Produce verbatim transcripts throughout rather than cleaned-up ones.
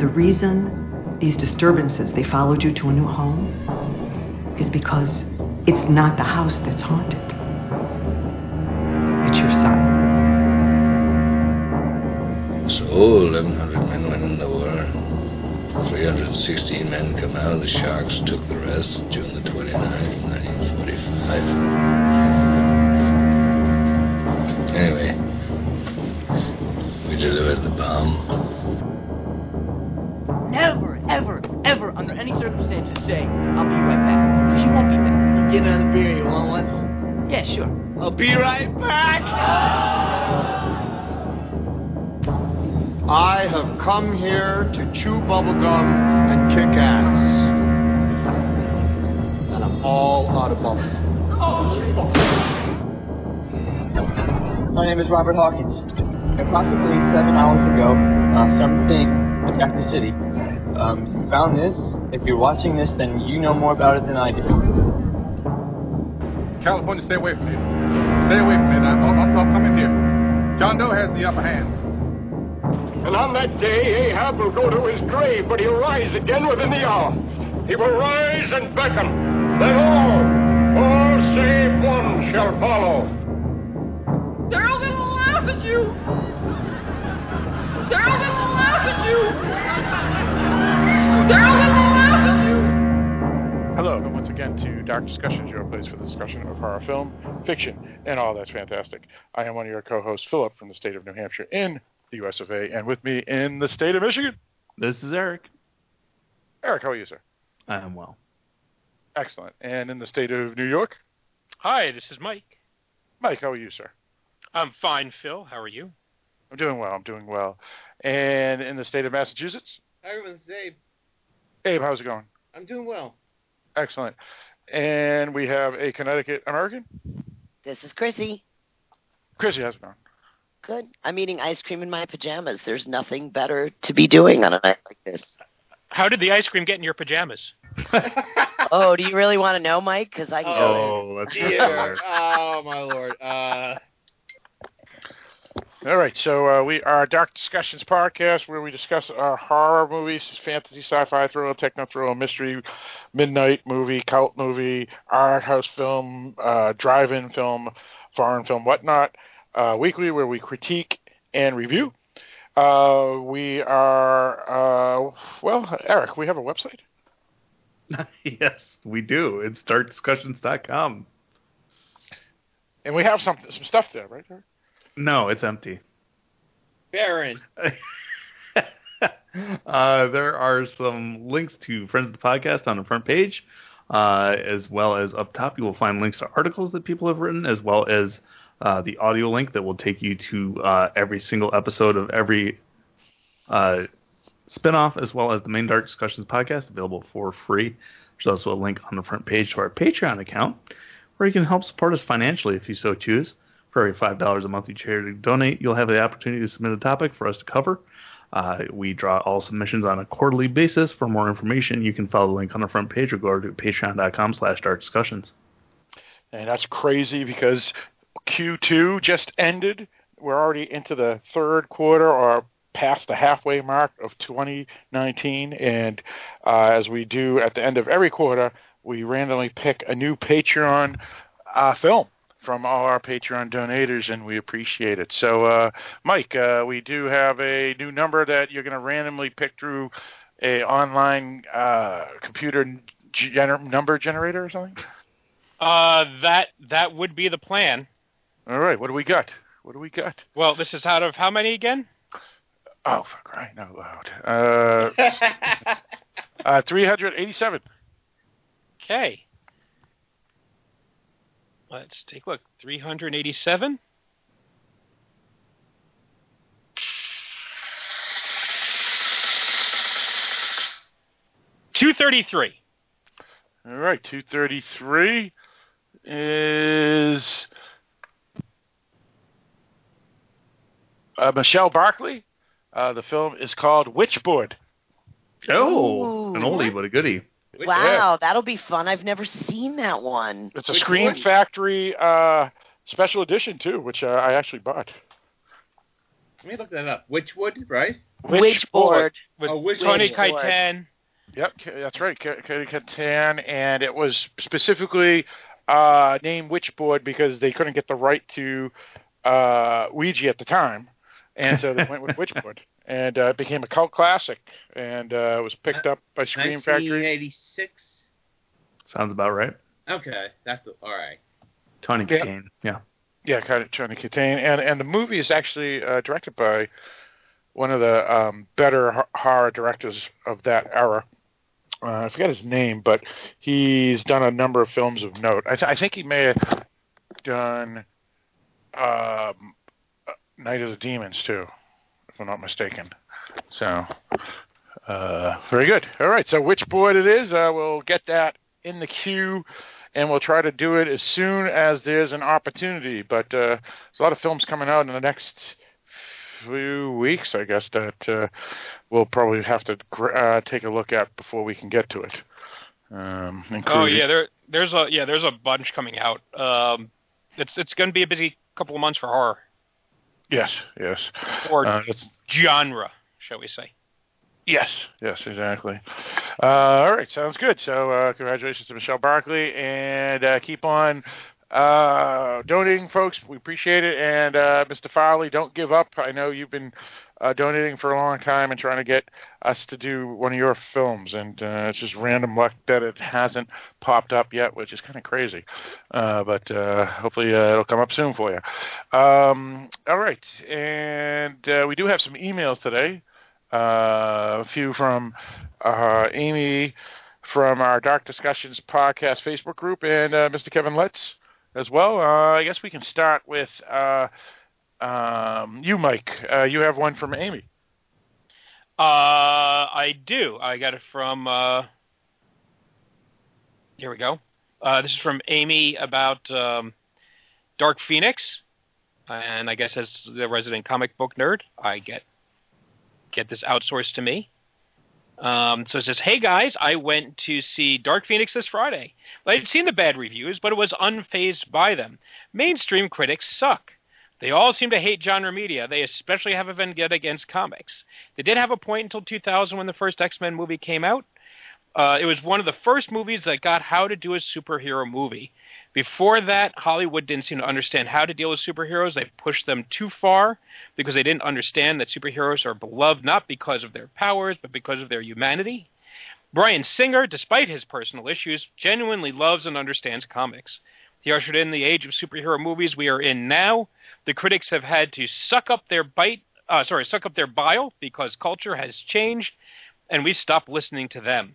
the reason these disturbances, they followed you to a new home, is because it's not the house that's haunted. It's your son. So, eleven hundred men went in the war. three hundred sixteen men come out. The Sharks took the rest June the twenty-ninth, nineteen forty-five. Anyway, we delivered the bomb. Never, ever, ever, under any circumstances, say, I'll be right back. Because you won't be back. Get another beer, you want one? Yeah, sure. I'll be right back! I have come here to chew bubblegum and kick ass. And I'm all out of bubblegum. My name is Robert Hawkins. Approximately seven hours ago, uh, something attacked the city. Um, you found this. If you're watching this, then you know more about it than I do. California, stay away from me. Stay away from me. I'll, I'll, I'll come in here. John Doe has the upper hand. And on that day, Ahab will go to his grave, but he'll rise again within the hour. He will rise and beckon. Then all, all save one shall follow. They're all gonna laugh at you! They're all gonna laugh at you! They're all gonna laugh at you! Hello, and once again to Dark Discussions, your place for the discussion of horror film, fiction, and all that's fantastic. I am one of your co-hosts, Philip, from the state of New Hampshire in the U S of A, and with me in the state of Michigan. This is Eric. Eric, how are you, sir? I am well. Excellent. And in the state of New York? Hi, this is Mike. Mike, how are you, sir? I'm fine, Phil. How are you? I'm doing well. I'm doing well. And in the state of Massachusetts? Hi, everyone. This is Abe. Abe, how's it going? I'm doing well. Excellent. And we have a Connecticut American? This is Chrissy. Chrissy, how's it going? Good. I'm eating ice cream in my pajamas. There's nothing better to be doing on a night like this. How did the ice cream get in your pajamas? Oh, do you really want to know, Mike? Because I can oh, go Oh, that's dear. Oh, my Lord. Uh... All right, so uh, we are Dark Discussions podcast, where we discuss uh, horror movies, fantasy, sci-fi, thriller, techno thriller, mystery, midnight movie, cult movie, art house film, uh, drive-in film, foreign film, whatnot. Uh, weekly, where we critique and review. Uh, we are uh, well, Eric. We have a website. Yes, we do. It's dark discussions dot com. And we have some some stuff there, right, Eric? No, it's empty. Baron. uh, there are some links to Friends of the Podcast on the front page, uh, as well as up top you will find links to articles that people have written, as well as uh, the audio link that will take you to uh, every single episode of every uh, spinoff, as well as the main Dark Discussions podcast, available for free. There's also a link on the front page to our Patreon account, where you can help support us financially if you so choose. For every five dollars a month you charity donate, you'll have the opportunity to submit a topic for us to cover. Uh, we draw all submissions on a quarterly basis. For more information, you can follow the link on the front page or go to patreon.com slash dark discussions. And that's crazy because Q two just ended. We're already into the third quarter or past the halfway mark of twenty nineteen. And uh, as we do at the end of every quarter, we randomly pick a new Patreon uh, film from all our Patreon donators, and we appreciate it. So, uh, Mike, uh, we do have a new number that you're going to randomly pick through a online uh, computer gener- number generator or something? Uh, that that would be the plan. All right, what do we got? What do we got? Well, this is out of how many again? Oh, for crying out loud. Uh, uh, three hundred eighty-seven. Okay. Let's take a look. three hundred eighty-seven. two thirty-three. All right, two thirty-three is uh, Michelle Barkley. Uh, the film is called Witchboard. Oh, Ooh, an oldie but a goodie. Wow, Yeah. that'll be fun. I've never seen that one. It's a Which Screen one? Factory uh, special edition, too, which uh, I actually bought. Let me look that up. Witchwood, right? Witchboard. With Oh, Witchboard. Tony Witchboard. Kaitan. Yep, that's right, Cody Catan, and it was specifically uh, named Witchboard because they couldn't get the right to uh, Ouija at the time, and so they went with Witchboard, and uh, it became a cult classic, and uh, it was picked up by Scream Factory. nineteen eighty-six. Sounds about right. Okay, that's all right. Tony Yeah. Kane. Yeah. Yeah, kind of Tony Katan, and and the movie is actually uh, directed by one of the um, better ho- horror directors of that era. Uh, I forget his name, but he's done a number of films of note. I, th- I think he may have done um, Night of the Demons too, if I'm not mistaken. So, uh, very good. All right, so Witchboard it is. Uh, we'll get that in the queue, and we'll try to do it as soon as there's an opportunity. But uh, there's a lot of films coming out in the next few weeks, I guess, that uh, we'll probably have to uh, take a look at before we can get to it. Um, Oh including- yeah, there there's a yeah there's a bunch coming out. Um, it's it's going to be a busy couple of months for horror Yes, yes. or Uh, that's- genre, shall we say? Yes, yes, exactly. Uh, all right, sounds good. So uh, congratulations to Michelle Barkley, and uh, keep on uh, donating, folks. We appreciate it. And uh, Mister Farley, don't give up. I know you've been uh, donating for a long time and trying to get us to do one of your films, and uh, it's just random luck that it hasn't popped up yet, which is kind of crazy. Uh, but uh, hopefully uh, it'll come up soon for you. Um, all right, and uh, we do have some emails today. Uh, a few from uh, Amy from our Dark Discussions podcast Facebook group, and uh, Mister Kevin Letts as well. Uh, I guess we can start with uh, um, you, Mike. Uh, you have one from Amy. Uh, I do. I got it from. Uh, here we go. Uh, this is from Amy about um, Dark Phoenix, and I guess as the resident comic book nerd, I get. get this outsourced to me. Um, so it says, hey guys, I went to see Dark Phoenix this Friday. Well, I'd seen the bad reviews, but it was unfazed by them. Mainstream critics suck. They all seem to hate genre media. They especially have a vendetta against comics. They did have a point until two thousand when the first X-Men movie came out. Uh, it was one of the first movies that got how to do a superhero movie. Before that, Hollywood didn't seem to understand how to deal with superheroes. They pushed them too far because they didn't understand that superheroes are beloved not because of their powers, but because of their humanity. Bryan Singer, despite his personal issues, genuinely loves and understands comics. He ushered in the age of superhero movies we are in now. The critics have had to suck up their bite, uh, sorry, suck up their bile because culture has changed, and we stopped listening to them.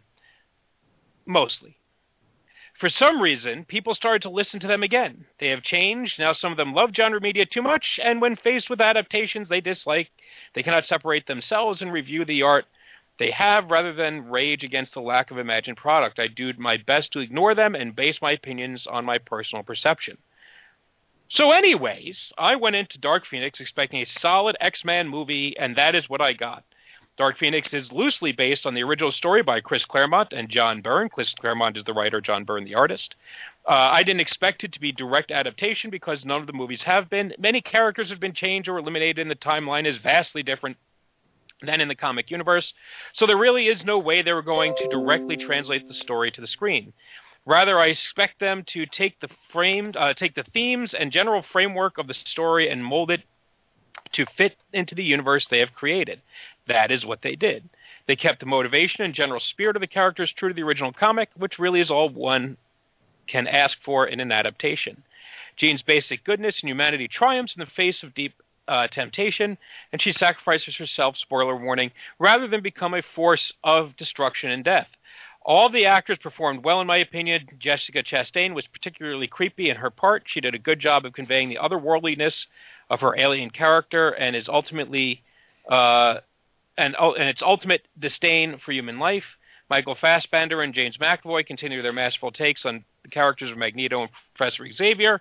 Mostly. For some reason, people started to listen to them again. They have changed. Now some of them love genre media too much, and when faced with adaptations they dislike, they cannot separate themselves and review the art they have rather than rage against the lack of imagined product. I do my best to ignore them and base my opinions on my personal perception. So anyways, I went into Dark Phoenix expecting a solid X-Men movie, and that is what I got. Dark Phoenix is loosely based on the original story by Chris Claremont and John Byrne. Chris Claremont is the writer, John Byrne the artist. Uh, I didn't expect it to be direct adaptation because none of the movies have been. Many characters have been changed or eliminated, and the timeline is vastly different than in the comic universe. So there really is no way they were going to directly translate the story to the screen. Rather, I expect them to take the framed, uh, take the themes and general framework of the story and mold it to fit into the universe they have created. That is what they did. They kept the motivation and general spirit of the characters true to the original comic, which really is all one can ask for in an adaptation. Jean's basic goodness and humanity triumphs in the face of deep uh, temptation, and she sacrifices herself, spoiler warning, rather than become a force of destruction and death. All the actors performed well, in my opinion. Jessica Chastain was particularly creepy in her part. She did a good job of conveying the otherworldliness of her alien character and is ultimately uh, and, and its ultimate disdain for human life. Michael Fassbender and James McAvoy continue their masterful takes on the characters of Magneto and Professor Xavier.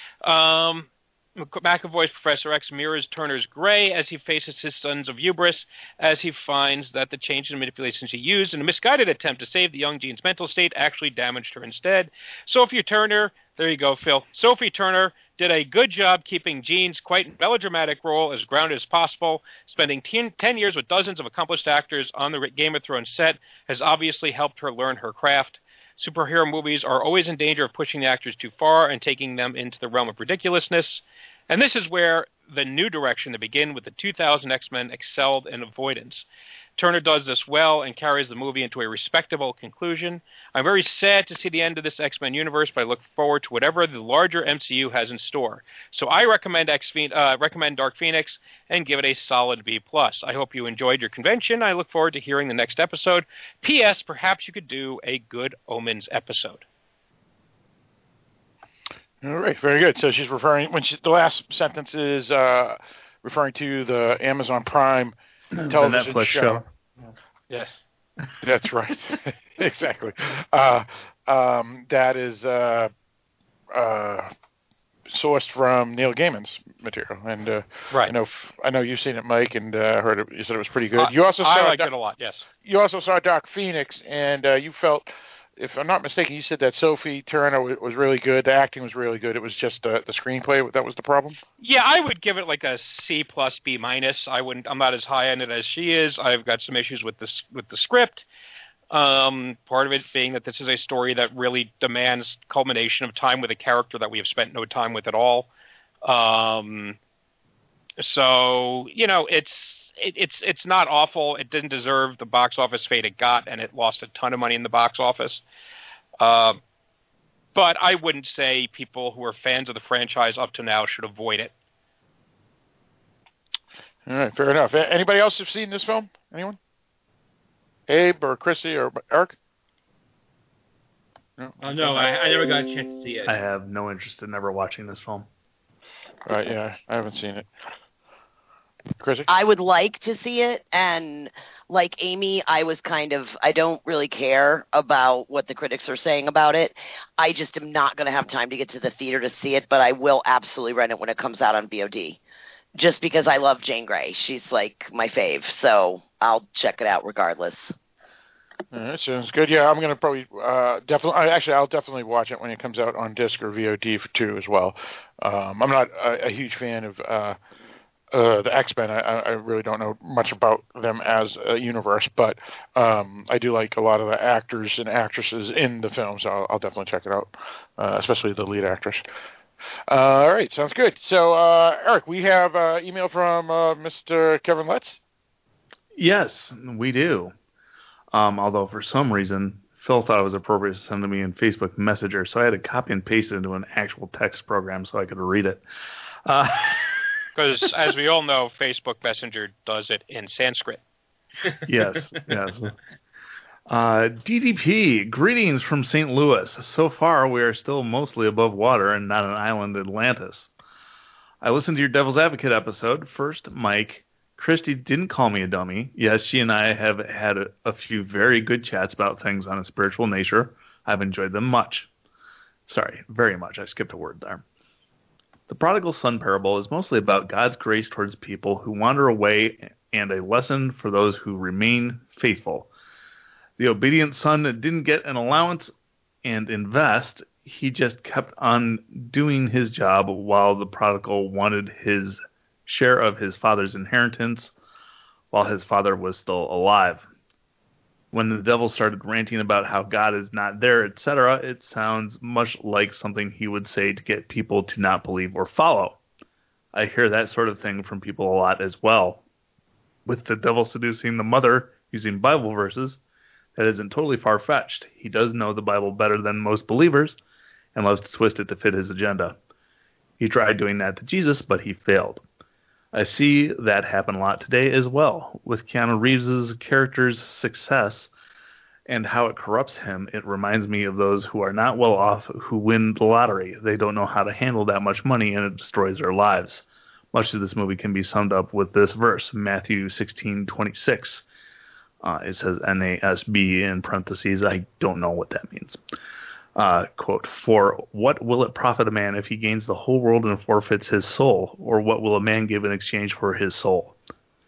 Um, McAvoy's Professor X mirrors Turner's Gray as he faces his sons of hubris, as he finds that the changes and manipulations he used in a misguided attempt to save the young Jean's mental state actually damaged her instead. Sophie Turner, there you go, Phil. Sophie Turner did a good job keeping Jean's quite melodramatic role as grounded as possible. Spending ten, ten years with dozens of accomplished actors on the Game of Thrones set has obviously helped her learn her craft. Superhero movies are always in danger of pushing the actors too far and taking them into the realm of ridiculousness. And this is where the new direction to begin with the two thousand X-Men excelled in avoidance. Turner does this well and carries the movie into a respectable conclusion. I'm very sad to see the end of this X-Men universe, but I look forward to whatever the larger M C U has in store. So I recommend X uh, recommend Dark Phoenix and give it a solid B plus. I hope you enjoyed your convention. I look forward to hearing the next episode. P S. Perhaps you could do a Good Omens episode. All right, very good. So she's referring when she, the last sentence is uh, referring to the Amazon Prime television the Netflix show. show. Yes, that's right. Exactly. Uh, um, that is uh, uh, sourced from Neil Gaiman's material, and uh, right. I know I know you've seen it, Mike, and uh, heard it. You said it was pretty good. Uh, you also I saw liked Dark, it a lot. Yes. You also saw Dark Phoenix, and uh, you felt, if I'm not mistaken, you said that Sophie Turner was, was really good. The acting was really good. It was just uh, the screenplay that was the problem. Yeah, I would give it like a C plus B minus. I wouldn't. I'm not as high on it as she is. I've got some issues with this with the script. Um, part of it being that this is a story that really demands culmination of time with a character that we have spent no time with at all. Um, so you know, it's it, it's it's not awful. It didn't deserve the box office fate it got, and it lost a ton of money in the box office. Uh, but I wouldn't say people who are fans of the franchise up to now should avoid it. All right, fair enough. Anybody else have seen this film? Anyone? Abe or Chrissy or Eric? No, oh, no I, I never got a chance to see it. I have no interest in ever watching this film. Right, yeah, I haven't seen it. Chrissy? I would like to see it, and like Amy, I was kind of, I don't really care about what the critics are saying about it. I just am not going to have time to get to the theater to see it, but I will absolutely rent it when it comes out on V O D. Just because I love Jane Grey. She's like my fave, so I'll check it out regardless. All right, sounds good. Yeah, I'm going to probably uh, definitely. Actually, I'll definitely watch it when it comes out on disc or V O D for two as well. Um, I'm not a, a huge fan of uh, uh, the X-Men. I, I really don't know much about them as a universe, but um, I do like a lot of the actors and actresses in the film, so I'll, I'll definitely check it out, uh, especially the lead actress. Uh, all right, sounds good. So, uh, Eric, we have uh, email from uh, Mister Kevin Letts. Yes, we do. Um, although for some reason, Phil thought it was appropriate to send to me in Facebook Messenger, so I had to copy and paste it into an actual text program so I could read it. Because, uh, as we all know, Facebook Messenger does it in Sanskrit. Yes, yes. Uh, D D P, greetings from Saint Louis. So far, we are still mostly above water and not an island Atlantis. I listened to your Devil's Advocate episode. First, Mike, Christy didn't call me a dummy. Yes, she and I have had a, a few very good chats about things on a spiritual nature. I've enjoyed them much. Sorry, very much. I skipped a word there. The Prodigal Son parable is mostly about God's grace towards people who wander away and a lesson for those who remain faithful. The obedient son didn't get an allowance and invest. He just kept on doing his job while the prodigal wanted his share of his father's inheritance while his father was still alive. When the devil started ranting about how God is not there, et cetera, it sounds much like something he would say to get people to not believe or follow. I hear that sort of thing from people a lot as well. With the devil seducing the mother using Bible verses, that isn't totally far-fetched. He does know the Bible better than most believers and loves to twist it to fit his agenda. He tried doing that to Jesus, but he failed. I see that happen a lot today as well. With Keanu Reeves' character's success and how it corrupts him, it reminds me of those who are not well off who win the lottery. They don't know how to handle that much money, and it destroys their lives. Much of this movie can be summed up with this verse, Matthew sixteen twenty-six. Uh, it says N A S B in parentheses. I don't know what that means. Uh, quote, for what will it profit a man if he gains the whole world and forfeits his soul? Or what will a man give in exchange for his soul?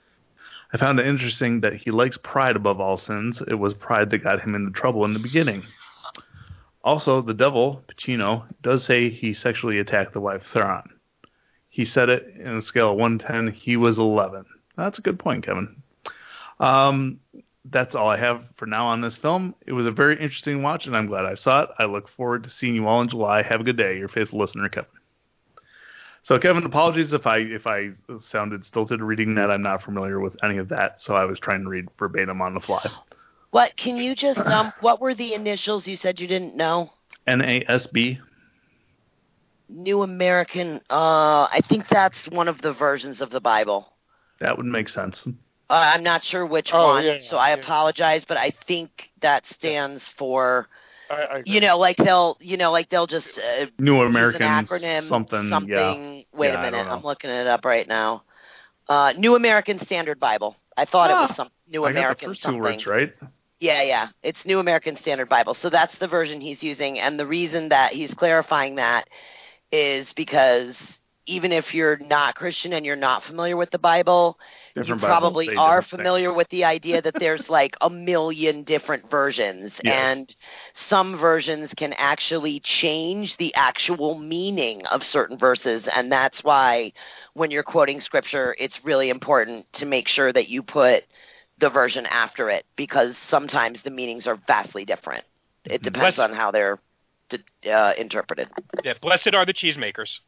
I found it interesting that he likes pride above all sins. It was pride that got him into trouble in the beginning. Also, the devil, Pacino, does say he sexually attacked the wife, Theron. He said it in a scale of one to ten. He was eleven. That's a good point, Kevin. Um, that's all I have for now on this film. It was a very interesting watch, and I'm glad I saw it. I look forward to seeing you all in July. Have a good day. Your faithful listener, Kevin. So, Kevin, apologies if I if I sounded stilted reading that. I'm not familiar with any of that, so I was trying to read verbatim on the fly. What, can you just, um, what were the initials you said you didn't know? N A S B. New American, uh, I think that's one of the versions of the Bible. That would make sense. Uh, I'm not sure which Oh, one, yeah, so I yeah. apologize, but I think that stands for, I, I agree. you know, like they'll, you know, like they'll just uh, New use American an acronym, something, something. yeah. Wait Yeah, I a minute, don't know. I'm looking it up right now. Uh, New American Standard Bible. I thought Ah, it was some New I got American the first something. two words right. Yeah, yeah. It's New American Standard Bible. So that's the version he's using. And the reason that he's clarifying that is because even if you're not Christian and you're not familiar with the Bible, Different you Bibles probably say are different familiar things. with the idea that there's like a million different versions. Yes. And some versions can actually change the actual meaning of certain verses. And that's why when you're quoting scripture, it's really important to make sure that you put the version after it, because sometimes the meanings are vastly different. It depends Bless- on how they're uh, interpreted. Yeah, blessed are the cheesemakers.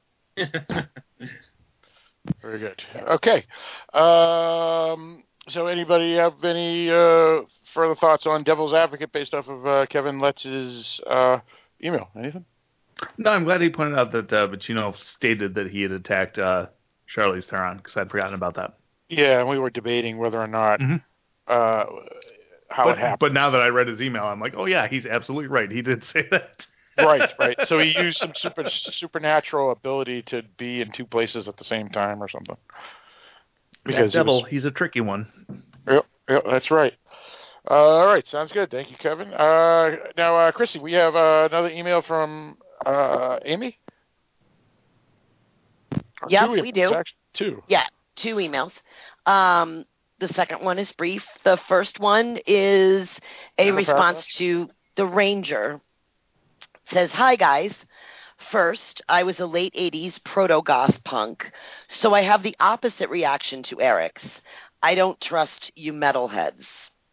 Very good. Okay. Um, so anybody have any uh, further thoughts on Devil's Advocate based off of uh, Kevin Letz's uh, email? Anything? No, I'm glad he pointed out that uh, Pacino stated that he had attacked uh, Charlize Theron, because I'd forgotten about that. Yeah, and we were debating whether or not Mhm. uh, how but, it happened. But now that I read his email, I'm like, oh yeah, he's absolutely right. He did say that. Right, right. So he used some super supernatural ability to be in two places at the same time or something. That he devil, was- he's a tricky one. Yep, yep, that's right. Uh, all right, sounds good. Thank you, Kevin. Uh, now, uh, Chrissy, we have uh, another email from uh, Amy. Or Yep, two we emails, do. Actually, two. Yeah, two emails. Um, the second one is brief. The first one is a Another response paragraph? to the Ranger. It says, "Hi guys. First, I was a late eighties proto-goth punk, so I have the opposite reaction to Eric's. I don't trust you metalheads.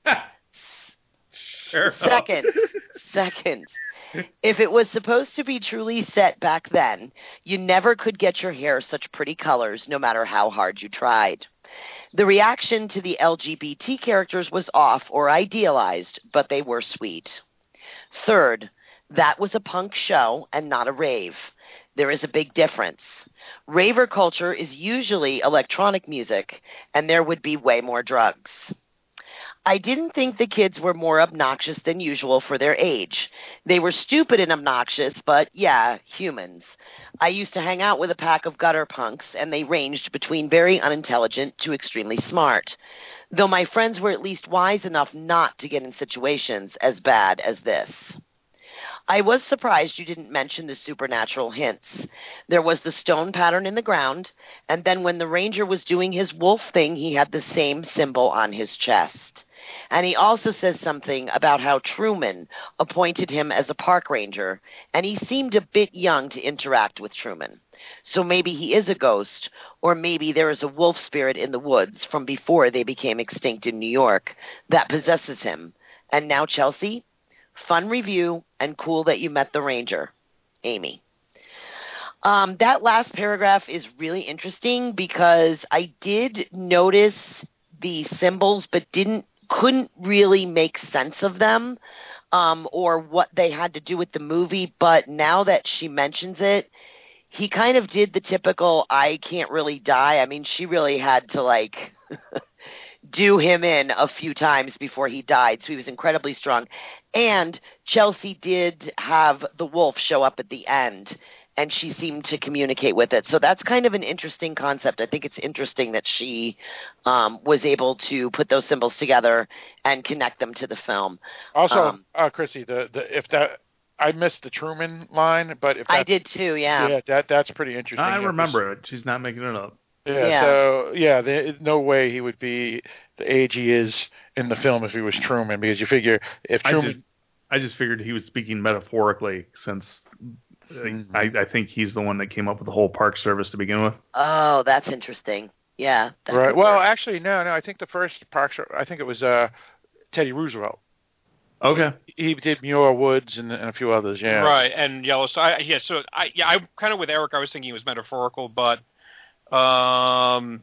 Sure. Second, second, if it was supposed to be truly set back then, you never could get your hair such pretty colors no matter how hard you tried. The reaction to the L G B T characters was off or idealized, but they were sweet. Third, that was a punk show and not a rave. There is a big difference. Raver culture is usually electronic music, and there would be way more drugs. I didn't think the kids were more obnoxious than usual for their age. They were stupid and obnoxious, but yeah, humans. I used to hang out with a pack of gutter punks, and they ranged between very unintelligent to extremely smart. Though my friends were at least wise enough not to get in situations as bad as this. I was surprised you didn't mention the supernatural hints. There was the stone pattern in the ground, and then when the ranger was doing his wolf thing, he had the same symbol on his chest. And he also says something about how Truman appointed him as a park ranger, and he seemed a bit young to interact with Truman. So maybe he is a ghost, or maybe there is a wolf spirit in the woods from before they became extinct in New York that possesses him. And now Chelsea? Fun review, and cool that you met the ranger. Amy. Um, that last paragraph is really interesting because I did notice the symbols but didn't couldn't really make sense of them um, or what they had to do with the movie. But now that she mentions it, he kind of did the typical I can't really die. I mean, she really had to like do him in a few times before he died, so he was incredibly strong. And Chelsea did have the wolf show up at the end, and she seemed to communicate with it. So that's kind of an interesting concept. I think it's interesting that she um, was able to put those symbols together and connect them to the film. Also, Um, uh, Chrissy, the, the if that I missed the Truman line, but if I that's- did too, yeah. yeah, that that's pretty interesting. I It was- remember it. She's not making it up. Yeah, Yeah. so yeah, there, no way he would be the age he is in the film if he was Truman, because you figure if I Truman, just, I just figured he was speaking metaphorically, since mm-hmm. I, I think he's the one that came up with the whole Park Service to begin with. Oh, that's interesting. Yeah. That right. Well, work. actually, no, no. I think the first Park Service, I think it was uh, Teddy Roosevelt. Okay. He did Muir Woods and, and a few others, yeah. Right, and Yellowstone. I, yeah, so I, yeah, I'm kind of with Eric. I was thinking it was metaphorical, but, um,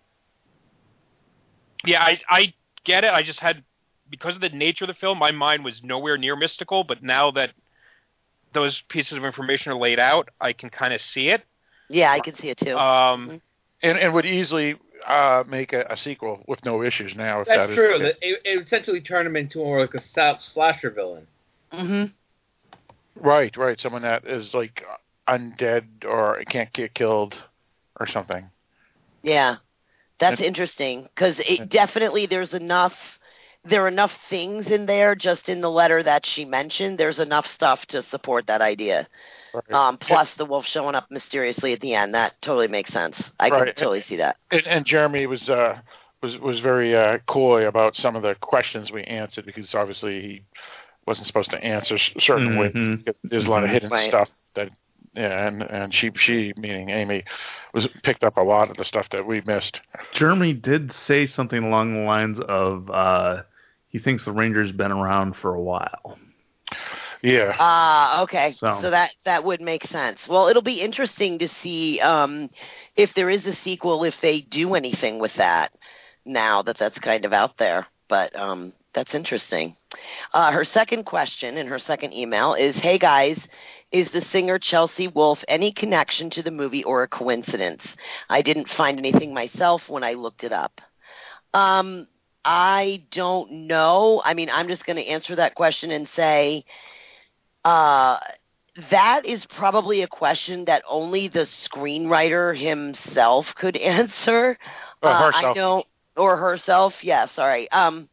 yeah, I, I get it. I just had, because of the nature of the film, my mind was nowhere near mystical. But now that those pieces of information are laid out, I can kind of see it. Yeah, I can see it too. Um, mm-hmm. and and would easily. Uh, make a, a sequel with no issues now. If That's that true. Is, it, it essentially turned him into more like a slasher villain. Mm-hmm. Right, right. Someone that is like undead or can't get killed or something. Yeah, that's and, interesting because it definitely there's enough. There are enough things in there just in the letter that she mentioned. There's enough stuff to support that idea. Right. Um, plus and, the wolf showing up mysteriously at the end. That totally makes sense. I right. can totally and, see that. And, and Jeremy was uh, was was very uh, coy about some of the questions we answered because obviously he wasn't supposed to answer certain mm-hmm. ways because there's a lot of hidden right. stuff that yeah, and, and she she meaning Amy was picked up a lot of the stuff that we missed. Jeremy did say something along the lines of uh, he thinks the Ranger's been around for a while. Yeah. Ah, uh, okay. So. so that that would make sense. Well, it'll be interesting to see um, if there is a sequel, if they do anything with that now that that's kind of out there. But um, that's interesting. Uh, her second question in her second email is, hey, guys, is the singer Chelsea Wolfe any connection to the movie or a coincidence? I didn't find anything myself when I looked it up. Um, I don't know. I mean, I'm just going to answer that question and say – Uh, that is probably a question that only the screenwriter himself could answer. Or uh, herself. I know, or herself. Yeah, sorry. Um,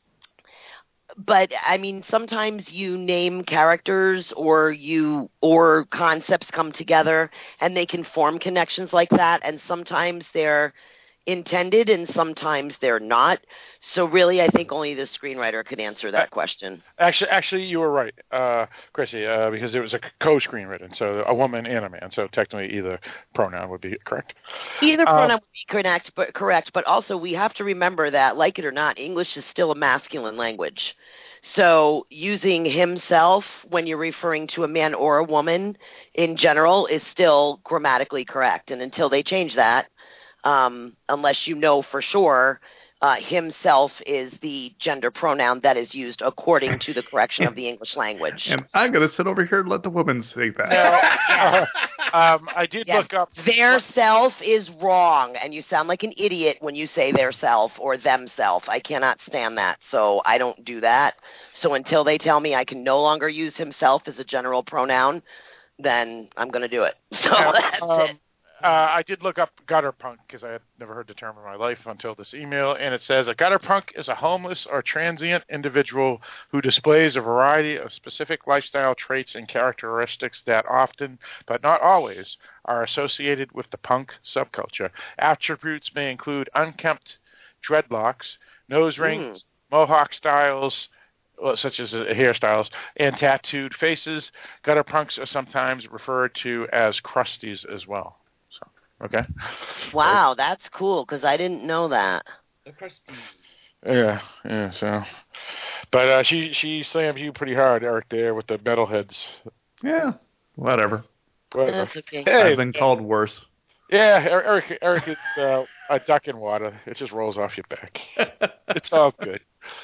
but I mean, sometimes you name characters or you or concepts come together and they can form connections like that. And sometimes they're intended and sometimes they're not. So really, I think only the screenwriter could answer that question. Actually, actually, you were right, uh, Chrissy, uh, because it was a co-screenwritten, so a woman and a man. So technically, either pronoun would be correct. Either pronoun uh, would be correct, but correct. But also, we have to remember that, like it or not, English is still a masculine language. So using himself when you're referring to a man or a woman in general is still grammatically correct. And until they change that, Um, unless you know for sure, uh, himself is the gender pronoun that is used according to the correction of the English language. And I'm going to sit over here and let the women say that. No, uh, um, I did yes, look up. Their self is wrong, and you sound like an idiot when you say their self or themself. I cannot stand that, so I don't do that. So until they tell me I can no longer use himself as a general pronoun, then I'm going to do it. So yeah, that's um, it. Uh, I did look up gutter punk because I had never heard the term in my life until this email, and it says a gutter punk is a homeless or transient individual who displays a variety of specific lifestyle traits and characteristics that often, but not always, are associated with the punk subculture. Attributes may include unkempt dreadlocks, nose rings, mm. mohawk styles, well, such as uh, hairstyles, and tattooed faces. Gutter punks are sometimes referred to as crusties as well. Okay. Wow, that's cool because I didn't know that. Yeah, yeah. So, but uh, she she slammed you pretty hard, Eric, there with the metalheads. Yeah, whatever. whatever. That's okay. Hey, I've been called worse. Yeah, Eric. Eric is uh, a duck in water. It just rolls off your back. It's all good.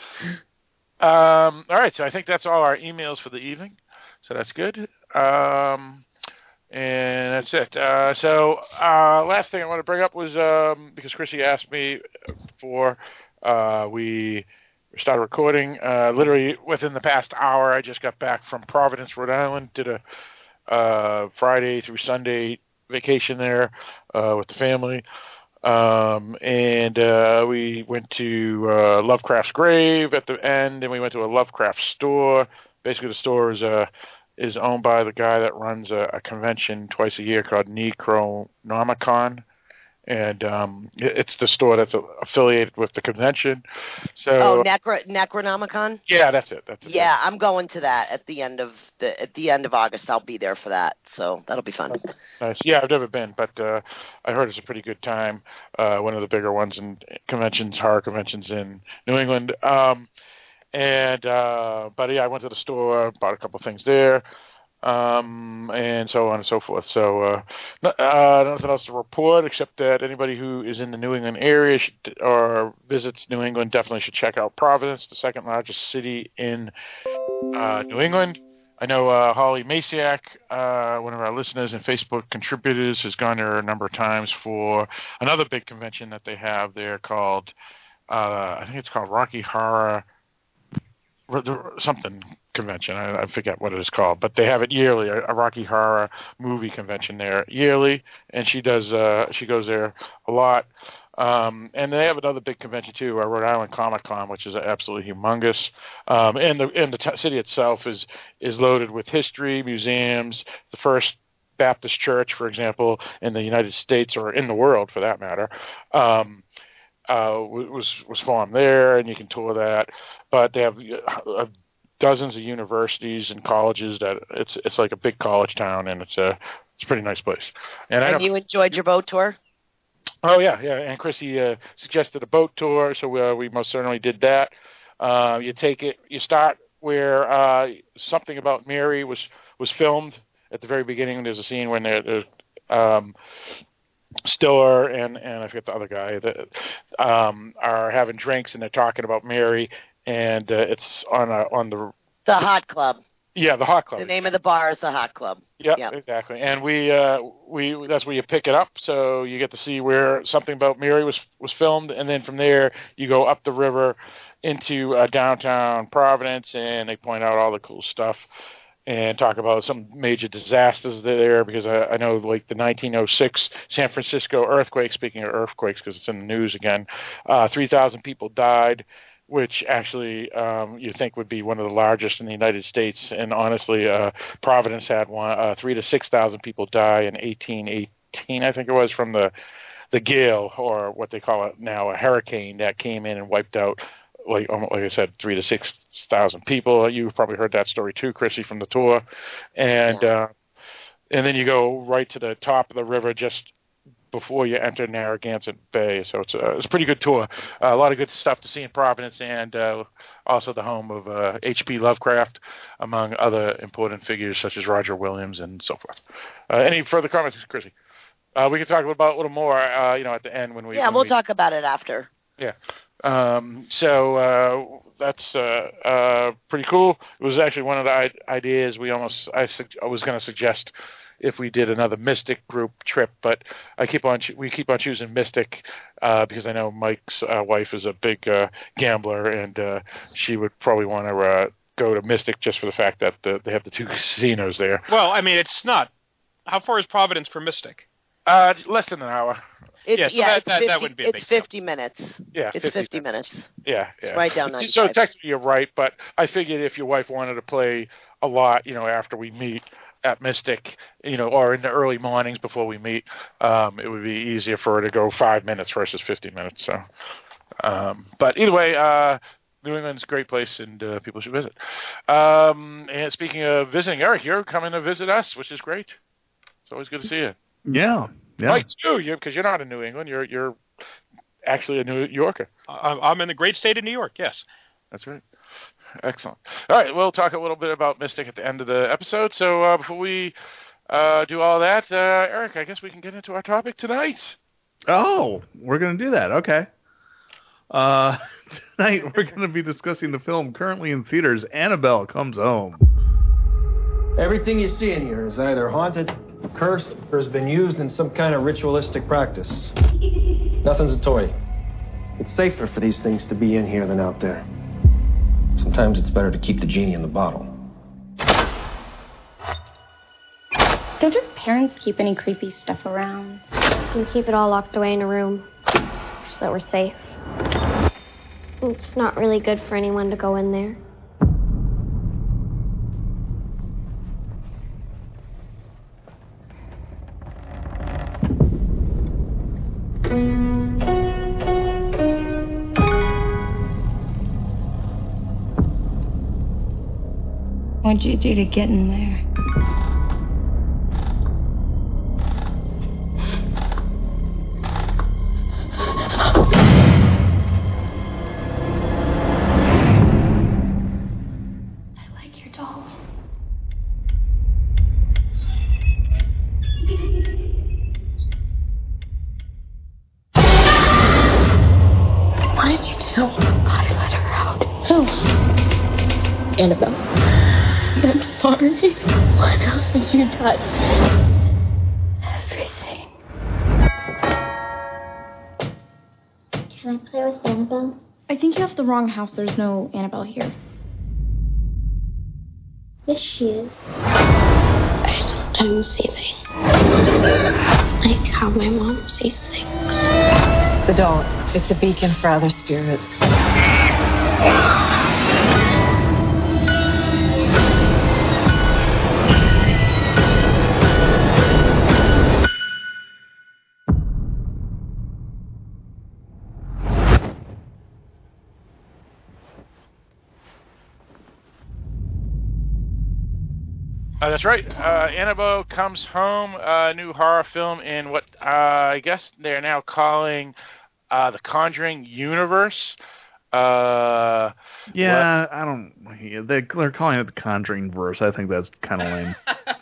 Um. All right. So I think that's all our emails for the evening. So that's good. Um. And that's it. Uh, so uh, last thing I want to bring up was um, because Chrissy asked me before uh, we started recording. Uh, literally within the past hour, I just got back from Providence, Rhode Island. Did a uh, Friday through Sunday vacation there uh, with the family. Um, and uh, we went to uh, Lovecraft's grave at the end, and we went to a Lovecraft store. Basically, the store is a is owned by the guy that runs a, a convention twice a year called Necronomicon, and um, it- it's the store that's affiliated with the convention. So Oh, Necro- Necronomicon. yeah, that's it. That's it. Yeah, I'm going to that at the end of the at the end of August. I'll be there for that, so that'll be fun. Nice. Yeah, I've never been, but uh, I heard it's a pretty good time. Uh, one of the bigger ones in conventions, horror conventions in New England. Um, and uh, but yeah, I went to the store, bought a couple things there, um, and so on and so forth. So uh, no, uh, nothing else to report except that anybody who is in the New England area should, or visits New England definitely should check out Providence, the second largest city in uh, New England. I know uh, Holly Masiak, uh, one of our listeners and Facebook contributors, has gone there a number of times for another big convention that they have there called, uh, I think it's called Rocky Horror something convention. I, I forget what it is called, but they have it yearly, a, a Rocky Horror movie convention there yearly, and she does. Uh, she goes there a lot. Um, and they have another big convention too, uh, Rhode Island Comic Con, which is absolutely humongous. Um, and the and the t- city itself is is loaded with history, museums. The first Baptist church, for example, in the United States or in the world, for that matter, um, uh, was was formed there, and you can tour that. But they have uh, dozens of universities and colleges. That it's it's like a big college town, and it's a it's a pretty nice place. And, And I know, you enjoyed your boat tour? Oh yeah, yeah. And Chrissy uh, suggested a boat tour, so uh, we most certainly did that. Uh, you take it, you start where uh, Something About Mary was was filmed at the very beginning. There's a scene when they're, they're um, Stiller and and I forget the other guy that um, are having drinks and they're talking about Mary, and uh, it's on a, on the The Hot Club. Yeah, the Hot Club. The name of the bar is the Hot Club. Yep, Yep. exactly. And we uh, we that's where you pick it up, so you get to see where Something About Mary was was filmed, and then from there you go up the river into uh, downtown Providence, and they point out all the cool stuff and talk about some major disasters there, because I, I know like the nineteen oh six San Francisco earthquake. Speaking of earthquakes, because it's in the news again, uh, three thousand people died, which actually um, you think would be one of the largest in the United States. And honestly, uh, Providence had one, uh, three to six thousand people die in eighteen eighteen, I think it was, from the the gale, or what they call it now, a hurricane that came in and wiped out, like like I said, three to six thousand people. You've probably heard that story too, Chrissy, from the tour. And uh, and then you go right to the top of the river, just before you enter Narragansett Bay. So it's a, it's a pretty good tour. Uh, a lot of good stuff to see in Providence, and uh, also the home of uh, H P Lovecraft, among other important figures such as Roger Williams and so forth. Uh, any further comments, Chrissy? Uh, we can talk about a little more, uh, you know, at the end when we. Yeah, when we'll we, talk about it after. Yeah. Um, so uh, that's uh, uh, pretty cool. It was actually one of the I- ideas we almost I, su- I was going to suggest if we did another Mystic group trip, but I keep on we keep on choosing Mystic uh, because I know Mike's uh, wife is a big uh, gambler, and uh, she would probably want to uh, go to Mystic just for the fact that the, they have the two casinos there. Well, I mean, it's not. How far is Providence from Mystic? Uh, less than an hour. It's, Yeah, so yeah, that- it's that- fifty, that wouldn't be a it's big deal. fifty minutes. Yeah, It's fifty fifty minutes. Yeah, It's yeah. right down So ninety-five. technically you're right, but I figured if your wife wanted to play a lot, you know, after we meet at Mystic, you know, or in the early mornings before we meet, um, it would be easier for her to go five minutes versus fifty minutes. So, um, but either way, uh, New England's a great place, and uh, people should visit. Um, and speaking of visiting, Eric, you're coming to visit us, which is great. It's always good to see you. Yeah, yeah. Mike too, you because you're not in New England. You're you're actually a New Yorker. I'm I'm in the great state of New York. Yes. That's right. Excellent. All right, we'll talk a little bit about Mystic at the end of the episode. So uh, before we uh, do all that, uh, Eric, I guess we can get into our topic tonight. Oh, we're going to do that. Okay. Uh, tonight we're going to be discussing the film currently in theaters, Annabelle Comes Home. Everything you see in here is either haunted, cursed, or has been used in some kind of ritualistic practice. Nothing's a toy. It's safer for these things to be in here than out there. Sometimes it's better to keep the genie in the bottle. Don't your parents keep any creepy stuff around? We keep it all locked away in a room so that we're safe. It's not really good for anyone to go in there. What'd you do to get in there? I like your doll. What did you do? I let her out. Who? Annabelle. I'm sorry. What else did you touch? Everything. Can I play with Annabelle? I think you have the wrong house. There's no Annabelle here. Yes, she is. I sometimes see things. Like how my mom sees things. The doll, it's a beacon for other spirits. Uh, that's right. Uh, Annabelle Comes Home, a new horror film in what uh, I guess they're now calling uh, the Conjuring universe. Uh, Yeah, what? I don't. Yeah, they, they're calling it the Conjuring verse. I think that's kind of lame.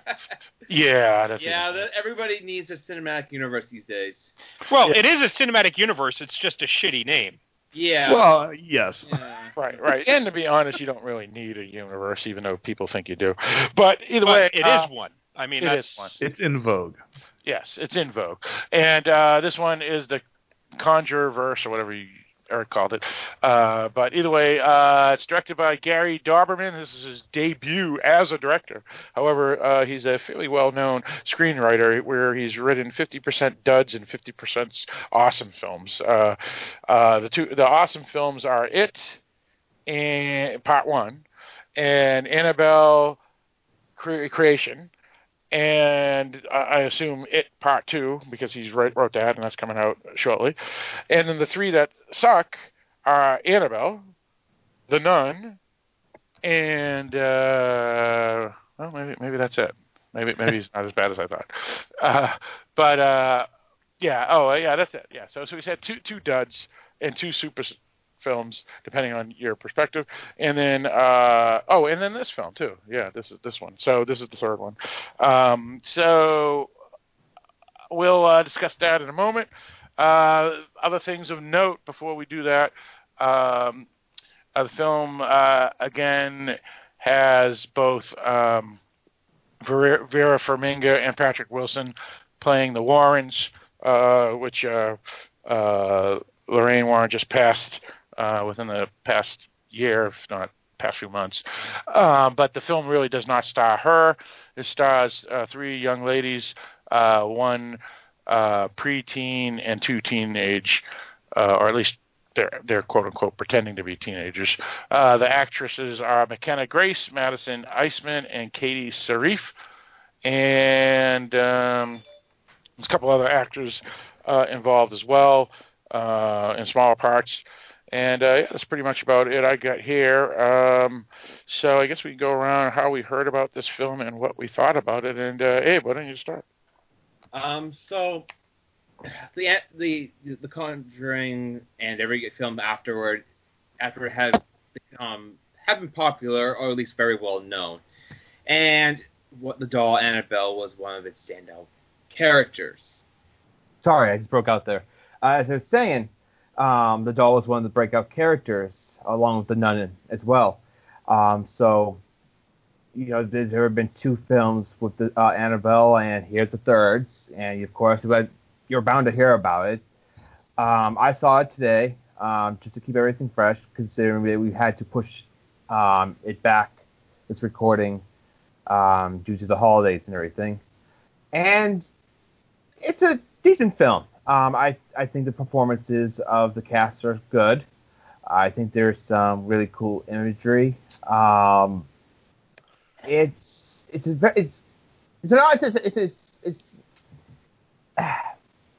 yeah, that's yeah. The, everybody needs a cinematic universe these days. Well, yeah. it is a cinematic universe. It's just a shitty name. Yeah. Well, yes. Yeah. Right, right. And to be honest, you don't really need a universe, even though people think you do. But either but way, it uh, is one. I mean, it that's is one. It's in vogue. Yes, it's in vogue. And uh, this one is the Conjure verse, or whatever you Eric called it. Uh, but either way, uh, it's directed by Gary Dauberman. This is his debut as a director. However, uh, he's a fairly well-known screenwriter where he's written fifty percent duds and fifty percent awesome films. Uh, uh, the two, the awesome films are It, and Part One, and Annabelle Cre- Creation. And I assume It Part Two, because he's wrote, wrote that, and that's coming out shortly. And then the three that suck are Annabelle, The Nun, and uh, well, maybe maybe that's it. Maybe maybe it's not as bad as I thought. Uh, but uh, yeah, oh yeah, that's it. Yeah, so so we said two two duds and two super films, depending on your perspective, and then uh, oh, and then this film too. Yeah, this is this one. So this is the third one. Um, so we'll uh, discuss that in a moment. Uh, other things of note before we do that: um, uh, the film uh, again has both um, Vera, Vera Farmiga and Patrick Wilson playing the Warrens, uh, which uh, uh, Lorraine Warren just passed. Uh, within the past year, if not past few months. Um, but the film really does not star her. It stars uh, three young ladies, uh, one uh, preteen and two teenage, uh, or at least they're, they're quote-unquote pretending to be teenagers. Uh, the actresses are McKenna Grace, Madison Iseman, and Katie Sarif. And um, there's a couple other actors uh, involved as well uh, in smaller parts. And uh, yeah, that's pretty much about it I got here. Um, so I guess we can go around how we heard about this film and what we thought about it. And uh, Abe, why don't you start? Um, so the the the Conjuring and every film afterward, after it had um have been popular or at least very well known, and what the doll Annabelle was one of its standout characters. Sorry, I just broke out there. Uh, as I was saying. Um, the doll was one of the breakout characters, along with the nun as well. Um, so, you know, there, there have been two films with the, uh, Annabelle, and here's the third. And, of course, you're bound to hear about it. Um, I saw it today, um, just to keep everything fresh, considering that we had to push um, it back, this recording, um, due to the holidays and everything. And it's a decent film. Um, I, I think the performances of the cast are good. I think there's some really cool imagery. Um, it's it's a, it's it's an it's it's it's, it's, it's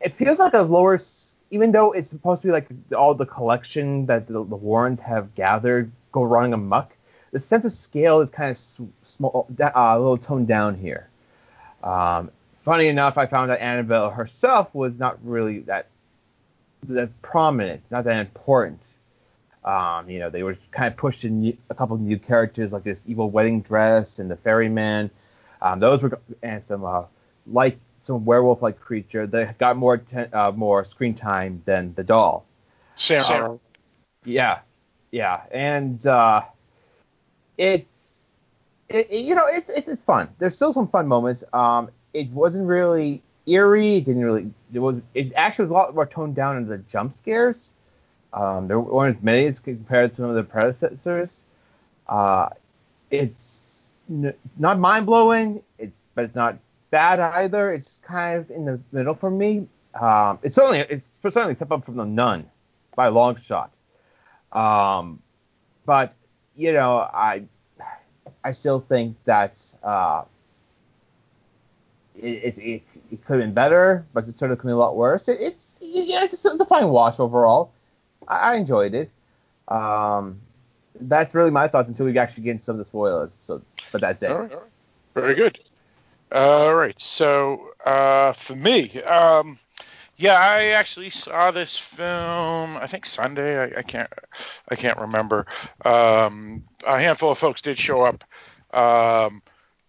it feels like a lower, s- even though it's supposed to be like all the collection that the, the Warrens have gathered go running amok. The sense of scale is kind of s- small, uh, a little toned down here. Um, funny enough, I found that Annabelle herself was not really that that prominent, not that important. Um, you know, they were kind of pushed in new, a couple of new characters like this evil wedding dress and the ferryman. Um, those were and some uh, like some werewolf-like creature that got more ten, uh, more screen time than the doll. Sarah. Um, yeah, yeah, and uh, it's it, it, you know it's, it's it's fun. There's still some fun moments. Um, it wasn't really eerie. It didn't really. It was. It actually was a lot more toned down in the jump scares. Um, there weren't as many as compared to some of the predecessors. Uh, it's n- not mind blowing. It's but it's not bad either. It's kind of in the middle for me. Um, it's certainly it's certainly a step up from The Nun by a long shot. Um, but you know, I I still think that uh, it, it, it, it could have been better, but it sort of could be a lot worse. It, it's yeah, it's, it's a fine watch overall. I, I enjoyed it. Um, that's really my thoughts until we actually get into some of the spoilers. So, but that's it. All right. Very good. All right. So uh, for me, um, yeah, I actually saw this film. I think Sunday. I, I can't. I can't remember. Um, a handful of folks did show up. Um,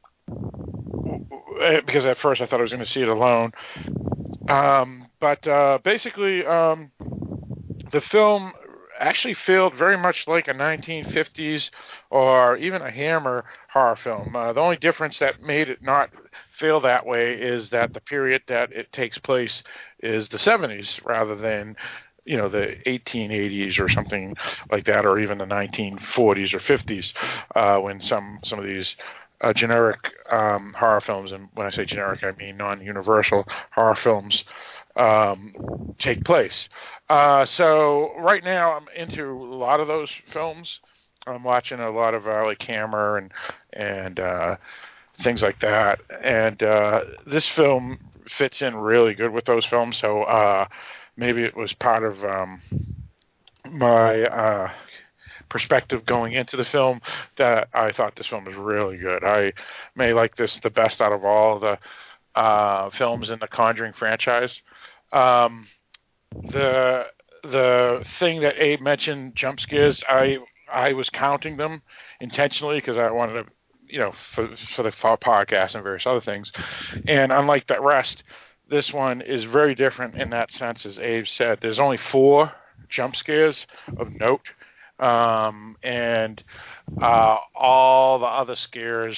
because at first I thought I was going to see it alone. Um, but uh, basically, um, the film actually felt very much like a nineteen fifties or even a Hammer horror film. Uh, the only difference that made it not feel that way is that the period that it takes place is the seventies rather than, you know, the eighteen eighties or something like that, or even the nineteen forties or fifties, uh, when some some of these uh, generic um, horror films, and when I say generic, I mean non-universal horror films, um, take place. Uh, so right now I'm into a lot of those films. I'm watching a lot of uh, like Hammer and and uh, things like that, and uh, this film fits in really good with those films. So uh, maybe it was part of um, my uh, perspective going into the film that I thought this film was really good. I may like this the best out of all the uh, films in the Conjuring franchise. Um, the the thing that Abe mentioned, jump scares, I I was counting them intentionally because I wanted to, you know, for for the podcast and various other things. And unlike the rest, this one is very different in that sense, as Abe said. There's only four jump scares of note, um, and uh, all the other scares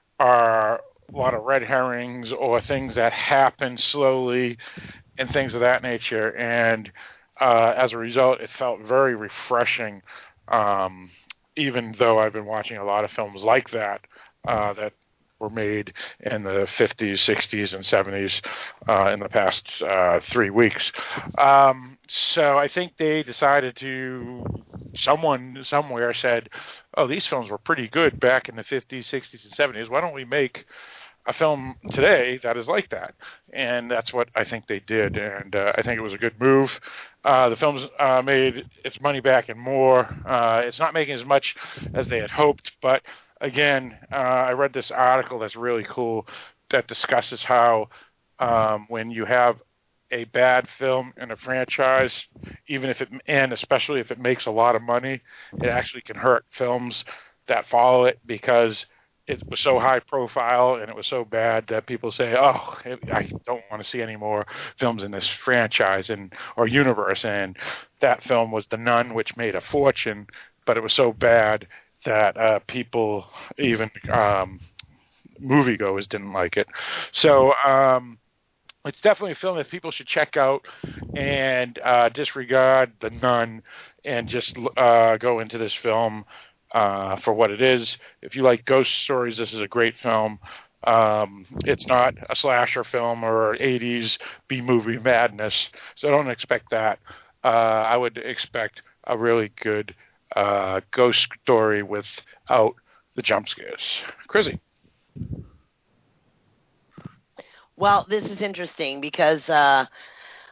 are a lot of red herrings or things that happen slowly and things of that nature. And uh, as a result, it felt very refreshing, um, even though I've been watching a lot of films like that uh, that were made in the fifties, sixties, and seventies uh, in the past uh, three weeks. Um, so I think they decided to, someone somewhere said, oh, these films were pretty good back in the fifties, sixties, and seventies. Why don't we make a film today that is like that? And that's what I think they did, and uh, I think it was a good move. Uh, the film's uh, made its money back and more. Uh, it's not making as much as they had hoped, but again, uh, I read this article that's really cool that discusses how um, when you have a bad film in a franchise, even if it, and especially if it makes a lot of money, it actually can hurt films that follow it because it was so high profile and it was so bad that people say, oh, I don't want to see any more films in this franchise and or universe. And that film was The Nun, which made a fortune, but it was so bad that uh, people, even um, moviegoers, didn't like it. So um, it's definitely a film that people should check out and uh, disregard The Nun and just uh, go into this film uh, for what it is. If you like ghost stories, this is a great film. Um, it's not a slasher film or eighties B-movie madness, so don't expect that. Uh, I would expect a really good uh, ghost story without the jump scares. Chrissy. Well, this is interesting because uh,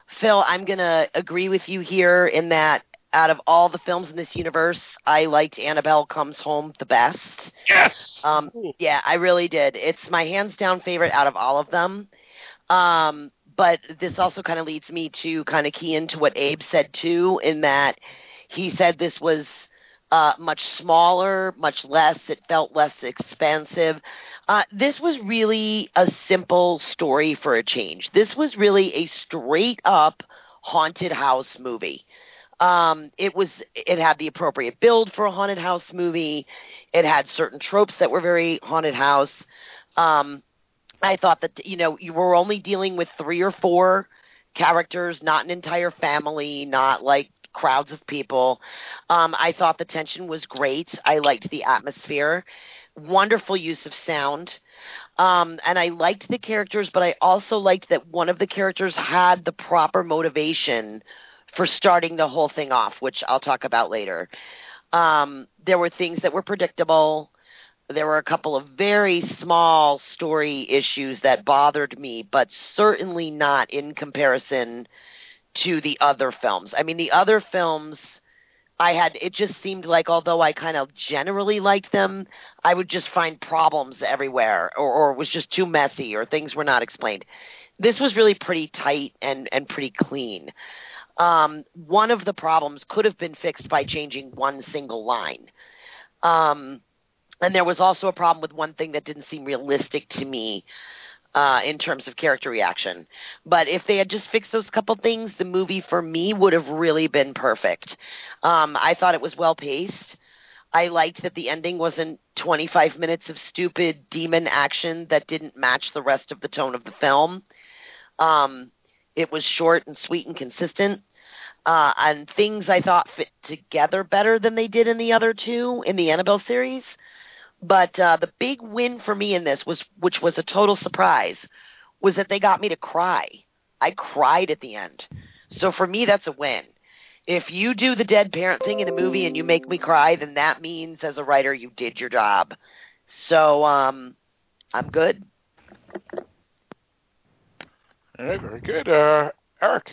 Phil, I'm going to agree with you here in that out of all the films in this universe, I liked Annabelle Comes Home the best. Yes! Um, yeah, I really did. It's my hands down favorite out of all of them. Um, but this also kind of leads me to kind of key into what Abe said too, in that he said this was uh, much smaller, much less. It felt less expansive. Uh, this was really a simple story for a change. This was really a straight up haunted house movie. Um, it was, it had the appropriate build for a haunted house movie. It had certain tropes that were very haunted house. Um, I thought that, you know, you were only dealing with three or four characters, not an entire family, not like crowds of people. Um, I thought the tension was great. I liked the atmosphere. Wonderful use of sound. Um, and I liked the characters, but I also liked that one of the characters had the proper motivation for starting the whole thing off, which I'll talk about later. Um, there were things that were predictable. There were a couple of very small story issues that bothered me, but certainly not in comparison to the other films. I mean, the other films, I had, it just seemed like, although I kind of generally liked them, I would just find problems everywhere, or, or it was just too messy, or things were not explained. This was really pretty tight and, and pretty clean. Um, one of the problems could have been fixed by changing one single line. Um, and there was also a problem with one thing that didn't seem realistic to me uh, in terms of character reaction. But if they had just fixed those couple things, the movie for me would have really been perfect. Um, I thought it was well paced. I liked that the ending wasn't twenty-five minutes of stupid demon action that didn't match the rest of the tone of the film. Um, it was short and sweet and consistent. Uh, and things I thought fit together better than they did in the other two in the Annabelle series. But uh, the big win for me in this was, which was a total surprise, was that they got me to cry. I cried at the end. So for me, that's a win. If you do the dead parent thing in a movie and you make me cry, then that means as a writer you did your job. So um, I'm good. All right, very good. Uh, Eric?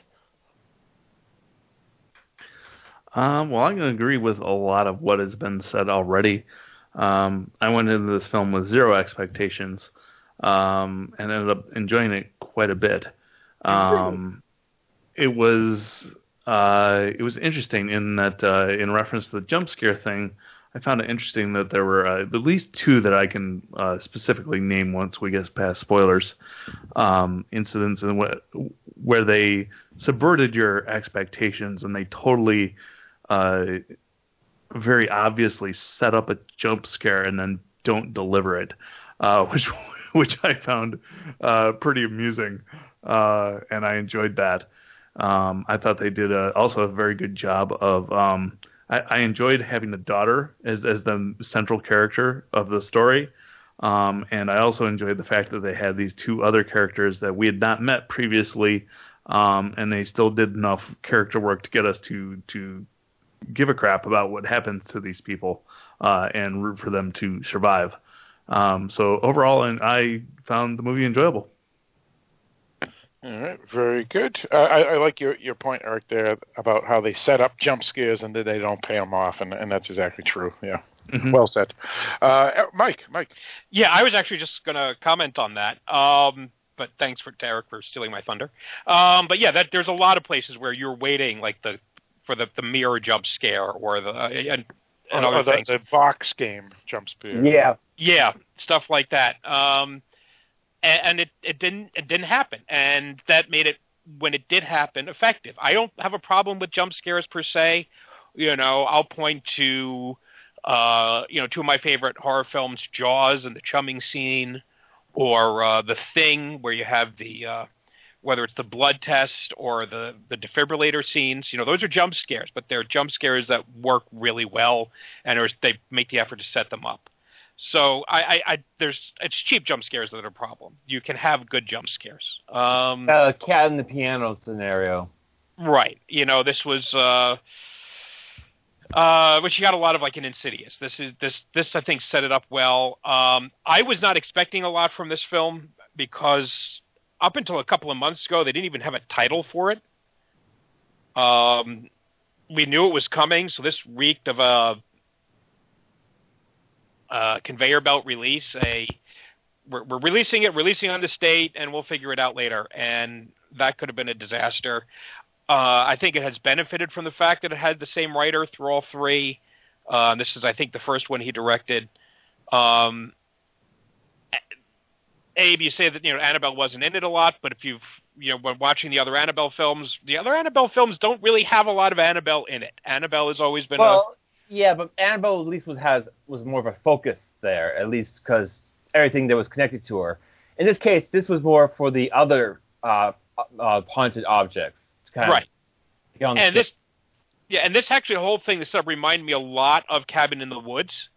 Um, well, I'm going to agree with a lot of what has been said already. Um, I went into this film with zero expectations um, and ended up enjoying it quite a bit. Um, it was uh, it was interesting in that, uh, in reference to the jump scare thing, I found it interesting that there were uh, at least two that I can uh, specifically name once we get past spoilers, um, incidents in wh- where they subverted your expectations and they totally uh, very obviously set up a jump scare and then don't deliver it, uh, which which I found uh, pretty amusing, uh, and I enjoyed that. Um, I thought they did a, also a very good job of. Um, I, I enjoyed having the daughter as as the central character of the story, um, and I also enjoyed the fact that they had these two other characters that we had not met previously, um, and they still did enough character work to get us to to. give a crap about what happens to these people uh, and root for them to survive. Um, so overall, and I found the movie enjoyable. All right, very good. Uh, I, I like your, your point, Eric, there about how they set up jump scares and then they don't pay them off, and, and that's exactly true. Yeah, mm-hmm. Well said. Uh, Mike, Mike. Yeah, I was actually just going to comment on that. Um, but thanks for to Eric for stealing my thunder. Um, but yeah, that there's a lot of places where you're waiting, like the for the, the mirror jump scare or the uh, and, and or, other or the, things. the box game jump scare. Yeah, yeah, stuff like that. Um, and, and it, it didn't it didn't happen, and that made it, when it did happen, effective. I don't have a problem with jump scares per se. You know, I'll point to uh, you know two of my favorite horror films, Jaws and the chumming scene, or uh, The Thing, where you have the uh, whether it's the blood test or the, the defibrillator scenes, you know, those are jump scares, but they're jump scares that work really well, and they make the effort to set them up. So I, I, I there's it's cheap jump scares that are a problem. You can have good jump scares. Um, uh, cat in the piano scenario. Right. You know, this was, uh, uh, which you got a lot of like in Insidious. This is this this I think set it up well. Um, I was not expecting a lot from this film because up until a couple of months ago, they didn't even have a title for it. Um, we knew it was coming, so this reeked of a, a conveyor belt release. A we're, we're releasing it, releasing on the state, and we'll figure it out later. And that could have been a disaster. Uh, I think it has benefited from the fact that it had the same writer through all three. Uh, this is, I think, the first one he directed. Um, Abe, you say that, you know, Annabelle wasn't in it a lot, but if you've, you know, when watching the other Annabelle films, the other Annabelle films don't really have a lot of Annabelle in it. Annabelle has always been well, a... yeah, but Annabelle at least was has was more of a focus there, at least because everything that was connected to her. In this case, this was more for the other uh, uh, haunted objects. Kind right. Of and this, yeah, and this actually, the whole thing, this stuff reminded me a lot of Cabin in the Woods.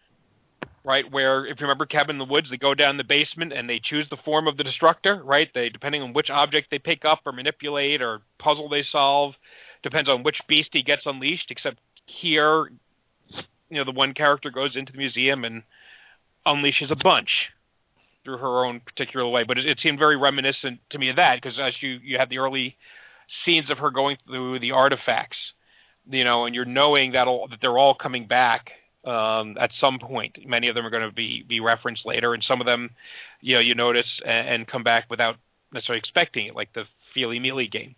Right, where, if you remember Cabin in the Woods, they go down the basement and they choose the form of the destructor, right? They, depending on which object they pick up or manipulate or puzzle they solve, depends on which beast he gets unleashed, except here, you know, the one character goes into the museum and unleashes a bunch through her own particular way. But it, it seemed very reminiscent to me of that, because as you, you have the early scenes of her going through the artifacts, you know, and you're knowing that that they're all coming back Um, at some point. Many of them are going to be, be referenced later, and some of them, you know, you notice and, and come back without necessarily expecting it, like the Feely Mealy game.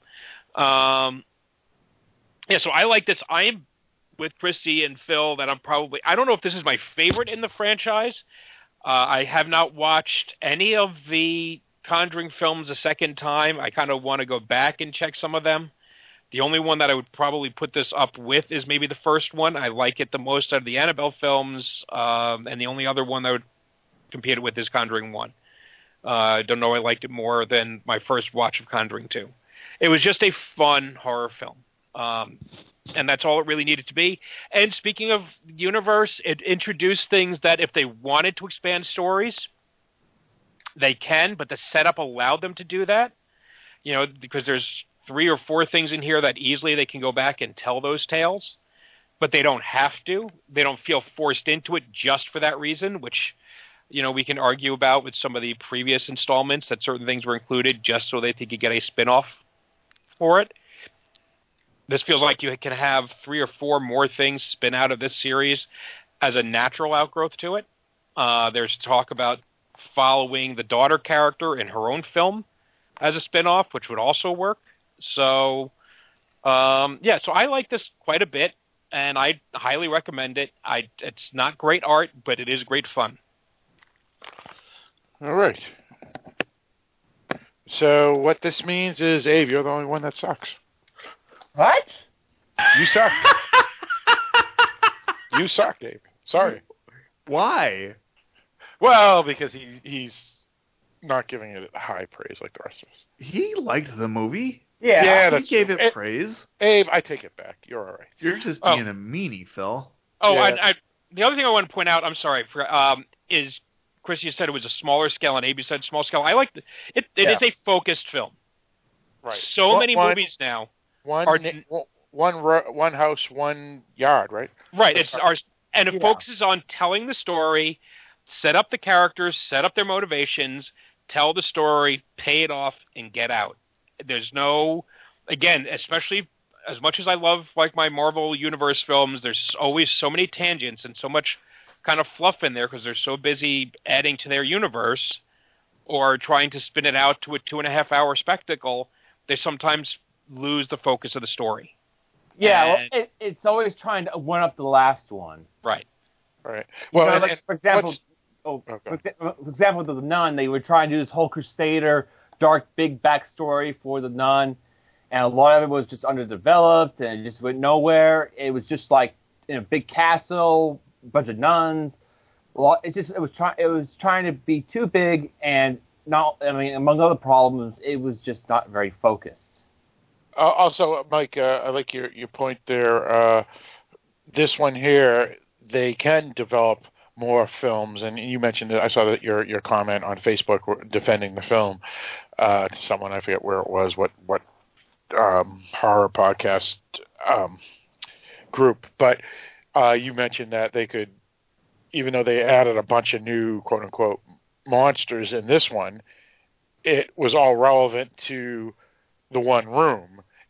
Um, yeah, so I like this. I am with Christy and Phil that I'm probably, I don't know if this is my favorite in the franchise. Uh, I have not watched any of the Conjuring films a second time. I kind of want to go back and check some of them. The only one that I would probably put this up with is maybe the first one. I like it the most out of the Annabelle films, um, and the only other one that I would compete it with is Conjuring one. I uh, don't know I liked it more than my first watch of Conjuring two. It was just a fun horror film, um, and that's all it really needed to be. And speaking of universe, it introduced things that if they wanted to expand stories, they can, but the setup allowed them to do that. You know, because there's three or four things in here that easily they can go back and tell those tales, but they don't have to. They don't feel forced into it just for that reason, which, you know, we can argue about with some of the previous installments that certain things were included just so that they could get a spin-off for it. This feels like you can have three or four more things spin out of this series as a natural outgrowth to it. Uh, there's talk about following the daughter character in her own film as a spin-off, which would also work. So, um, yeah, so I like this quite a bit, and I highly recommend it. I, it's not great art, but it is great fun. All right. So what this means is, Abe, you're the only one that sucks. What? You suck. You suck, Abe. Sorry. Why? Well, because he he's not giving it high praise like the rest of us. He liked the movie. Yeah, yeah he gave it Abe, praise. Abe, I take it back. You're all right. You're just oh. being a meanie, Phil. Oh, yeah. I, I, the other thing I want to point out, I'm sorry, for, um, is Chris, you said it was a smaller scale, and Abe, you said small scale. I like the, it. It yeah. is a focused film. Right. So one, many one, movies now. One, are, one, one house, one yard, right? Right. It's our, and it yeah. focuses on telling the story, set up the characters, set up their motivations, tell the story, pay it off, and get out. There's no, again, especially as much as I love like my Marvel Universe films, there's always so many tangents and so much kind of fluff in there because they're so busy adding to their universe or trying to spin it out to a two and a half hour spectacle. They sometimes lose the focus of the story. Yeah, and, well, it, it's always trying to one up the last one. Right. Right. Well, Well, you know, and, like, and for example, what's- oh, okay. for, exa- for example, the Nun, they were trying to do this whole Crusader, dark, big backstory for the Nun, and a lot of it was just underdeveloped and it just went nowhere. It was just like in a big castle, a bunch of nuns. A lot, it just it was trying it was trying to be too big and not. I mean, among other problems, it was just not very focused. Uh, also, Mike, uh, I like your, your point there. Uh, this one here, they can develop more films, and you mentioned that. I saw that your your comment on Facebook defending the film uh, to someone. I forget where it was, what what um, horror podcast um, group, but uh, you mentioned that they could, even though they added a bunch of new quote unquote monsters in this one, it was all relevant to the one room.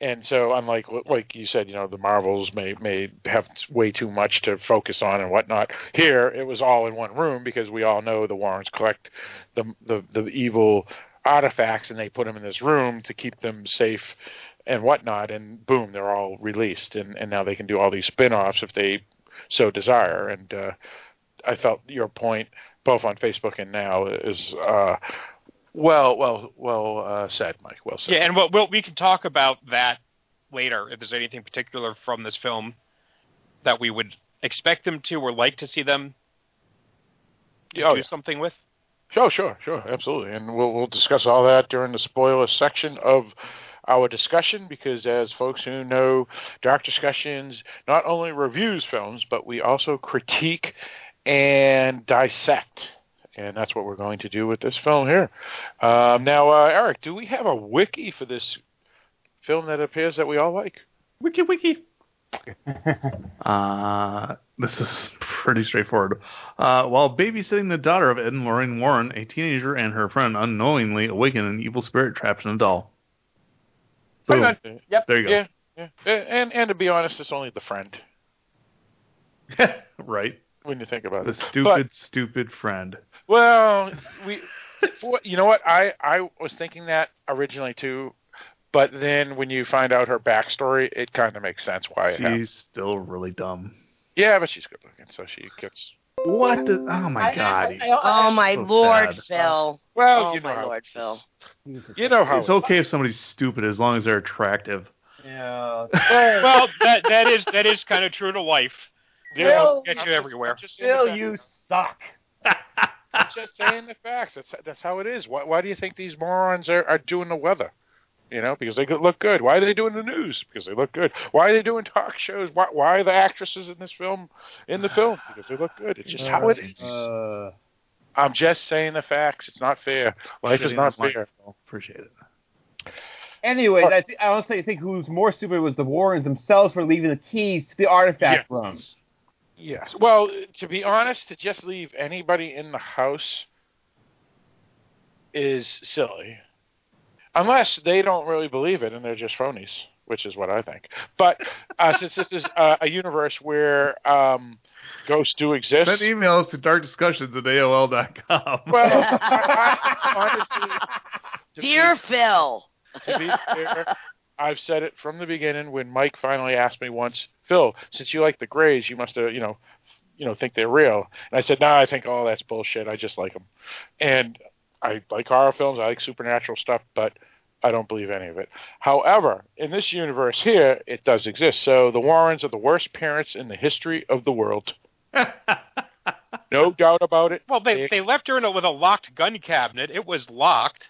And so, unlike like you said, you know, the Marvels may may have way too much to focus on and whatnot. Here, it was all in one room because we all know the Warrens collect the the, the evil artifacts and they put them in this room to keep them safe and whatnot. And boom, they're all released, and, and now they can do all these spin-offs if they so desire. And uh, I felt your point, both on Facebook and now, is uh, well, well, well uh, said, Mike. Well said. Yeah, and we'll, we'll, we can talk about that later. If there's anything particular from this film that we would expect them to or like to see them oh, do yeah. something with. Sure, sure, sure, absolutely, and we'll we'll discuss all that during the spoiler section of our discussion, because as folks who know, Dark Discussions not only reviews films, but we also critique and dissect. And that's what we're going to do with this film here. Um, now, uh, Eric, do we have a wiki for this film that appears that we all like? Wiki, wiki. Uh, this is pretty straightforward. Uh, while babysitting the daughter of Ed and Lorraine Warren, a teenager and her friend unknowingly awaken an evil spirit trapped in a doll. Boom. Yep. There you go. Yeah, yeah. And, and to be honest, it's only the friend. Right. When you think about The it. stupid, But, stupid friend. well, we, for, you know what? I, I was thinking that originally too, but then when you find out her backstory, it kind of makes sense why it She's happened. still really dumb. Yeah, but she's good looking, so she gets. What? The, oh my I- god. I- I- Oh my so lord, sad. Phil. Well, oh you know my how lord, it Phil. is. You know how It's it is. okay if somebody's stupid as long as they're attractive. Yeah. Well, that that is that is kind of true to life. You know, get you everywhere. I'm just saying the Phil, fact- you suck. I'm just saying the facts. That's that's how it is. Why, why do you think these morons are, are doing the weather? You know, because they look good. Why are they doing the news? Because they look good. Why are they doing talk shows? Why, why are the actresses in this film in the film? Because they look good. It's just how it is. Uh, I'm just saying the facts. It's not fair. Life is Shitting not on my- fair. Appreciate it. anyways, I, th- I honestly think who was more stupid was the Warrens themselves for leaving the keys to the artifact Yes. room. Yes. Well, to be honest, to just leave anybody in the house is silly. Unless they don't really believe it and they're just phonies, which is what I think. But uh, since this is uh, a universe where um, ghosts do exist... Send emails to darkdiscussions at A O L dot com. Well, I, I, honestly... to Dear be, Phil. To be fair, I've said it from the beginning when Mike finally asked me once, Phil, since you like the Greys, you must have, you know, you know, think they're real. And I said, no, nah, I think all that's bullshit. I just like them. And I like horror films. I like supernatural stuff, but I don't believe any of it. However, in this universe here, it does exist. So the Warrens are the worst parents in the history of the world. No doubt about it. Well, they they left her in a, with a locked gun cabinet. It was locked.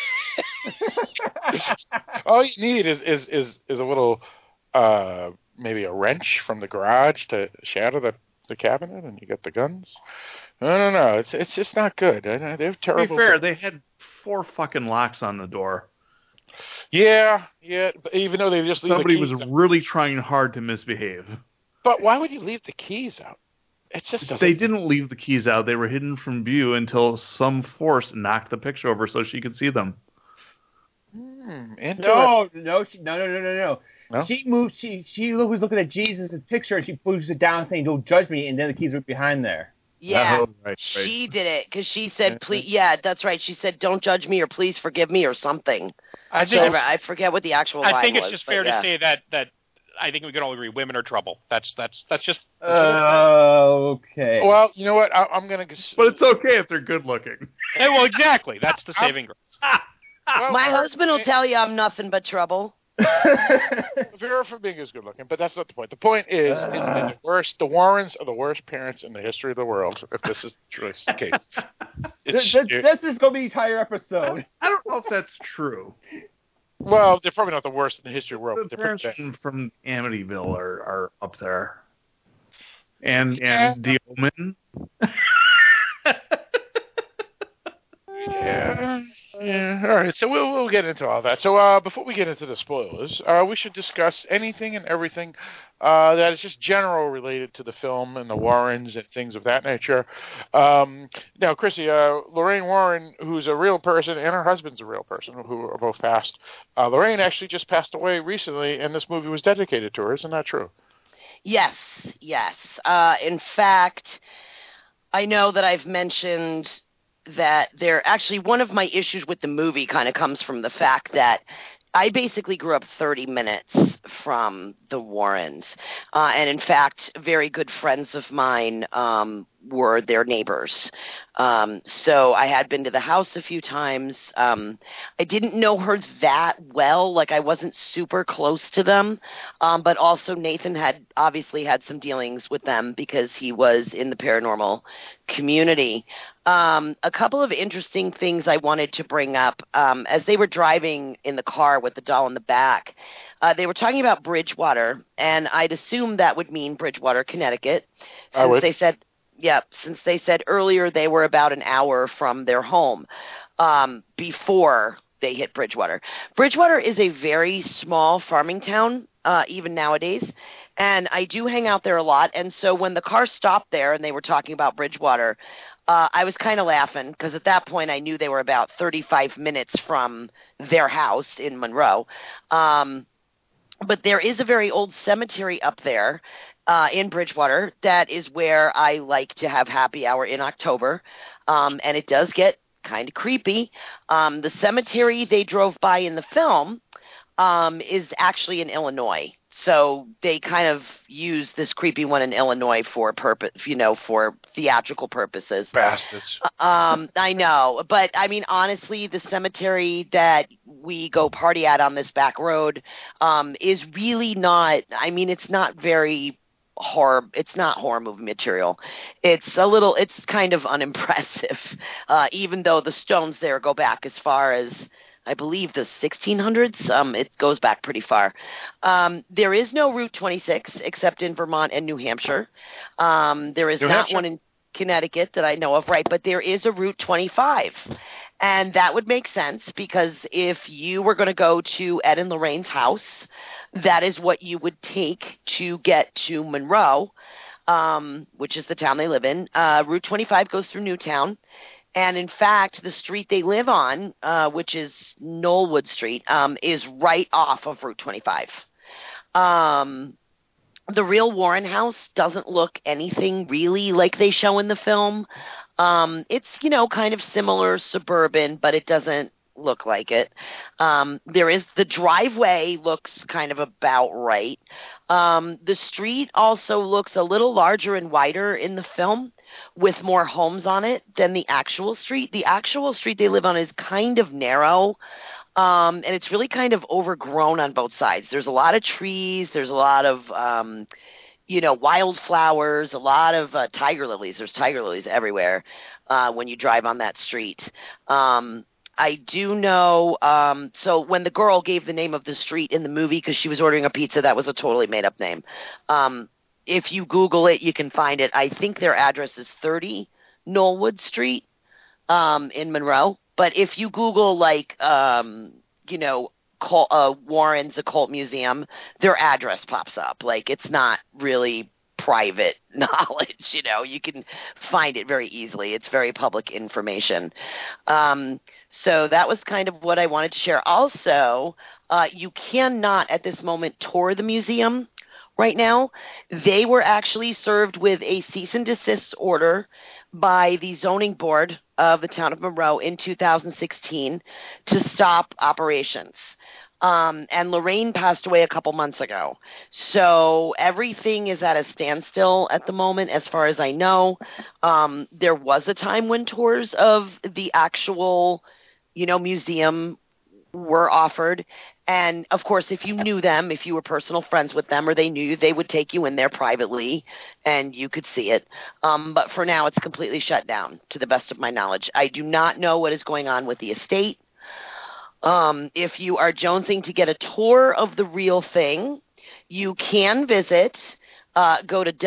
All you need is is is, is a little, uh, maybe a wrench from the garage to shatter the, the cabinet, and you get the guns. No, no, no. It's it's just not good. They're To terrible. be fair, they had four fucking locks on the door. Yeah, yeah. But even though they just leave Somebody the was keys out. really trying hard to misbehave. But why would you leave the keys out? It's just doesn't. They didn't leave the keys out. They were hidden from view until some force knocked the picture over so she could see them. Hmm, into No, no, she, no, no, no, no, no. No? She moved. She she was looking at Jesus' picture, and she pushes it down, saying, "Don't judge me." And then the keys were behind there. Yeah, Oh, right, right. she did it because she said, "Please." Yeah, that's right. She said, "Don't judge me," or "Please forgive me," or something. I So, think I forget what the actual I line think it's was, just but fair yeah. to say that that I think we can all agree women are trouble. That's that's that's just. Uh, okay. Well, you know what? I, I'm gonna. But it's okay if they're good looking. Yeah, well, exactly. That's the saving grace. Well, My Vera husband will Farmiga- tell you I'm nothing but trouble. Vera Farmiga is good looking, but that's not the point. The point is, Uh. it's the worst. The Warrens are the worst parents in the history of the world. If this is truly the case, this, it's, this, this is going to be the entire episode. I don't know if that's true. well, they're probably not the worst in the history of the world. The But they're pretty parents bad. from Amityville are, are up there. And Yeah. and The Omen. Yeah. Yeah, all right. So we'll we'll get into all that. So uh, before we get into the spoilers, uh, we should discuss anything and everything uh, that is just general related to the film and the Warrens and things of that nature. Um, now, Chrissy, uh, Lorraine Warren, who's a real person, and her husband's a real person, who are both passed. Uh, Lorraine actually just passed away recently, and this movie was dedicated to her. Isn't that true? Yes, yes. Uh, in fact, I know that I've mentioned that there actually one of my issues with the movie kind of comes from the fact that I basically grew up thirty minutes from the Warrens. Uh, and in fact, very good friends of mine um, were their neighbors. Um, so I had been to the house a few times. Um, I didn't know her that well. Like, I wasn't super close to them. Um, but also Nathan had obviously had some dealings with them because he was in the paranormal community. Um, a couple of interesting things I wanted to bring up. Um, as they were driving in the car with the doll in the back, uh, they were talking about Bridgewater, and I'd assume that would mean Bridgewater, Connecticut. I would. They said, yeah, since they said earlier they were about an hour from their home um, before they hit Bridgewater. Bridgewater is a very small farming town, uh, even nowadays, and I do hang out there a lot. And so when the car stopped there and they were talking about Bridgewater, Uh, I was kind of laughing because at that point I knew they were about thirty-five minutes from their house in Monroe. Um, but there is a very old cemetery up there uh, in Bridgewater that is where I like to have happy hour in October. Um, and it does get kind of creepy. Um, the cemetery they drove by in the film um, is actually in Illinois. So they kind of use this creepy one in Illinois for purpose, you know, for theatrical purposes. Bastards. Um, I know, but I mean, honestly, the cemetery that we go party at on this back road um, is really not. I mean, it's not very horror. It's not horror movie material. It's a little. It's kind of unimpressive, uh, even though the stones there go back as far as, I believe, the sixteen hundreds. Um, it goes back pretty far. Um, there is no Route twenty-six except in Vermont and New Hampshire. Um, there is New not Hampshire? one in Connecticut that I know of, right? But there is a Route twenty-five. And that would make sense because if you were going to go to Ed and Lorraine's house, that is what you would take to get to Monroe, um, which is the town they live in. Uh, Route twenty-five goes through Newtown. And in fact, the street they live on, uh, which is Knollwood Street, um, is right off of Route twenty-five. Um, the real Warren house doesn't look anything really like they show in the film. Um, it's, you know, kind of similar suburban, but it doesn't look like it. Um, there is the driveway looks kind of about right. Um, the street also looks a little larger and wider in the film, with more homes on it than the actual street. The actual street they live on is kind of narrow, um, and it's really kind of overgrown on both sides. There's a lot of trees. There's a lot of, um, you know, wildflowers, a lot of uh, tiger lilies. There's tiger lilies everywhere uh, when you drive on that street. Um, I do know, um, so when the girl gave the name of the street in the movie because she was ordering a pizza, that was a totally made-up name. Um, if you Google it, you can find it. I think their address is thirty Knollwood Street um, in Monroe. But if you Google, like, um, you know, Col- uh, Warren's Occult Museum, their address pops up. Like, it's not really private knowledge, you know. You can find it very easily. It's very public information. Um, so that was kind of what I wanted to share. Also, uh, you cannot at this moment tour the museum right now. They were actually served with a cease and desist order by the zoning board of the town of Monroe in two thousand sixteen to stop operations. Um, and Lorraine passed away a couple months ago. So everything is at a standstill at the moment, as far as I know. Um, there was a time when tours of the actual, you know, museum were offered. And, of course, if you knew them, if you were personal friends with them or they knew you, they would take you in there privately and you could see it. Um, but for now, it's completely shut down, to the best of my knowledge. I do not know what is going on with the estate. Um, if you are jonesing to get a tour of the real thing, you can visit, uh, go to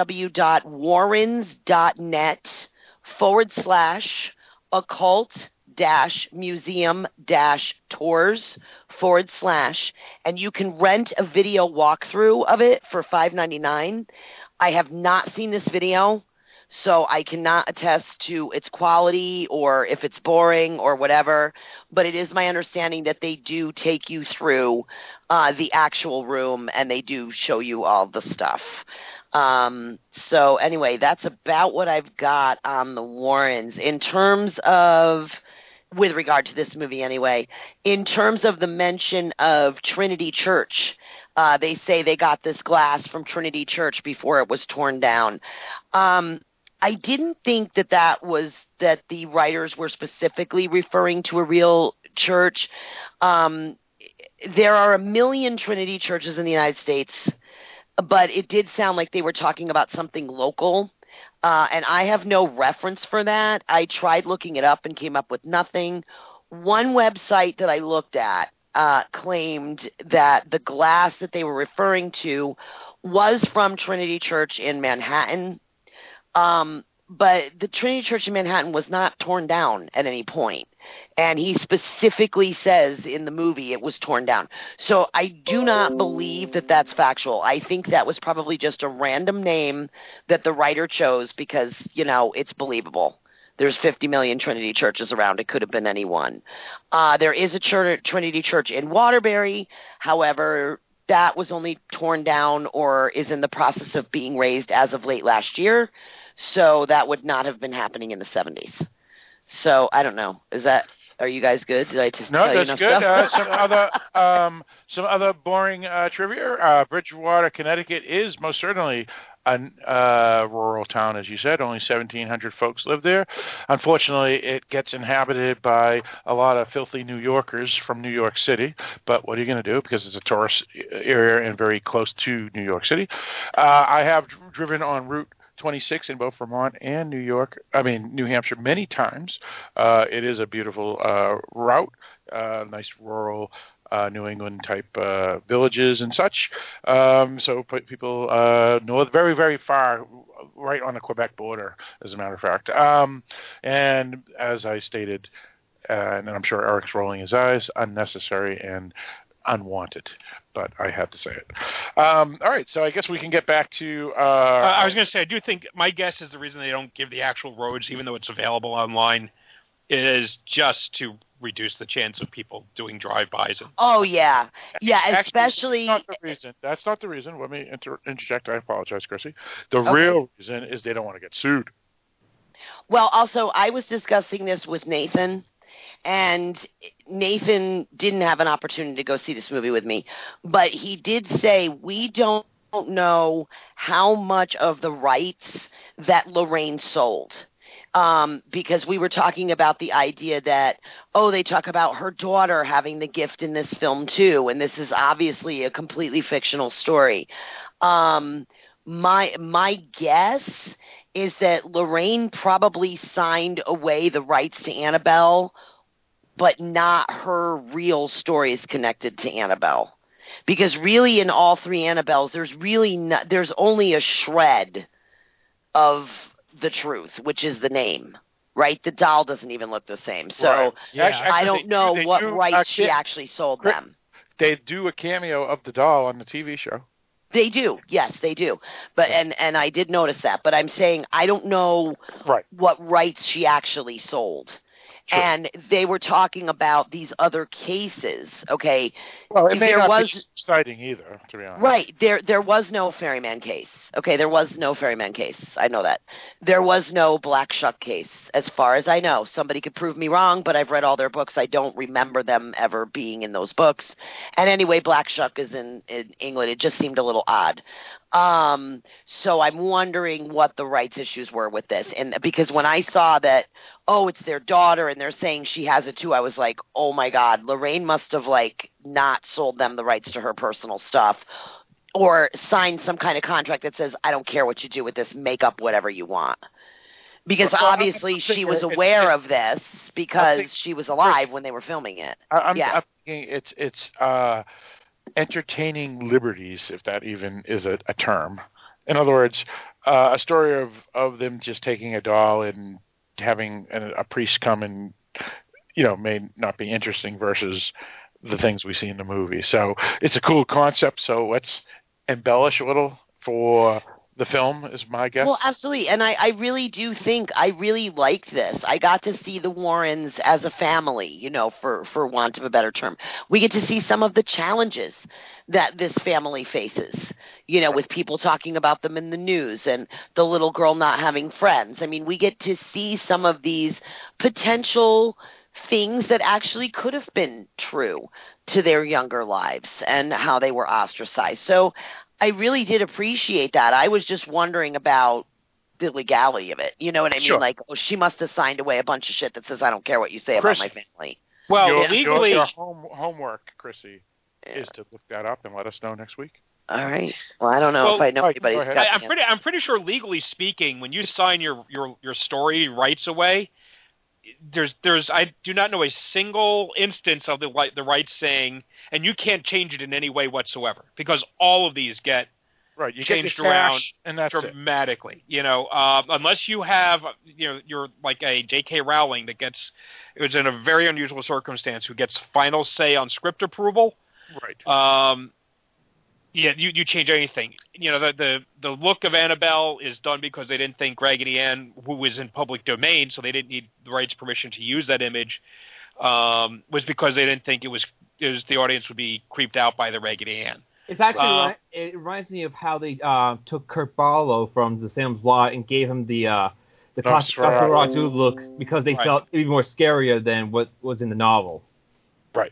www.warrens.net forward slash occult dash museum dash tours forward slash, and you can rent a video walkthrough of it for five ninety-nine. I have not seen this video, so I cannot attest to its quality or if it's boring or whatever, but it is my understanding that they do take you through uh, the actual room and they do show you all the stuff. Um, so anyway, that's about what I've got on the Warrens. In terms of, with regard to this movie anyway, in terms of the mention of Trinity Church, uh, they say they got this glass from Trinity Church before it was torn down. Um, I didn't think that that was, that the writers were specifically referring to a real church. Um, there are a million Trinity churches in the United States, but it did sound like they were talking about something local, uh, and I have no reference for that. I tried looking it up and came up with nothing. One website that I looked at uh, claimed that the glass that they were referring to was from Trinity Church in Manhattan, um, but the Trinity Church in Manhattan was not torn down at any point. And he specifically says in the movie it was torn down. So I do not believe that that's factual. I think that was probably just a random name that the writer chose because, you know, it's believable. There's fifty million Trinity churches around. It could have been any one. Uh, there is a church, Trinity Church in Waterbury. However, that was only torn down or is in the process of being raised as of late last year. So that would not have been happening in the seventies. So I don't know. Is that? Are you guys good? Did I just no, tell you that's enough good. Uh, stuff? some other um, some other boring uh, trivia. Uh, Bridgewater, Connecticut is most certainly a uh, rural town, as you said. Only seventeen hundred folks live there. Unfortunately, it gets inhabited by a lot of filthy New Yorkers from New York City. But what are you going to do? Because it's a tourist area and very close to New York City. Uh, I have driven on Route twenty-six in both Vermont and New York, I mean, New Hampshire many times. Uh, it is a beautiful uh, route, uh, nice rural uh, New England type uh, villages and such. Um, so people uh, north, very, very far, right on the Quebec border, as a matter of fact. Um, and as I stated, uh, and I'm sure Eric's rolling his eyes, unnecessary and unwanted, but I had to say it. Um, all right, so I guess we can get back to. Uh, uh, I was going to say, I do think my guess is the reason they don't give the actual roads, even though it's available online, is just to reduce the chance of people doing drive-bys. And, oh yeah, yeah, Actually, especially. That's not the reason. That's not the reason. Let me inter- interject. I apologize, Chrissy. The Okay. real reason is they don't want to get sued. Well, also, I was discussing this with Nathan. And Nathan didn't have an opportunity to go see this movie with me, but he did say we don't know how much of the rights that Lorraine sold. Um, because we were talking about the idea that, oh, they talk about her daughter having the gift in this film too, and this is obviously a completely fictional story. Um, my my guess is that Lorraine probably signed away the rights to Annabelle, but not her real stories connected to Annabelle. Because really in all three Annabelles, there's really not, there's only a shred of the truth, which is the name, right? The doll doesn't even look the same. So Right. Yeah. Actually, I they don't do- know they what do rights she actually- actually sold them. They do a cameo of the doll on the T V show. They do, yes, they do. But and and I did notice that. But I'm saying I don't know right. what rights she actually sold. Sure. And they were talking about these other cases. Okay, Well, it may there not was be exciting either, to be honest. right there. There was no Ferryman case. Okay, there was no Ferryman case. I know that. There was no Black Shuck case, as far as I know. Somebody could prove me wrong, but I've read all their books. I don't remember them ever being in those books. And anyway, Black Shuck is in, in England. It just seemed a little odd. Um, so I'm wondering what the rights issues were with this. And because when I saw that, oh, it's their daughter and they're saying she has it too, I was like, oh my God, Lorraine must have like not sold them the rights to her personal stuff or signed some kind of contract that says, I don't care what you do with this, make up whatever you want. Because Well, obviously I'm she was thinking aware it's- of this because think- she was alive when they were filming it. I, I'm, yeah. I'm thinking it's it's uh, entertaining liberties, if that even is a, a term. In other words, uh, a story of, of them just taking a doll and having a, a priest come and you know, may not be interesting versus the things we see in the movie. So it's a cool concept. So let's embellish a little for the film, is my guess. Well, absolutely. And I, I really do think I really liked this. I got to see the Warrens as a family, you know, for, for want of a better term. We get to see some of the challenges that this family faces, you know, with people talking about them in the news and the little girl not having friends. I mean, we get to see some of these potential things that actually could have been true to their younger lives and how they were ostracized. So I really did appreciate that. I was just wondering about the legality of it. You know what I mean? Sure. Like, oh, she must have signed away a bunch of shit that says, I don't care what you say Chris, about my family. Well, your, legally, your, your home, homework, Chrissy, yeah. is to look that up and let us know next week. All right. Well, I don't know well, if I know Mike, anybody's got I, I'm pretty. I'm pretty sure, legally speaking, when you sign your, your, your story rights away, there's there's I do not know a single instance of the the rights saying, and you can't change it in any way whatsoever, because all of these get right you changed get around and that's dramatically. It. You know, uh, unless you have, you know, you're like a J K Rowling that gets, it was in a very unusual circumstance, who gets final say on script approval. Right. Um. Yeah, you, you change anything. You know, the, the the look of Annabelle is done because they didn't think Raggedy Ann, who was in public domain, so they didn't need the rights permission to use that image, um, was because they didn't think it was, it was the audience would be creeped out by the Raggedy Ann. It's actually Uh, it reminds me of how they uh, took Kurt Barlow from the Salem's Lot and gave him the uh, the Nosferatu look because they Right. felt even more scarier than what was in the novel. Right.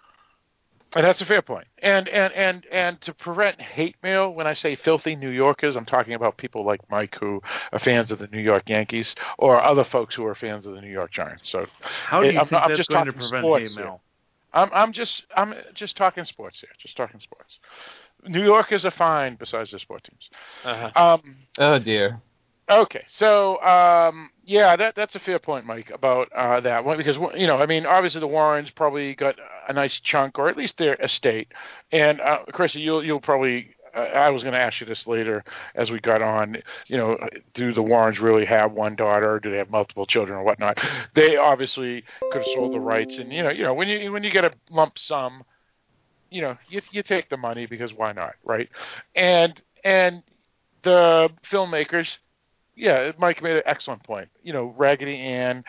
And that's a fair point. And, and, and, and to prevent hate mail, when I say filthy New Yorkers, I'm talking about people like Mike who are fans of the New York Yankees, or other folks who are fans of the New York Giants. So How do you I'm, think I'm that's just going to talking prevent sports hate here. mail? I'm, I'm just I'm just talking sports here. Just talking sports. New Yorkers are fine besides their sport teams. Uh-huh. Um, Oh dear. Okay, so um, yeah, that that's a fair point, Mike, about uh, that one, because you know, I mean, obviously the Warrens probably got a nice chunk, or at least their estate. And uh, Chrissy, you'll you'll probably. Uh, I was going to ask you this later as we got on. You know, do the Warrens really have one daughter, or do they have multiple children, or whatnot? They obviously could have sold the rights, and you know, you know, when you when you get a lump sum, you know, you you take the money because why not, right? And and the filmmakers. Yeah, Mike made an excellent point. You know, Raggedy Ann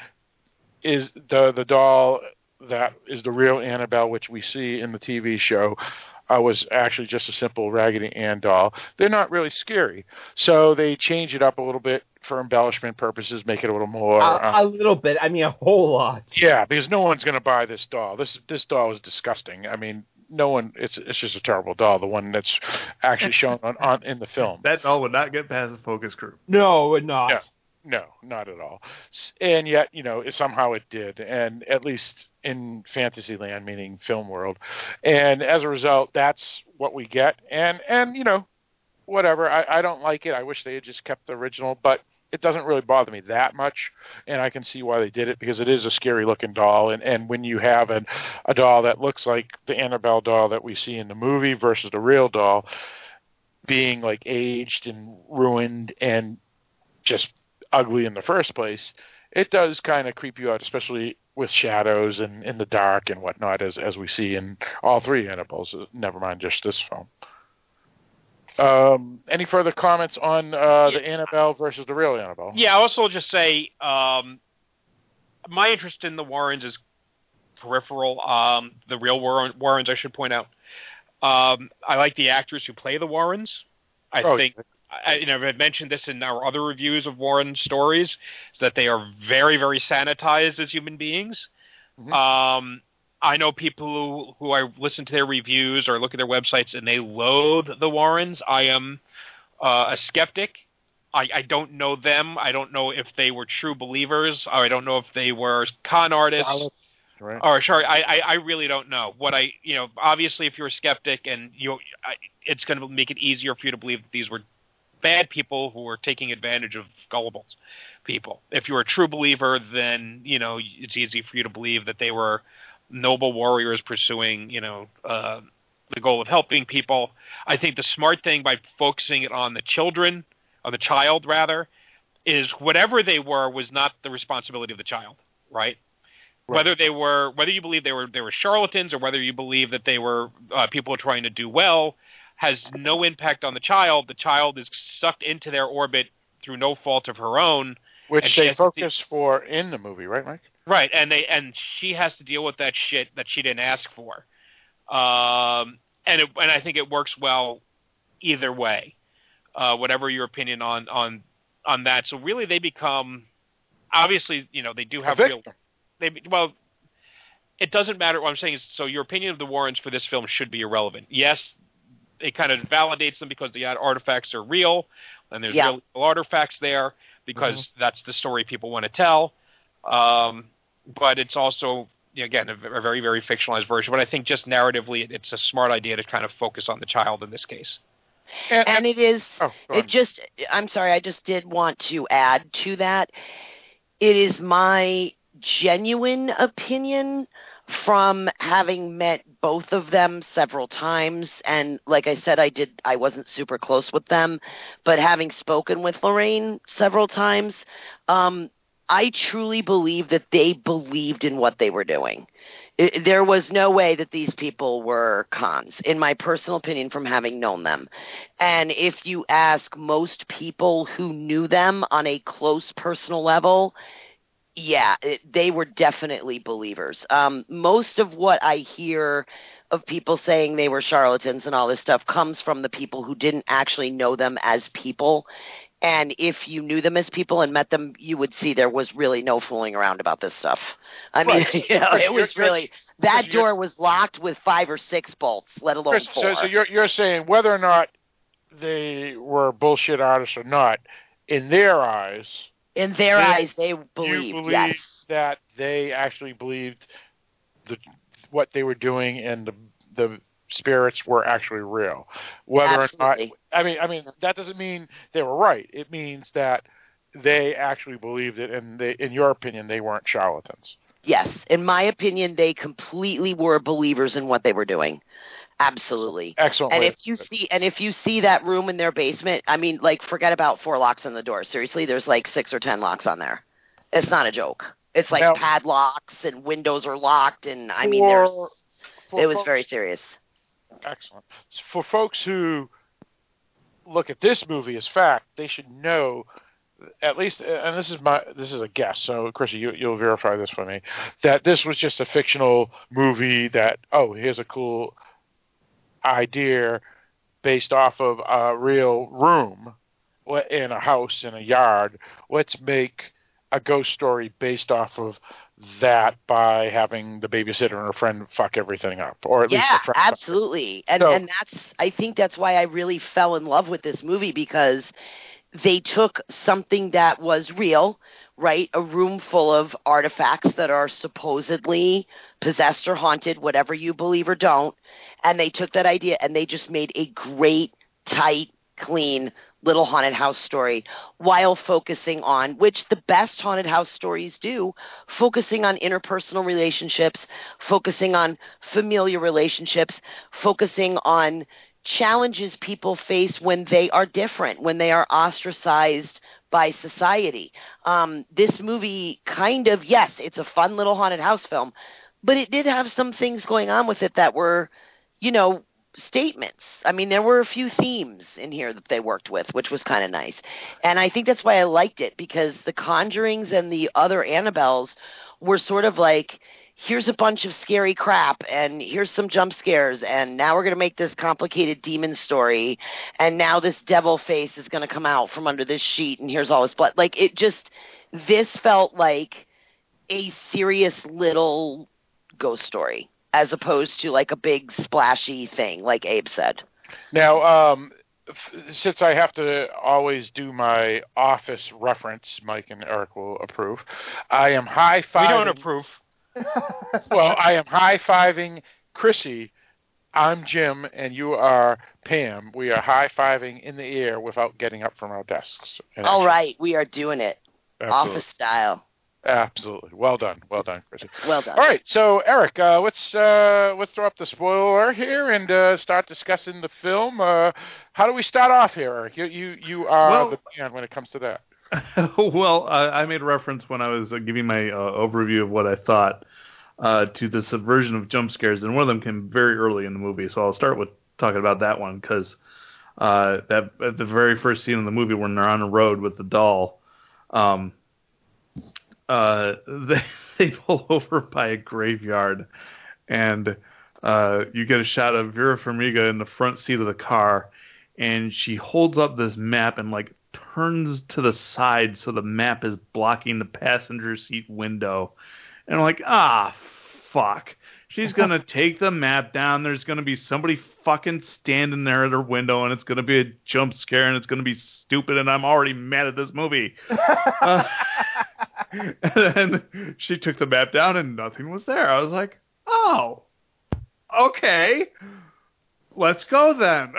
is the the doll that is the real Annabelle, which we see in the T V show, uh, was actually just a simple Raggedy Ann doll. They're not really scary, so they change it up a little bit for embellishment purposes, make it a little more. A, Uh, a little bit. I mean, a whole lot. yeah, because no one's going to buy this doll. This this doll is disgusting. I mean, no one. It's it's just a terrible doll. The one that's actually shown on, on in the film. That doll would not get past the focus group. No, it would not. No, no, not at all. S- And yet, you know, it, somehow it did, and at least in Fantasyland, meaning film world. And as a result, that's what we get. And and you know, whatever. I, I don't like it. I wish they had just kept the original, but it doesn't really bother me that much, and I can see why they did it, because it is a scary-looking doll, and, and when you have an, a doll that looks like the Annabelle doll that we see in the movie versus the real doll being, like, aged and ruined and just ugly in the first place, it does kind of creep you out, especially with shadows and in the dark and whatnot, as, as we see in all three Annabelles, never mind just this film. Um, any further comments on uh, the Annabelle versus the real Annabelle? Yeah, I'll also just say um, my interest in the Warrens is peripheral. Um, the real Warren, Warrens, I should point out. Um, I like the actors who play the Warrens. I Oh, think, I, you know, I've mentioned this in our other reviews of Warren stories, is that they are very, very sanitized as human beings. Mhm. Um, I know people who, who I listen to their reviews or look at their websites and they loathe the Warrens. I am uh, a skeptic. I, I don't know them. I don't know if they were true believers. Or I don't know if they were con artists. Right. Or sorry, I, I, I really don't know. What I, you know, obviously, if you're a skeptic, and you, I, it's going to make it easier for you to believe that these were bad people who were taking advantage of gullible people. If you're a true believer, then you know it's easy for you to believe that they were noble warriors pursuing, you know, uh, the goal of helping people. I think the smart thing by focusing it on the children, on the child rather, is whatever they were was not the responsibility of the child, right? Whether they were, whether you believe they were they were charlatans, or whether you believe that they were uh, people trying to do well, has no impact on the child. The child is sucked into their orbit through no fault of her own, which they focus de- for in the movie, right, Mike? Right, and they and she has to deal with that shit that she didn't ask for, um, and it, and I think it works well either way, uh, whatever your opinion on on on that. So really, they become obviously, you know, they do have real. They well, it doesn't matter. What I'm saying is, so your opinion of the Warrens for this film should be irrelevant. Yes, it kind of validates them because the artifacts are real, and there's yeah. real artifacts there because mm-hmm. that's the story people want to tell. Um, but it's also, you know, again, a, a very, very fictionalized version. But I think just narratively, it, it's a smart idea to kind of focus on the child in this case. And, and it is, oh, it just, I'm sorry, I just did want to add to that. It is my genuine opinion from having met both of them several times. And like I said, I did, I wasn't super close with them, but having spoken with Lorraine several times, um, I truly believe that they believed in what they were doing. It, there was no way that these people were cons, in my personal opinion, from having known them. And if you ask most people who knew them on a close personal level, yeah, it, they were definitely believers. Um, most of what I hear of people saying they were charlatans and all this stuff comes from the people who didn't actually know them as people. And if you knew them as people and met them, you would see there was really no fooling around about this stuff. I mean, right. you know, Chris, it was really, Chris, that Chris, door was locked with five or six bolts, let alone Chris, four. So, so you're, you're saying whether or not they were bullshit artists or not, in their eyes... In their they, eyes, they believed, you believe yes. that they actually believed the, what they were doing and the the spirits were actually real. Whether Absolutely. or not, I mean, I mean that doesn't mean they were right. It means that they actually believed it, and they, in your opinion, they weren't charlatans. Yes, in my opinion, they completely were believers in what they were doing. Absolutely. Excellent. And if you see, and if you see that room in their basement, I mean, like, forget about four locks on the door. Seriously, there's like six or ten locks on there. It's not a joke. It's like now, padlocks and windows are locked, and I mean, there's. It was folks, very serious. Excellent. For folks who look at this movie as fact, they should know, at least, and this is my this is a guess. So, Chrissy, you, you'll verify this for me, that this was just a fictional movie. That oh, here's a cool idea based off of a real room in a house in a yard. Let's make a ghost story based off of that by having the babysitter and her friend fuck everything up, or at yeah, least the friend absolutely. And so, and that's I think that's why I really fell in love with this movie, because they took something that was real, right? A room full of artifacts that are supposedly possessed or haunted, whatever you believe or don't. And they took that idea and they just made a great, tight, clean little haunted house story while focusing on, which the best haunted house stories do, focusing on interpersonal relationships, focusing on familiar relationships, focusing on challenges people face when they are different, when they are ostracized by society. Um, this movie kind of, yes, it's a fun little haunted house film, but it did have some things going on with it that were, you know, statements. I mean, there were a few themes in here that they worked with, which was kind of nice. And I think that's why I liked it, because the Conjurings and the other Annabelles were sort of like, here's a bunch of scary crap, and here's some jump scares, and now we're going to make this complicated demon story, and now this devil face is going to come out from under this sheet, and here's all this blood. Like, it just, this felt like a serious little ghost story, as opposed to like a big splashy thing, like Abe said. Now, um, f- since I have to always do my Office reference, Mike and Eric will approve, I am high-fiving... We don't approve. Well, I am high-fiving Chrissy. I'm Jim, and you are Pam. We are high-fiving in the air without getting up from our desks. And All actually, right, we are doing it. Absolutely. Office style. Absolutely. Well done. Well done, Chrissy. Well done. All right, so Eric, uh, let's uh, let's throw up the spoiler here and uh, start discussing the film. Uh, how do we start off here, Eric? You you, you are well, the man when it comes to that. well, uh, I made reference when I was uh, giving my uh, overview of what I thought uh, to the subversion of jump scares, and one of them came very early in the movie. So I'll start with talking about that one because uh, that at the very first scene in the movie when they're on the road with the doll, um, uh, they they pull over by a graveyard, and uh, you get a shot of Vera Farmiga in the front seat of the car, and she holds up this map and like turns to the side so the map is blocking the passenger seat window. And I'm like, ah, fuck. She's going to take the map down. There's going to be somebody fucking standing there at her window, and it's going to be a jump scare, and it's going to be stupid, and I'm already mad at this movie. uh, and then she took the map down, and nothing was there. I was like, oh, okay. Let's go then.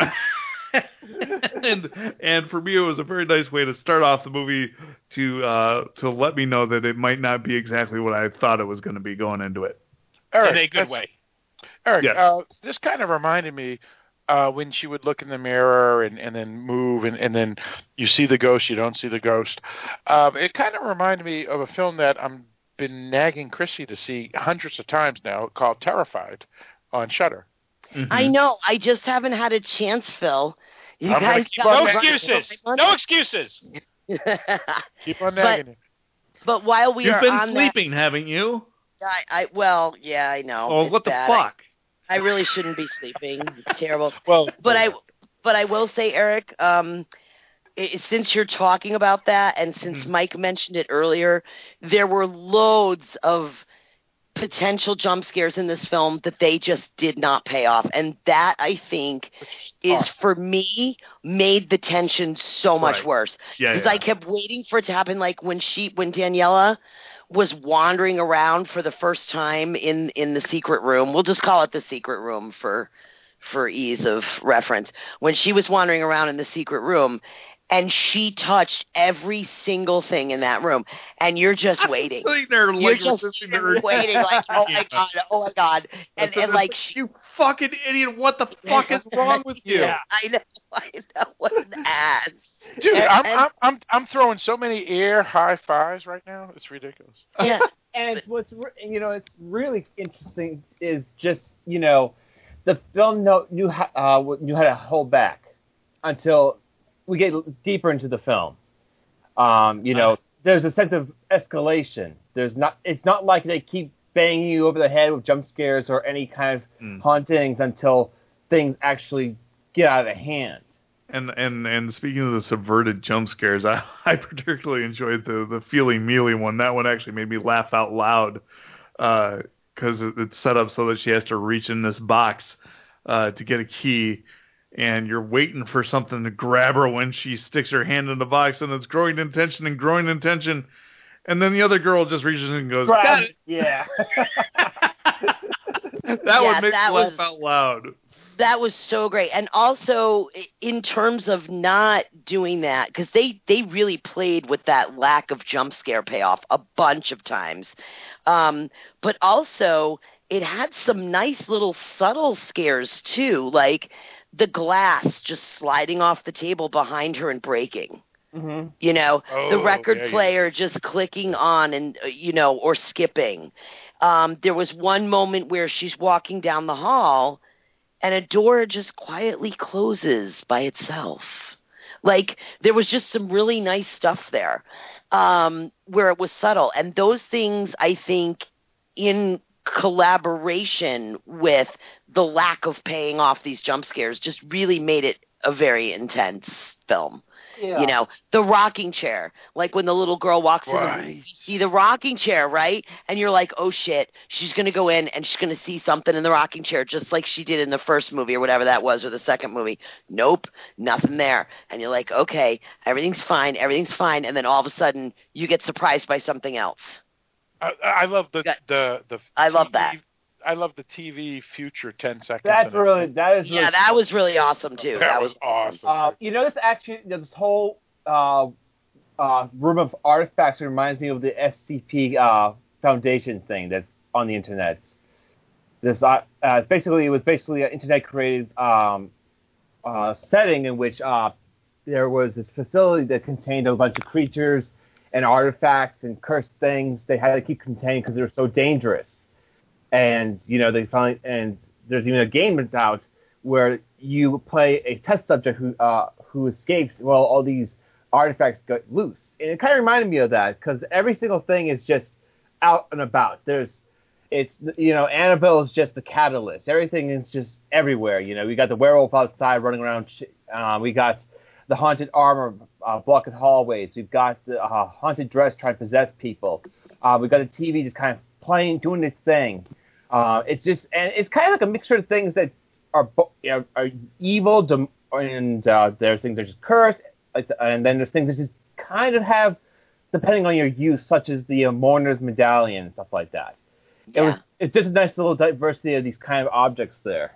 and and for me, it was a very nice way to start off the movie to uh, to let me know that it might not be exactly what I thought it was going to be going into it. Eric, in a good way. Eric, Yes. uh, this kind of reminded me uh, when she would look in the mirror and, and then move, and, and then you see the ghost, you don't see the ghost. Um, it kind of reminded me of a film that I've been nagging Chrissy to see hundreds of times now called Terrified on Shudder. Mm-hmm. I know. I just haven't had a chance, Phil. You I'm gonna guys keep got No on me excuses. running. No excuses. Keep on But- nagging it. But while we You've are been on sleeping, haven't you? that, I, I well, yeah, I know. Oh, It's what the bad. fuck? I, I really shouldn't be sleeping. It's terrible. Well, But I, but I will say, Eric, um, i since you're talking about that, and since Mhm. Mike mentioned it earlier, there were loads of potential jump scares in this film that they just did not pay off, and that I think is for me made the tension so much Right. worse Yeah, because yeah. I kept waiting for it to happen. Like when she, when Daniela was wandering around for the first time in in the secret room. We'll just call it the secret room for for ease of reference. When she was wandering around in the secret room. And she touched every single thing in that room, and you're just waiting. Sitting there You're like just listening to her. waiting, like, oh my Yeah. god, oh my god, and and like she, you fucking idiot! What the fuck is wrong with you? yeah, I know, I know, what an ass, Dude, And- I'm, and- I'm I'm I'm throwing so many air high fives right now. It's ridiculous. yeah, And what's re- you know it's really interesting is just you know the film know, knew how, uh, knew how to hold back until we get deeper into the film. Um, you know, there's a sense of escalation. There's not. It's not like they keep banging you over the head with jump scares or any kind of Mm. hauntings until things actually get out of hand. And and and speaking of the subverted jump scares, I, I particularly enjoyed the the feeling mealy one. That one actually made me laugh out loud because it, it's set up so that she has to reach in this box uh, to get a key, and you're waiting for something to grab her when she sticks her hand in the box, and it's growing in tension and growing in tension, and then the other girl just reaches in and goes, Grab- "Got it." Yeah. That Yeah, one makes that me laugh was- out loud. that was so great. And also i- in terms of not doing that, because they they really played with that lack of jump scare payoff a bunch of times, um, but also it had some nice little subtle scares too, like the glass just sliding off the table behind her and breaking. Mm-hmm. You know, the Oh, record yeah, yeah. player just clicking on and, uh, you know, or skipping. Um, there was one moment where she's walking down the hall and a door just quietly closes by itself. Like, there was just some really nice stuff there um, where it was subtle. And those things, I think, in collaboration with the lack of paying off these jump scares just really made it a very intense film. Yeah. You know, the rocking chair, like when the little girl walks in, Right. the, you see the rocking chair, right? And you're like, oh shit, she's going to go in and she's going to see something in the rocking chair, just like she did in the first movie or whatever that was, or the second movie. Nope, nothing there. And you're like, okay, everything's fine, everything's fine. And then all of a sudden you get surprised by something else. I, I love the Yeah. the the. I love T V that. I love the T V future ten seconds. That's in it. really that is Yeah, really that was really awesome too. That was awesome. Uh, you know, this actually, this whole uh, uh, room of artifacts reminds me of the S C P uh, Foundation thing that's on the internet. This uh, uh, basically, it was basically an internet created um, uh, setting in which uh, there was this facility that contained a bunch of creatures and artifacts and cursed things. They had to keep contained because they were so dangerous. And you know they finally and there's even a game that's out where you play a test subject who uh, who escapes while all these artifacts get loose. And it kind of reminded me of that because every single thing is just out and about. There's, it's you know, Annabelle is just the catalyst. Everything is just everywhere. You know, we got the werewolf outside running around. Uh, we got the haunted armor uh, blocking hallways. We've got the uh, haunted dress trying to possess people. Uh, we got a T V just kind of playing, doing its thing. Uh, it's just, and it's kind of like a mixture of things that are you know, are evil, dem- and uh, there's things that are just cursed, and then there's things that just kind of have, depending on your use, such as the uh, mourner's medallion and stuff like that. Yeah. It was, it's just a nice little diversity of these kind of objects there.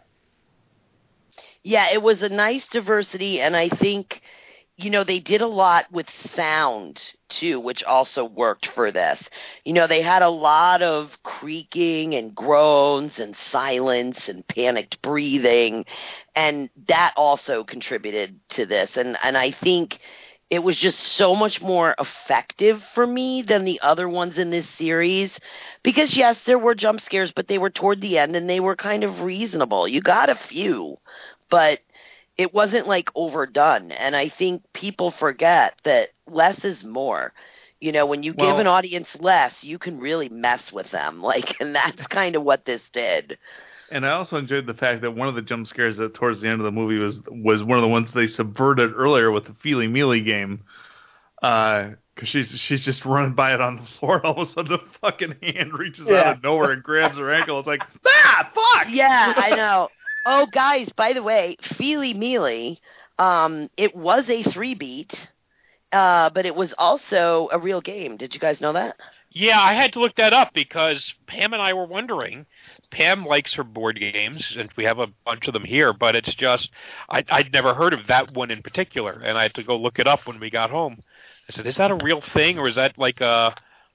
Yeah, it was a nice diversity, and I think, you know, they did a lot with sound, too, which also worked for this. You know, they had a lot of creaking and groans and silence and panicked breathing, and that also contributed to this. And, and I think it was just so much more effective for me than the other ones in this series. Because, yes, there were jump scares, but they were toward the end, and they were kind of reasonable. You got a few, but it wasn't like overdone. And I think people forget that less is more. You know, when you Well, give an audience less, you can really mess with them. Like, and that's kind of what this did. And I also enjoyed the fact that one of the jump scares that towards the end of the movie was was one of the ones they subverted earlier with the Feely Mealy game. Because uh, she's she's just running by it on the floor, and all of a sudden the fucking hand reaches Yeah. out of nowhere and grabs her ankle. It's like, ah, fuck! Yeah, I know. Oh, guys, by the way, Feely Mealy, um, it was a three-beat, uh, but it was also a real game. Did you guys know that? Yeah, I had to look that up because Pam and I were wondering. Pam likes her board games, and we have a bunch of them here, but it's just, I, I'd never heard of that one in particular, and I had to go look it up when we got home. I said, is that a real thing, or is that like a,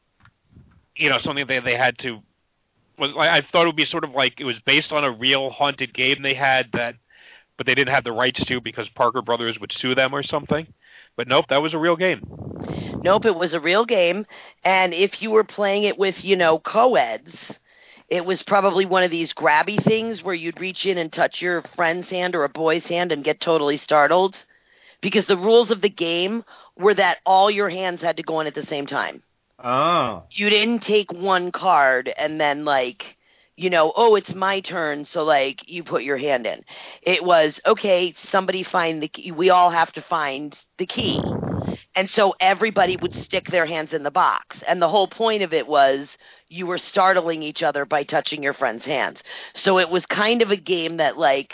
you know, something they, they had to, well, I, I thought it would be sort of like it was based on a real haunted game they had that, but they didn't have the rights to because Parker Brothers would sue them or something. But nope, that was a real game. Nope, it was a real game, and if you were playing it with, you know, co-eds, it was probably one of these grabby things where you'd reach in and touch your friend's hand or a boy's hand and get totally startled. Because the rules of the game were that all your hands had to go in at the same time. Oh. You didn't take one card and then, like, you know, oh, it's my turn, so, like, you put your hand in. It was, okay, somebody find the key. We all have to find the key. And so everybody would stick their hands in the box. And the whole point of it was you were startling each other by touching your friend's hands. So it was kind of a game that, like,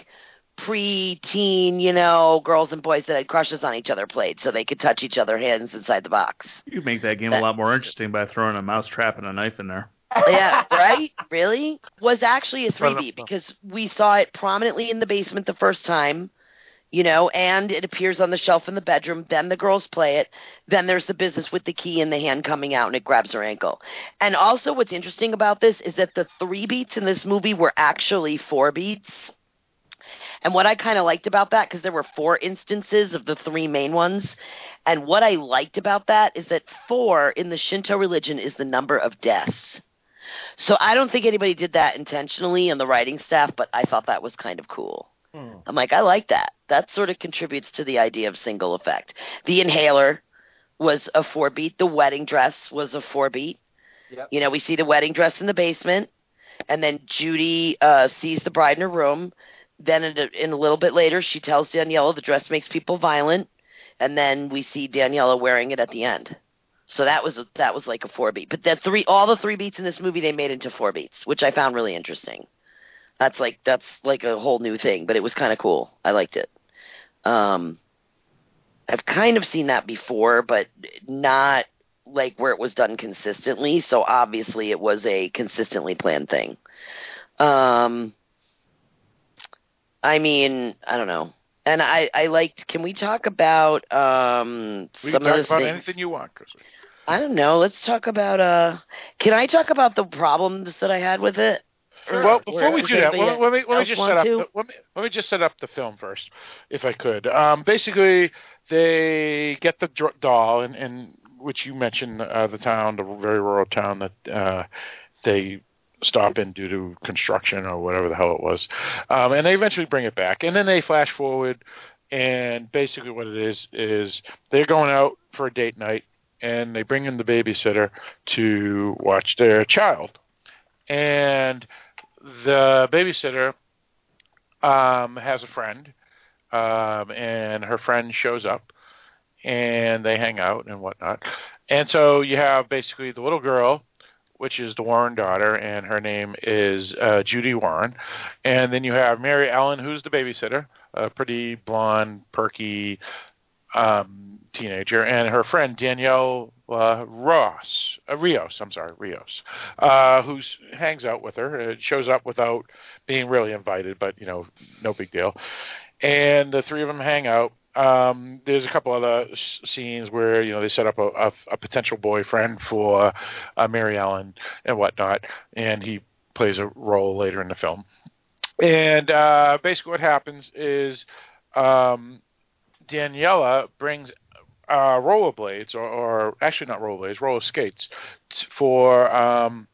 pre-teen, you know, girls and boys that had crushes on each other played so they could touch each other's hands inside the box. You make that game That- a lot more interesting by throwing a mousetrap and a knife in there. Yeah, right? Really? Was actually a three beat because we saw it prominently in the basement the first time, you know, and it appears on the shelf in the bedroom. Then the girls play it. Then there's the business with the key in the hand coming out and it grabs her ankle. And also what's interesting about this is that the three beats in this movie were actually four beats. And what I kind of liked about that, because there were four instances of the three main ones, and what I liked about that is that four in the Shinto religion is the number of deaths. So I don't think anybody did that intentionally in the writing staff, but I thought that was kind of cool. Hmm. I'm like, I like that. That sort of contributes to the idea of single effect. The inhaler was a four beat. The wedding dress was a four beat. Yep. You know, we see the wedding dress in the basement, and then Judy uh, sees the bride in her room. Then in a, in a little bit later, she tells Daniela the dress makes people violent, and then we see Daniela wearing it at the end. So that was that was like a four beat. But that three, all the three beats in this movie, they made into four beats, which I found really interesting. That's like that's like a whole new thing, but it was kind of cool. I liked it. Um, I've kind of seen that before, but not like where it was done consistently. So obviously, it was a consistently planned thing. Um, I mean, I don't know. And I, I liked, can we talk about um, We some can talk of the about things? anything you want, Chris. I don't know. Let's talk about, uh, can I talk about the problems that I had with it? Sure. Well, before we do that, the, let, let me let me just set up to? the, let me let me just set up the film first, if I could. Um, basically, they get the dr- doll, and, and which you mentioned, uh, the town, the very rural town that uh, they stop in due to construction or whatever the hell it was, um, and they eventually bring it back, and then they flash forward, and basically what it is is they're going out for a date night, and they bring in the babysitter to watch their child, and the babysitter um, has a friend, um, and her friend shows up, and they hang out and whatnot. And so you have basically the little girl, which is the Warren daughter, and her name is uh, Judy Warren. And then you have Mary Ellen, who's the babysitter, a pretty blonde, perky um, teenager, and her friend Danielle uh, Ross, uh, Rios, I'm sorry, Rios, uh, who hangs out with her. It shows up without being really invited, but, you know, no big deal. And the three of them hang out. Um, there's a couple other s- scenes where, you know, they set up a, a, a potential boyfriend for uh, Mary Ellen and whatnot, and he plays a role later in the film. And uh, basically what happens is um, Daniela brings uh, rollerblades, or, or actually not rollerblades, roller skates, t- for um,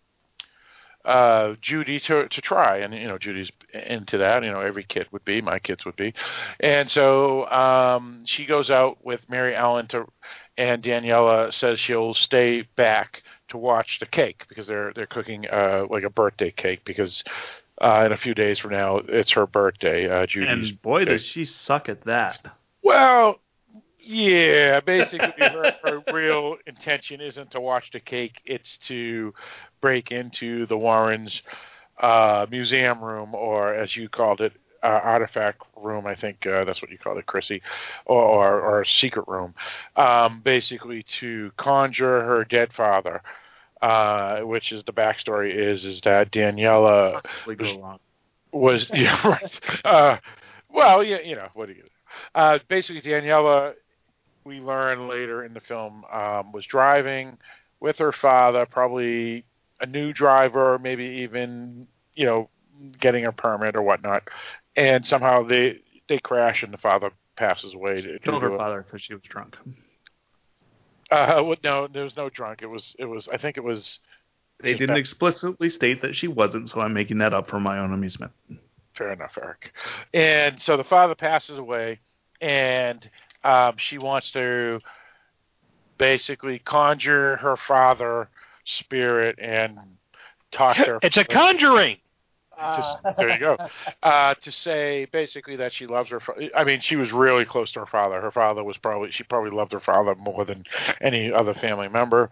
uh, Judy to to try. And, you know, Judy's into that. You know, every kid would be. My kids would be. And so um, she goes out with Mary Ellen to, and Daniela says she'll stay back to watch the cake because they're they're cooking uh, like a birthday cake because uh, in a few days from now it's her birthday. Uh, Judy's And boy, birthday. does she suck at that. Well, yeah, basically her, her real intention isn't to watch the cake, it's to break into the Warrens' uh, museum room, or as you called it, uh, artifact room, I think uh, that's what you called it, Chrissy, or, or, or a secret room, um, basically to conjure her dead father, uh, which is the backstory is, is that Daniela was, was yeah, right. Uh, well, yeah, you know, what do you Uh, basically, Daniela, we learn later in the film, um, was driving with her father, probably a new driver, maybe even, you know, getting a permit or whatnot. And somehow they they crash and the father passes away. To, Killed to her a, father because she was drunk. Uh, well, no, there was no drunk. It was, it was. I think it was. They just didn't back- explicitly state that she wasn't, so I'm making that up for my own amusement. Fair enough, Eric. And so the father passes away, and um, she wants to basically conjure her father spirit and talk to her. It's a conjuring. Just, there you go. Uh, to say basically that she loves her. Fa- I mean, she was really close to her father. Her father was probably she probably loved her father more than any other family member.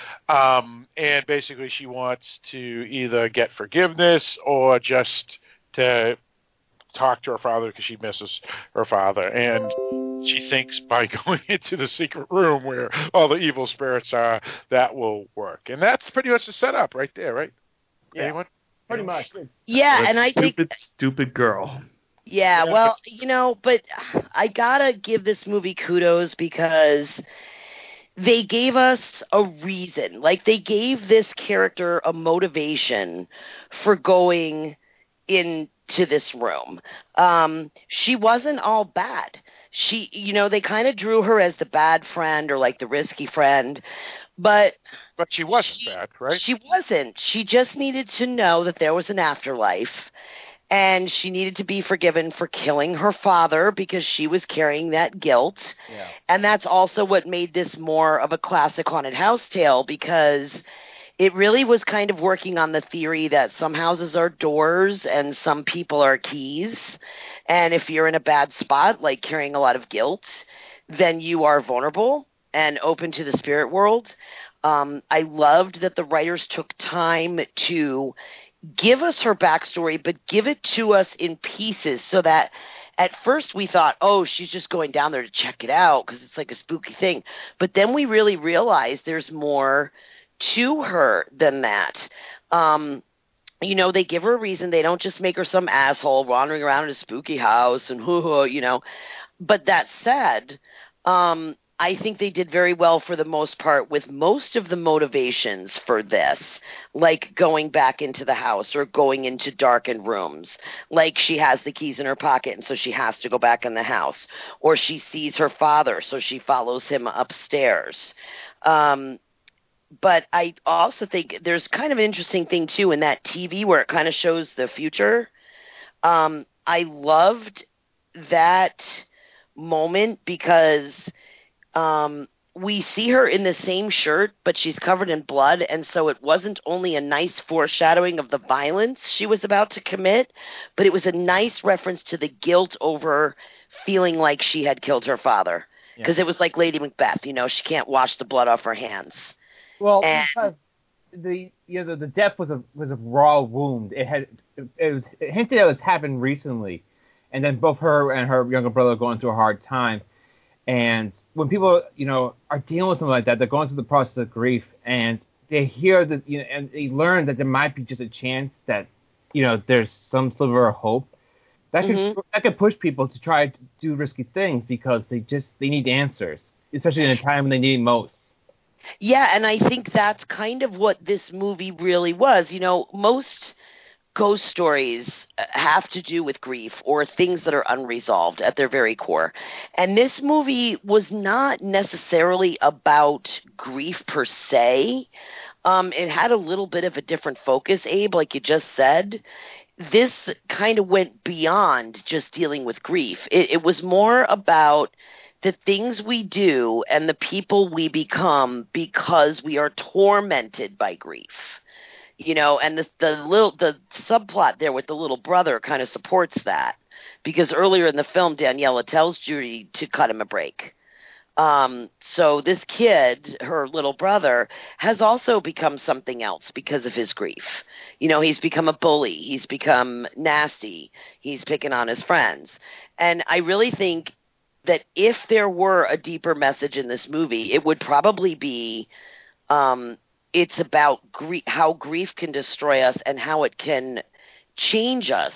Um, and basically, she wants to either get forgiveness or just to talk to her father because she misses her father. And she thinks by going into the secret room where all the evil spirits are, that will work. And that's pretty much the setup right there, right? Yeah. Anyone? Pretty much. Yeah, What a and I think stupid, stupid girl. Yeah, well, you know, but I gotta give this movie kudos because they gave us a reason. Like, they gave this character a motivation for going into this room. Um, she wasn't all bad. She, you know, they kind of drew her as the bad friend or like the risky friend, but But she wasn't bad, right? she wasn't. She just needed to know that there was an afterlife. And she needed to be forgiven for killing her father because she was carrying that guilt. Yeah. And that's also what made this more of a classic haunted house tale, because it really was kind of working on the theory that some houses are doors and some people are keys. And if you're in a bad spot, like carrying a lot of guilt, then you are vulnerable and open to the spirit world. Um, I loved that the writers took time to give us her backstory, but give it to us in pieces so that at first we thought, oh, she's just going down there to check it out because it's like a spooky thing. But then we really realized there's more to her than that. Um, you know, they give her a reason. They don't just make her some asshole wandering around in a spooky house and, you know. But that said, um, I think they did very well for the most part with most of the motivations for this, like going back into the house or going into darkened rooms, like she has the keys in her pocket and so she has to go back in the house, or she sees her father so she follows him upstairs. Um, but I also think there's kind of an interesting thing too in that T V where it kind of shows the future. Um, I loved that moment because um, we see her in the same shirt, but she's covered in blood, and so it wasn't only a nice foreshadowing of the violence she was about to commit, but it was a nice reference to the guilt over feeling like she had killed her father. Because Yeah. it was like Lady Macbeth, you know, she can't wash the blood off her hands. Well, And- because the you know the, the death was a was a raw wound. It had it, it was it hinted it was happened recently, and then both her and her younger brother are going through a hard time. And when people you know are dealing with something like that, they're going through the process of grief, and they hear that you know and they learn that there might be just a chance that you know there's some sliver of hope. That could Mhm. that could push people to try to do risky things because they just they need answers, especially in a time when they need it most. Yeah, and I think that's kind of what this movie really was. You know, most ghost stories uh, have to do with grief or things that are unresolved at their very core. And this movie was not necessarily about grief per se. Um, it had a little bit of a different focus, Abe, like you just said. This kind of went beyond just dealing with grief. It, it was more about the things we do and the people we become because we are tormented by grief. You know, and the the little the subplot there with the little brother kind of supports that, because earlier in the film Daniela tells Judy to cut him a break. Um, so this kid, her little brother, has also become something else because of his grief. You know, he's become a bully. He's become nasty. He's picking on his friends. And I really think that if there were a deeper message in this movie, it would probably be um, it's about grief, how grief can destroy us and how it can change us.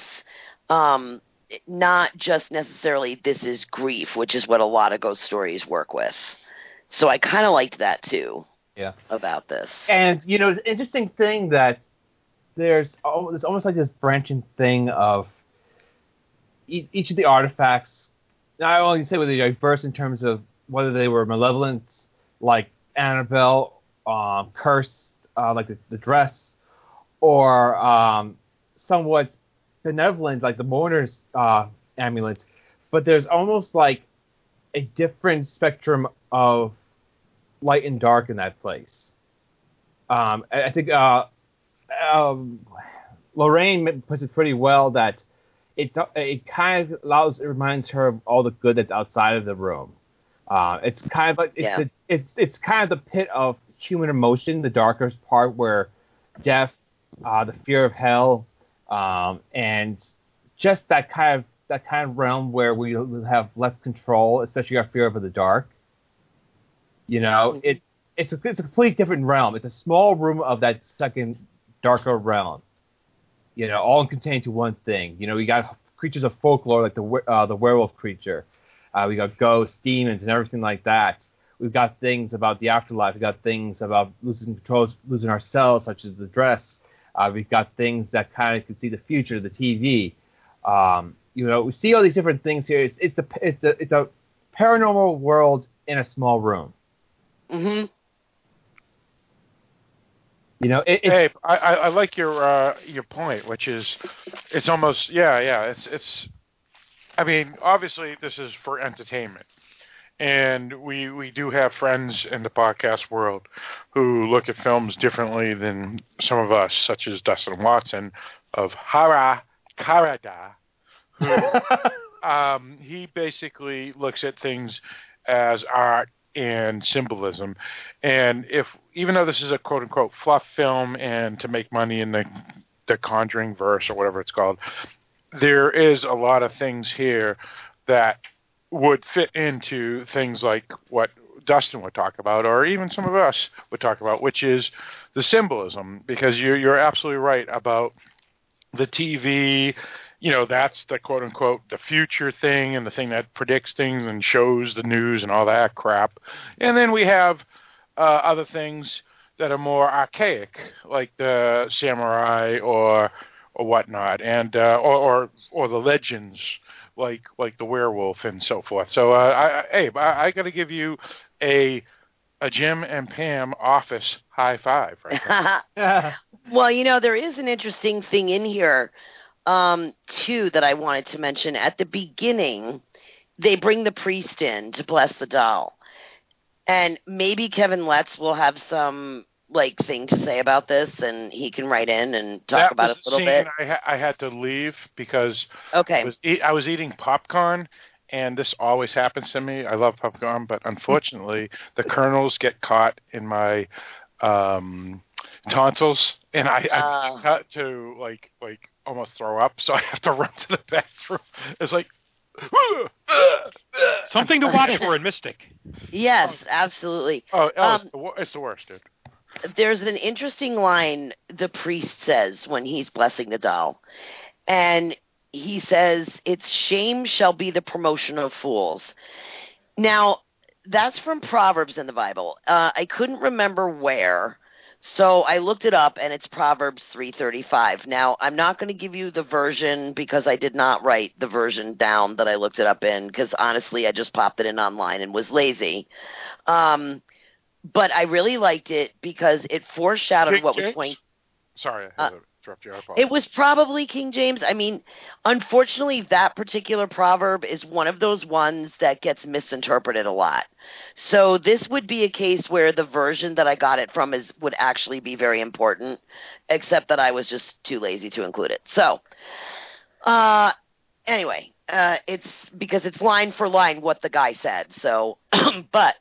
Um, not just necessarily this is grief, which is what a lot of ghost stories work with. So I kind of liked that too. Yeah. About this. And you know, the interesting thing that there's al- there's almost like this branching thing of e- each of the artifacts. Not only say whether they're diverse in terms of whether they were malevolent, like Annabelle, um, cursed, uh, like the, the dress, or um, somewhat benevolent, like the mourner's uh, amulet. But there's almost like a different spectrum of light and dark in that place. Um, I, I think uh, um, Lorraine puts it pretty well that it it kind of allows it reminds her of all the good that's outside of the room. Uh, it's kind of like it's, Yeah. the, it's it's kind of the pit of human emotion, the darkest part where death, uh, the fear of hell, um, and just that kind of that kind of realm where we have less control, especially our fear of the dark. You know, Mm-hmm. it it's a it's a completely different realm. It's a small room of that second darker realm. You know, all contained to one thing. You know, we got creatures of folklore like the we- uh, the werewolf creature. Uh, we got ghosts, demons, and everything like that. We've got things about the afterlife. We've got things about losing control, losing ourselves, such as the dress. Uh, we've got things that kind of can see the future, the T V. Um, you know, we see all these different things here. It's, it's a it's a it's a paranormal world in a small room. Mm-hmm. You know, it, it, Hey, I, I I like your uh, your point, which is it's almost yeah yeah it's it's. I mean, obviously this is for entertainment, and we we do have friends in the podcast world who look at films differently than some of us, such as Dustin Watson of Hara Karada, who um, he basically looks at things as art and symbolism. And if even though this is a quote unquote fluff film and to make money in the the Conjuring verse or whatever it's called, there is a lot of things here that would fit into things like what Dustin would talk about, or even some of us would talk about, which is the symbolism. Because you're you're absolutely right about the T V you know, that's the quote unquote the future thing and the thing that predicts things and shows the news and all that crap. And then we have uh, other things that are more archaic, like the samurai or or whatnot, and uh, or, or or the legends, like like the werewolf and so forth. So, uh, I, I, Abe, I, I got to give you a a Jim and Pam office high five right now. Well, you know, there is an interesting thing in here, um, too, that I wanted to mention. At the beginning, they bring the priest in to bless the doll. And maybe Kevin Letts will have some, like, thing to say about this, and he can write in and talk that about was it a little the bit. scene I, ha- I had to leave because okay. I, was e- I was eating popcorn, and this always happens to me. I love popcorn, but unfortunately, the kernels get caught in my um, tonsils, and I, I Uh. got to like like almost throw up, so I have to run to the bathroom. It's like something to watch for in Mystic. Yes, absolutely. Oh, oh Um, it's, the, wor- it's the worst, dude. There's an interesting line the priest says when he's blessing the doll. And he says, "Its shame shall be the promotion of fools." Now, that's from Proverbs in the Bible. Uh, I couldn't remember where, so I looked it up, and it's Proverbs three thirty-five. Now, I'm not going to give you the version because I did not write the version down that I looked it up in, because honestly, I just popped it in online and was lazy. Um, but I really liked it because it foreshadowed King what was James? going. Sorry, I Uh, had to interrupt you. I apologize. It was probably King James. I mean, unfortunately, that particular proverb is one of those ones that gets misinterpreted a lot. So this would be a case where the version that I got it from is would actually be very important, except that I was just too lazy to include it. So, uh, anyway, uh, it's because it's line for line what the guy said. So, but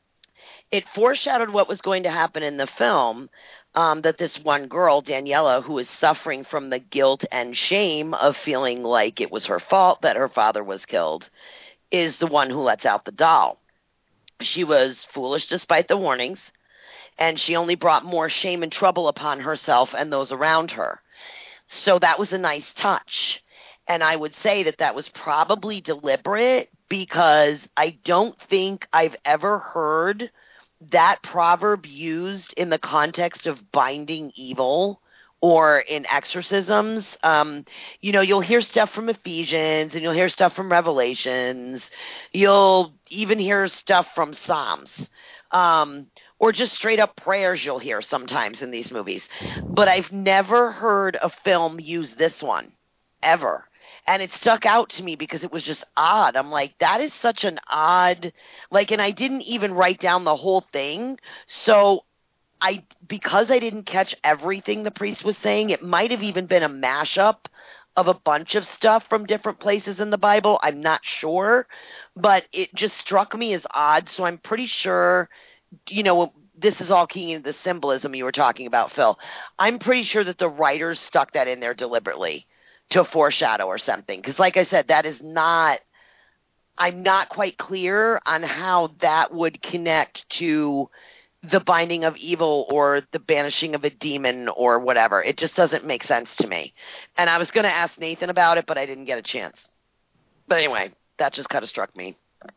it foreshadowed what was going to happen in the film. Um, that this one girl, Daniela, who is suffering from the guilt and shame of feeling like it was her fault that her father was killed, is the one who lets out the doll. She was foolish despite the warnings, and she only brought more shame and trouble upon herself and those around her. So that was a nice touch. And I would say that that was probably deliberate because I don't think I've ever heard that proverb used in the context of binding evil or in exorcisms. Um, you know, you'll hear stuff from Ephesians and you'll hear stuff from Revelations. You'll even hear stuff from Psalms. Um, or just straight up prayers you'll hear sometimes in these movies. But I've never heard a film use this one, ever. And it stuck out to me because it was just odd. I'm like, that is such an odd, like, and I didn't even write down the whole thing. So I, because I didn't catch everything the priest was saying, it might have even been a mashup of a bunch of stuff from different places in the Bible. I'm not sure, but it just struck me as odd. So I'm pretty sure, you know, this is all keying into the symbolism you were talking about, Phil. I'm pretty sure that the writers stuck that in there deliberately to foreshadow or something. Because like I said, that is not, I'm not quite clear on how that would connect to the binding of evil or the banishing of a demon or whatever. It just doesn't make sense to me. And I was going to ask Nathan about it, but I didn't get a chance. But anyway, that just kind of struck me.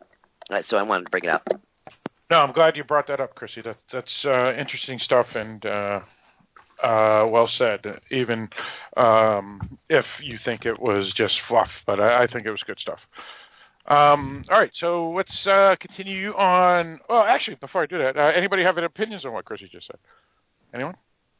So I wanted to bring it up. No, I'm glad you brought that up, Chrissy. That, that's uh, interesting stuff and uh, uh, well said, even um, if you think it was just fluff. But I, I think it was good stuff. Um, all right, so let's uh, continue on. Well, actually, before I do that, uh, anybody have any opinions on what Chrissy just said? Anyone?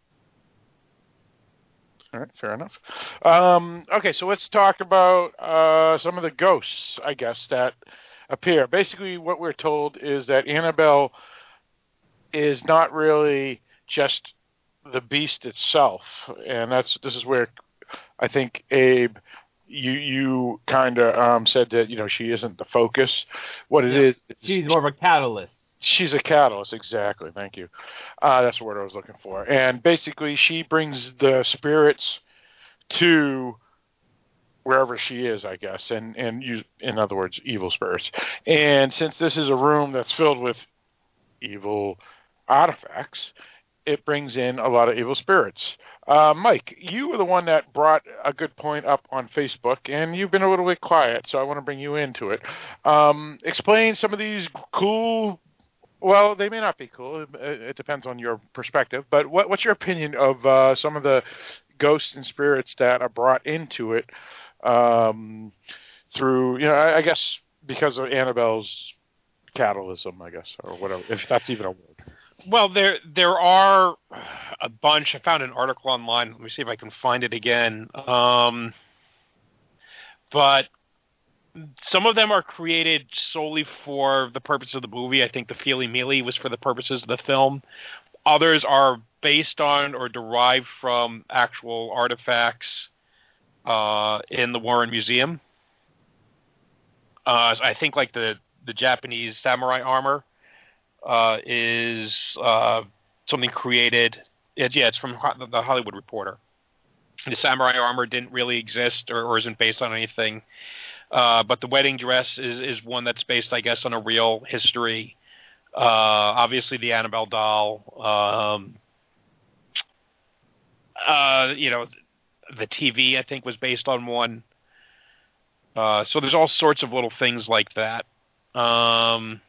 All right, fair enough. Um, okay, so let's talk about uh, some of the ghosts, I guess, that appear. Basically, what we're told is that Annabelle is not really just the beast itself, and that's this is where I think Abe, you you kind of um, said that you know she isn't the focus. What it Yeah. is, She's more of a catalyst. She's a catalyst, exactly. Thank you. Uh, that's the word I was looking for. And basically, she brings the spirits to wherever she is, I guess, and and you, in other words, evil spirits. And since this is a room that's filled with evil artifacts, it brings in a lot of evil spirits. Uh, Mike, you were the one that brought a good point up on Facebook, and you've been a little bit quiet, so I want to bring you into it. Um, explain some of these cool. Well, they may not be cool. It, it depends on your perspective. But what, what's your opinion of uh, some of the ghosts and spirits that are brought into it um, through, you know, I, I guess because of Annabelle's catalysm, I guess, or whatever, if that's even a word. Well, there there are a bunch. I found an article online. Let me see if I can find it again. Um, but some of them are created solely for the purpose of the movie. I think the Feely Mealy was for the purposes of the film. Others are based on or derived from actual artifacts uh, in the Warren Museum. Uh, I think like the, the Japanese samurai armor uh, is uh, something created. It, yeah, it's from the Hollywood Reporter. The samurai armor didn't really exist or, or isn't based on anything. Uh, but the wedding dress is, is one that's based, I guess, on a real history. Uh, obviously, the Annabelle doll. Um, uh, you know, the T V, I think, was based on one. Uh, so there's all sorts of little things like that. Um,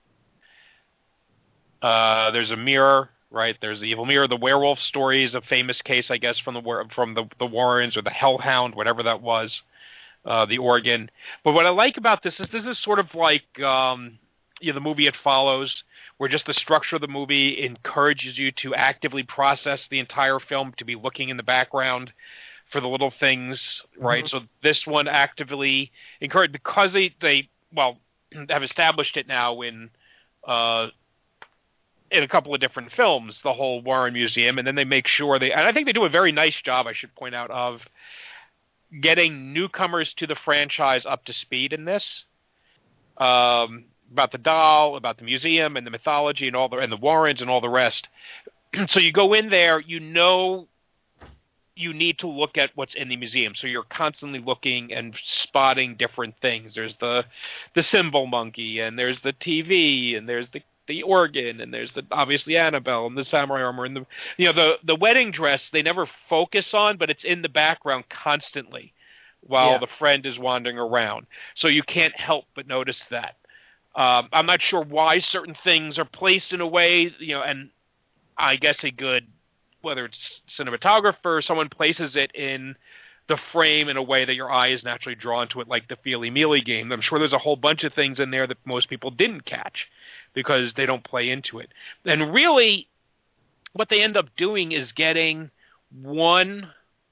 uh, there's a mirror, right? There's the evil mirror. The werewolf story is a famous case, I guess, from the from the, the Warrens or the Hellhound, whatever that was. Uh, the organ. But what I like about this is this is sort of like um, you know, the movie It Follows, where just the structure of the movie encourages you to actively process the entire film, to be looking in the background for the little things, right? Mm-hmm. So this one actively encouraged, because they, they well, have established it now in uh, in a couple of different films, the whole Warren Museum, and then they make sure they, and I think they do a very nice job, I should point out, of getting newcomers to the franchise up to speed in this, um, about the doll, about the museum and the mythology and all the and the Warrens and all the rest. So you go in there, you know, you need to look at what's in the museum. So you're constantly looking and spotting different things. There's the the cymbal monkey, and there's the T V, and there's the the organ, and there's the obviously Annabelle and the samurai armor, and the you know the the wedding dress they never focus on, but it's in the background constantly while yeah. the friend is wandering around. So you can't help but notice that. Um, I'm not sure why certain things are placed in a way, you know, and I guess a good, whether it's cinematographer or someone places it in the frame in a way that your eye is naturally drawn to it, like the Feely Mealy game. I'm sure there's a whole bunch of things in there that most people didn't catch because they don't play into it. And really, what they end up doing is getting one,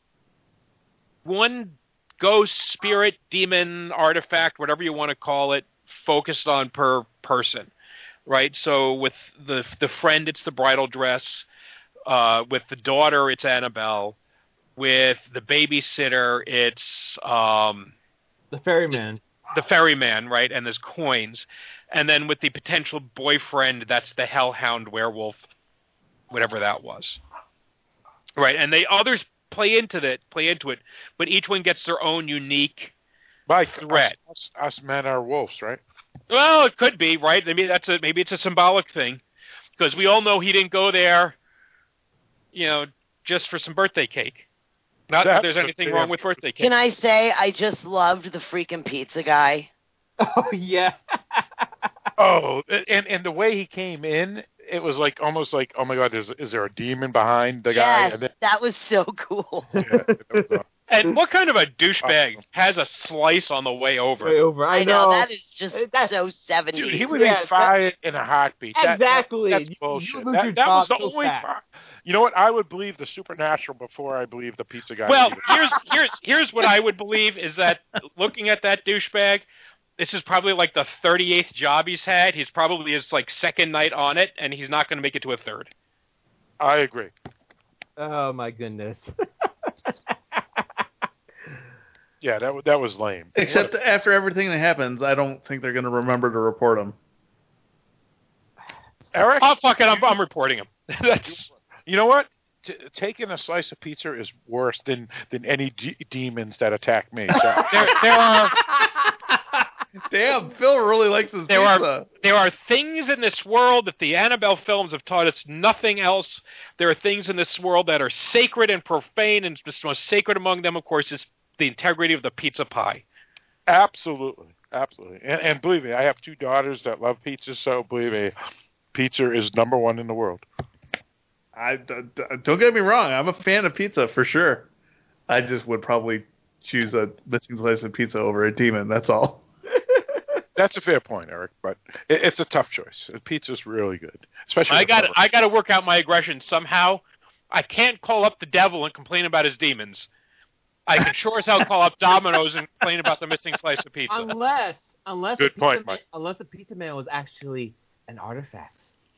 one ghost, spirit, demon, artifact, whatever you want to call it, focused on per person, right? So with the the friend, it's the bridal dress. Uh, with the daughter, it's Annabelle. With the babysitter, it's um, the ferryman. The ferryman, right? And there's coins. And then with the potential boyfriend, that's the Hellhound werewolf, whatever that was, right? And they others play into that, play into it, but each one gets their own unique By threat. Us, us men are wolves, right? Well, it could be, right? Maybe that's a maybe it's a symbolic thing, because we all know he didn't go there, you know, just for some birthday cake. Not that there's anything wrong with birthday cake. Can I say I just loved the freaking pizza guy? Oh yeah. Oh, and and the way he came in, it was like almost like, oh my God, is is there a demon behind the guy? Yes, And then, that was so cool. yeah, that was, uh, and what kind of a douchebag has a slice on the way over? Way over. I, I know. know that is just That's, so seventies. Dude, he would Yeah, be fired in a heartbeat. That- Exactly. That, that's You- bullshit. you lose that your that was the job so only fast. part. You know what? I would believe the supernatural before I believe the pizza guy. Well, either. here's here's here's what I would believe is that looking at that douchebag, this is probably like the thirty-eighth job he's had. He's probably his like second night on it, and he's not going to make it to a third. I agree. Oh my goodness. Yeah, that wa- that was lame. Except What after everything that happens, I don't think they're going to remember to report him. a- Eric, Oh fuck it, I'm, I'm reporting him. That's you know what? T- taking a slice of pizza is worse than than any d- demons that attack me. So, there. There are Damn, Phil really likes his There pizza. are there are things in this world that the Annabelle films have taught us nothing else. There are things in this world that are sacred and profane, and the most sacred among them, of course, is the integrity of the pizza pie. Absolutely, absolutely. And, and believe me, I have two daughters that love pizza, so believe me, pizza is number one in the world. I, d- d- don't get me wrong, I'm a fan of pizza for sure. I just would probably choose a missing slice of pizza over a demon, that's all. That's a fair point, Eric, but it, it's a tough choice. Pizza's really good, especially. I got I got to work out my aggression somehow. I can't call up the devil and complain about his demons. I can sure as hell call up Domino's and complain about the missing slice of pizza. Unless, unless Good the point, pizza man, Mike. unless the pizza man was actually an artifact.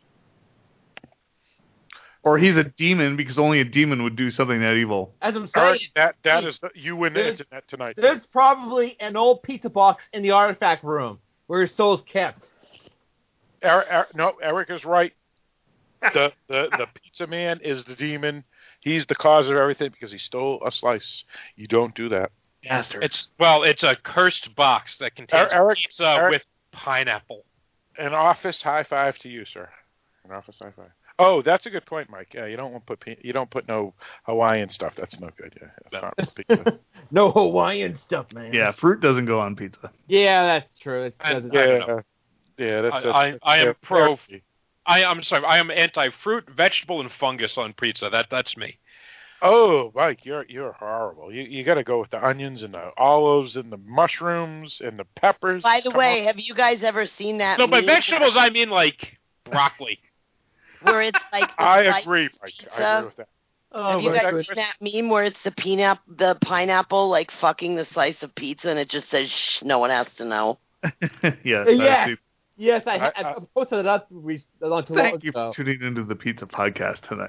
Or he's a demon because only a demon would do something that evil. As I'm saying, Eric, that that see, is the, you win the there's- internet tonight. there's probably an old pizza box in the artifact room where his soul's kept. Eric, Eric, no, Eric is right. The, the the pizza man is the demon. He's the cause of everything because he stole a slice. You don't do that. Bastard. It's well, it's a cursed box that contains Eric- pizza Eric- with pineapple. An office high five to you, sir. An office high five. Oh, that's a good point, Mike. Yeah, you don't want put pe- you don't put no Hawaiian stuff. That's no good. Yeah, that's not pizza. No Hawaiian stuff, man. Yeah, fruit doesn't go on pizza. Yeah, that's true. It I- doesn't. I don't yeah, know. yeah. That's, I, that's, I, that's I am fair- pro. fair. I, I'm sorry. I am anti-fruit, vegetable, and fungus on pizza. That that's me. Oh, Mike, you're you're horrible. You you got to go with the onions and the olives and the mushrooms and the peppers. By the Come way, on. have you guys ever seen that? No, by meme vegetables I mean like broccoli. where it's like the I sliced agree, Mike. I pizza? agree with that. Have you my guys goodness. seen that meme where it's the peanut, the pineapple, like fucking the slice of pizza, and it just says, "Shh, no one has to know." yes. Yeah. I- Yes, I, I- I, I- posted it up re- not too Thank long you ago. for tuning into the pizza podcast tonight.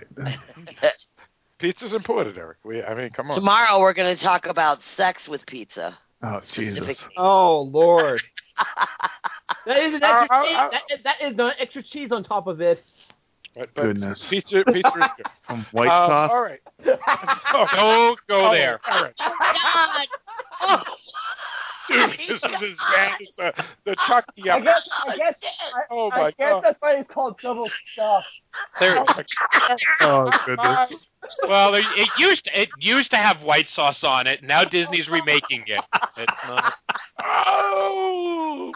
Pizza's important, Eric. We, I mean, come on. Tomorrow we're going to talk about sex with pizza. Oh, Jesus. Specifically. Oh Lord, that is an extra Uh, uh, cheese. uh, that, is- that is the extra cheese on top of it. But, but Goodness. Pizza, pizza is good. From white Um, sauce. All right. Don't go Oh, there. Eric. God! Oh, Dude, this is as bad as the, the Chucky. I guess. I guess. I, Oh, I my guess God. that's why it's called double stuff. There, Oh, goodness. well, there, it used to, it used to have white sauce on it. Now Disney's remaking it. It's not, Oh.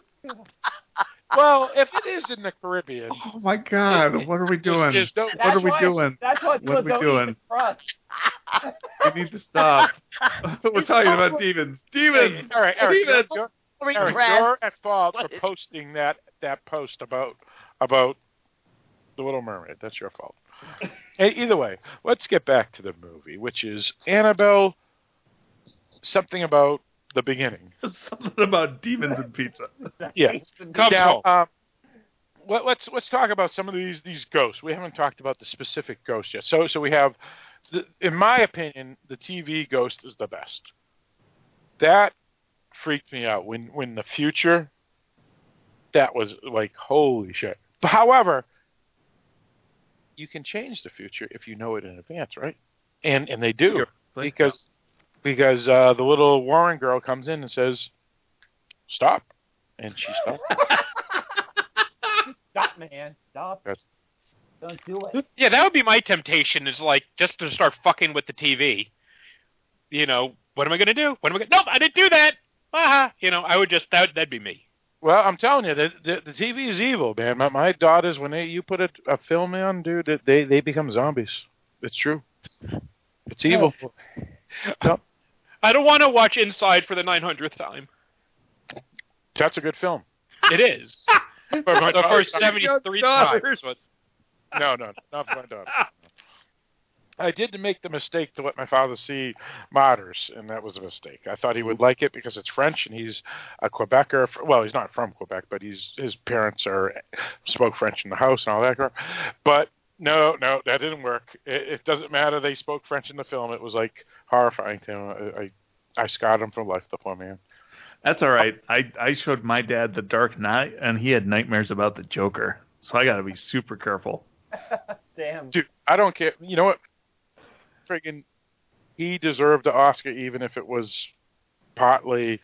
Well, if it is in the Caribbean, Oh, my God. What are we doing? just don't- What are we why- doing? That's why What are we don't eat doing? the crust. We need to stop. We're talking about demons. Demons! Hey, all right, Eric, Demons! you're, Sorry, Eric, Brad. you're at fault What for is- posting that, that post about about the Little Mermaid. That's your fault. Hey, either way, let's get back to the movie, which is Annabelle. Something about the beginning. Something about demons and pizza. Yeah. Comes Now, home. um, let, let's let's talk about some of these these ghosts. We haven't talked about the specific ghost yet. So so we have, the, in my opinion, the T V ghost is the best. That freaked me out when when the future. That was like holy shit. However, you can change the future if you know it in advance, right? And and they do because because uh, the little Warren girl comes in and says, "Stop," and she stops. Stop, man. Stop. That's- Don't do it. yeah, that would be my temptation. Is like just to start fucking with the T V. You know, what am I going to do? What am I going? to Nope, I didn't do that. Aha. You know, I would just that that'd be me. Well, I'm telling you, the, the, the T V is evil, man. My, my daughters, when they you put a, a film on, dude, they they become zombies. It's true. It's evil. No, I don't want to watch Inside for the nine hundredth time. that's a good film. It is. For my the daughter. first seventy-three times. but- No, no, not for my daughter. I did make the mistake to let my father see Martyrs, and that was a mistake. I thought he would like it because it's French, and he's a Quebecer. Well, he's not from Quebec, but he's his parents are spoke French in the house and all that crap. But no, no, that didn't work. It, it doesn't matter. They spoke French in the film. It was like horrifying to him. I, I, I scarred him for life, the poor man. That's all right. I, I showed my dad The Dark Knight, and he had nightmares about the Joker. So I got to be super careful. Damn. Dude, I don't care. You know what? Friggin', he deserved the Oscar even if it was partly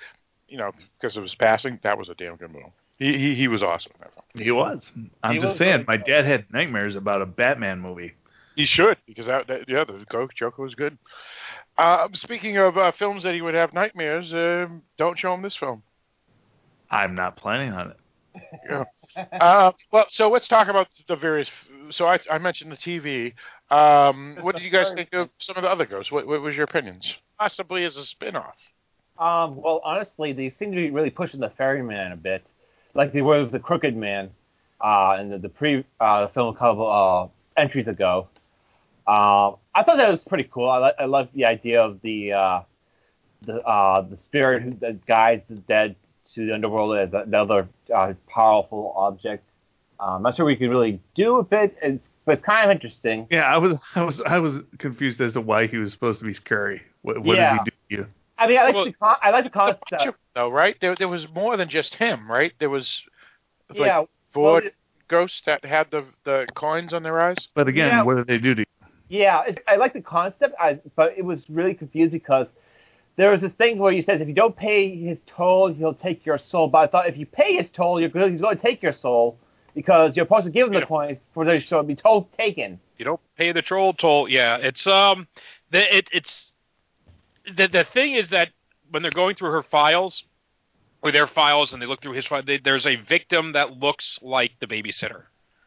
you know, because of his passing, that was a damn good movie. He he, he was awesome in that film. He was. I'm He just was saying, really my dad had nightmares about a Batman movie. He should, because that, that yeah, the Joker was good. Uh, speaking of uh, films that he would have nightmares, uh, don't show him this film. I'm not planning on it. Yeah. Uh, well, so let's talk about the various. So I, I mentioned the T V. Um, what did you guys think of some of the other ghosts? What, what was your opinions? Possibly as a spin-off. Um, well, honestly, they seem to be really pushing the Ferryman a bit, like they were with the Crooked Man, uh, in the, the pre uh, the film a couple uh, entries ago. Um, I thought that was pretty cool. I, I love the idea of the uh, the uh, the spirit who that guides the dead to the underworld as another uh, powerful object. Uh, I'm not sure what we could really do with it, it's, but it's kind of interesting. Yeah, I was I was I was confused as to why he was supposed to be scary. What, what Yeah. did he do to you? I mean, I like Well, the con- I like the concept. Though, right? There, there was more than just him, right? There was like Yeah, four well, ghosts that had the the coins on their eyes. But again, Yeah. what did they do to you? Yeah, it, I like the concept, I, but it was really confused because there was this thing where he says if you don't pay his toll, he'll take your soul. But I thought if you pay his toll, you're good, he's going to take your soul because you're supposed to give him the coins for the show to be told taken. You don't pay the troll toll. Yeah, it's um, the, it, it's the the thing is that when they're going through her files or their files and they look through his file, they, there's a victim that looks like the babysitter.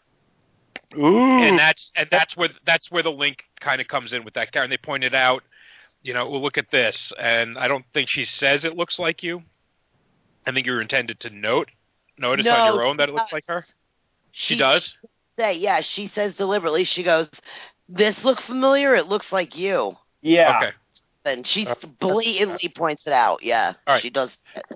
Ooh. And that's and that's where that's where the link kind of comes in with that character. And they pointed out, you know, well, look at this, and I don't think she says it looks like you. I think you're intended to note notice No, on your own she that it looks does. like her. She, She- does. Say, yeah, she says deliberately, she goes, this look familiar? It looks like you. Yeah. Okay. And she blatantly points it out. Yeah, All right. she does.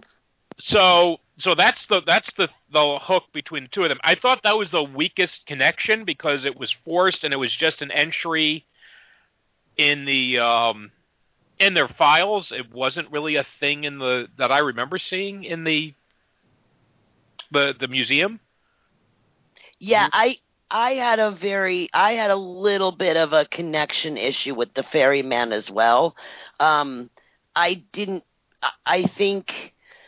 So so that's the that's the the hook between the two of them. I thought that was the weakest connection because it was forced and it was just an entry in the um in their files. It wasn't really a thing in the that I remember seeing in the the the museum. Yeah, I I had a very I had a little bit of a connection issue with the ferryman as well. Um, I didn't. I- I think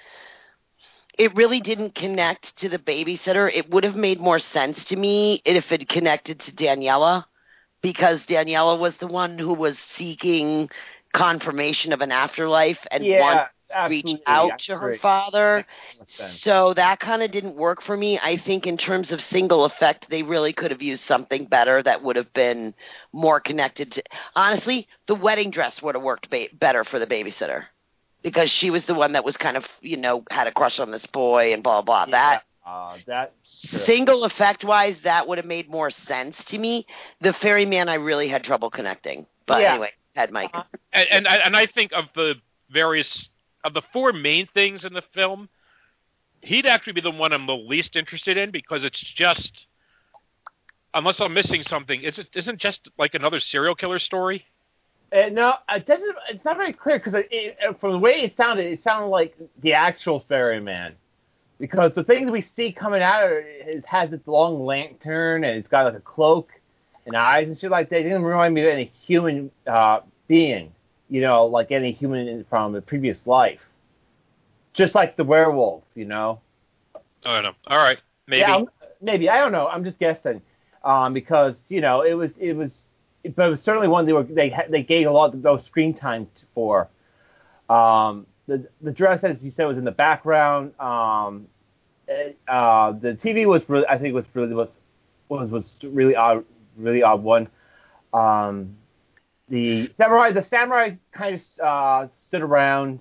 it really didn't connect to the babysitter. It would have made more sense to me if it connected to Daniela, because Daniela was the one who was seeking confirmation of an afterlife and Yeah, wanted to reach absolutely, out I to her agree. father. Makes sense. So that kind of didn't work for me. I think in terms of single effect, they really could have used something better that would have been more connected to. Honestly, the wedding dress would have worked ba- better for the babysitter because she was the one that was kind of, you know, had a crush on this boy and blah, blah, that. Uh, that Single effect wise, that would have made more sense to me. The ferryman, I really had trouble connecting. But Yeah. anyway, had Mike. And, and I- and I think of the various of the four main things in the film, he'd actually be the one I'm the least interested in because it's just, unless I'm missing something, is it isn't just like another serial killer story? Uh, no, it doesn't. It's not very clear because it, it, from the way it sounded, it sounded like the actual ferryman. Because the things we see coming out of it is, has its long lantern and it's got like a cloak and eyes and shit like that. It didn't remind me of any human uh, being, you know, like any human from the previous life. Just like the werewolf, you know. I don't know. All right, maybe. Yeah, I'm- maybe I don't know. I'm just guessing, um, because you know it was it was, but it was certainly one they were they ha- they gave a lot of those screen time t- for. Um, the the dress, as you said, was in the background. Um, it, uh, the T V was really, I think was really was was was really odd, really odd one. Um, the samurai, the samurai kind of uh, stood around.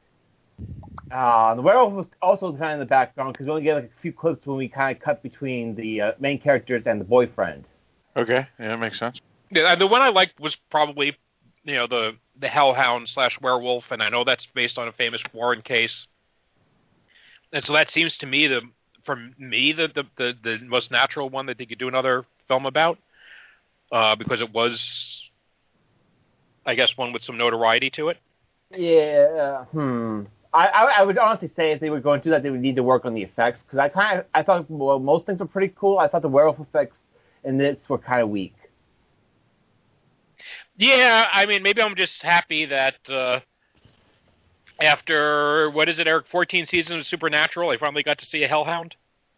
Uh, the werewolf was also kind of in the background because we only get like a few clips when we kind of cut between the uh, main characters and the boyfriend. Okay, yeah, that makes sense. Yeah, the one I liked was probably, you know, the the hellhound slash werewolf, and I know that's based on a famous Warren case. And so that seems to me the for me the the, the, the most natural one that they could do another film about, uh, because it was, I guess, one with some notoriety to it. Yeah. Hmm. I, I I would honestly say if they were going to do that, they would need to work on the effects because I kind of I thought well most things were pretty cool. I thought the werewolf effects in this were kind of weak. Yeah, I mean, maybe I'm just happy that uh, After, what is it, Eric, fourteen seasons of Supernatural, I finally got to see a hellhound.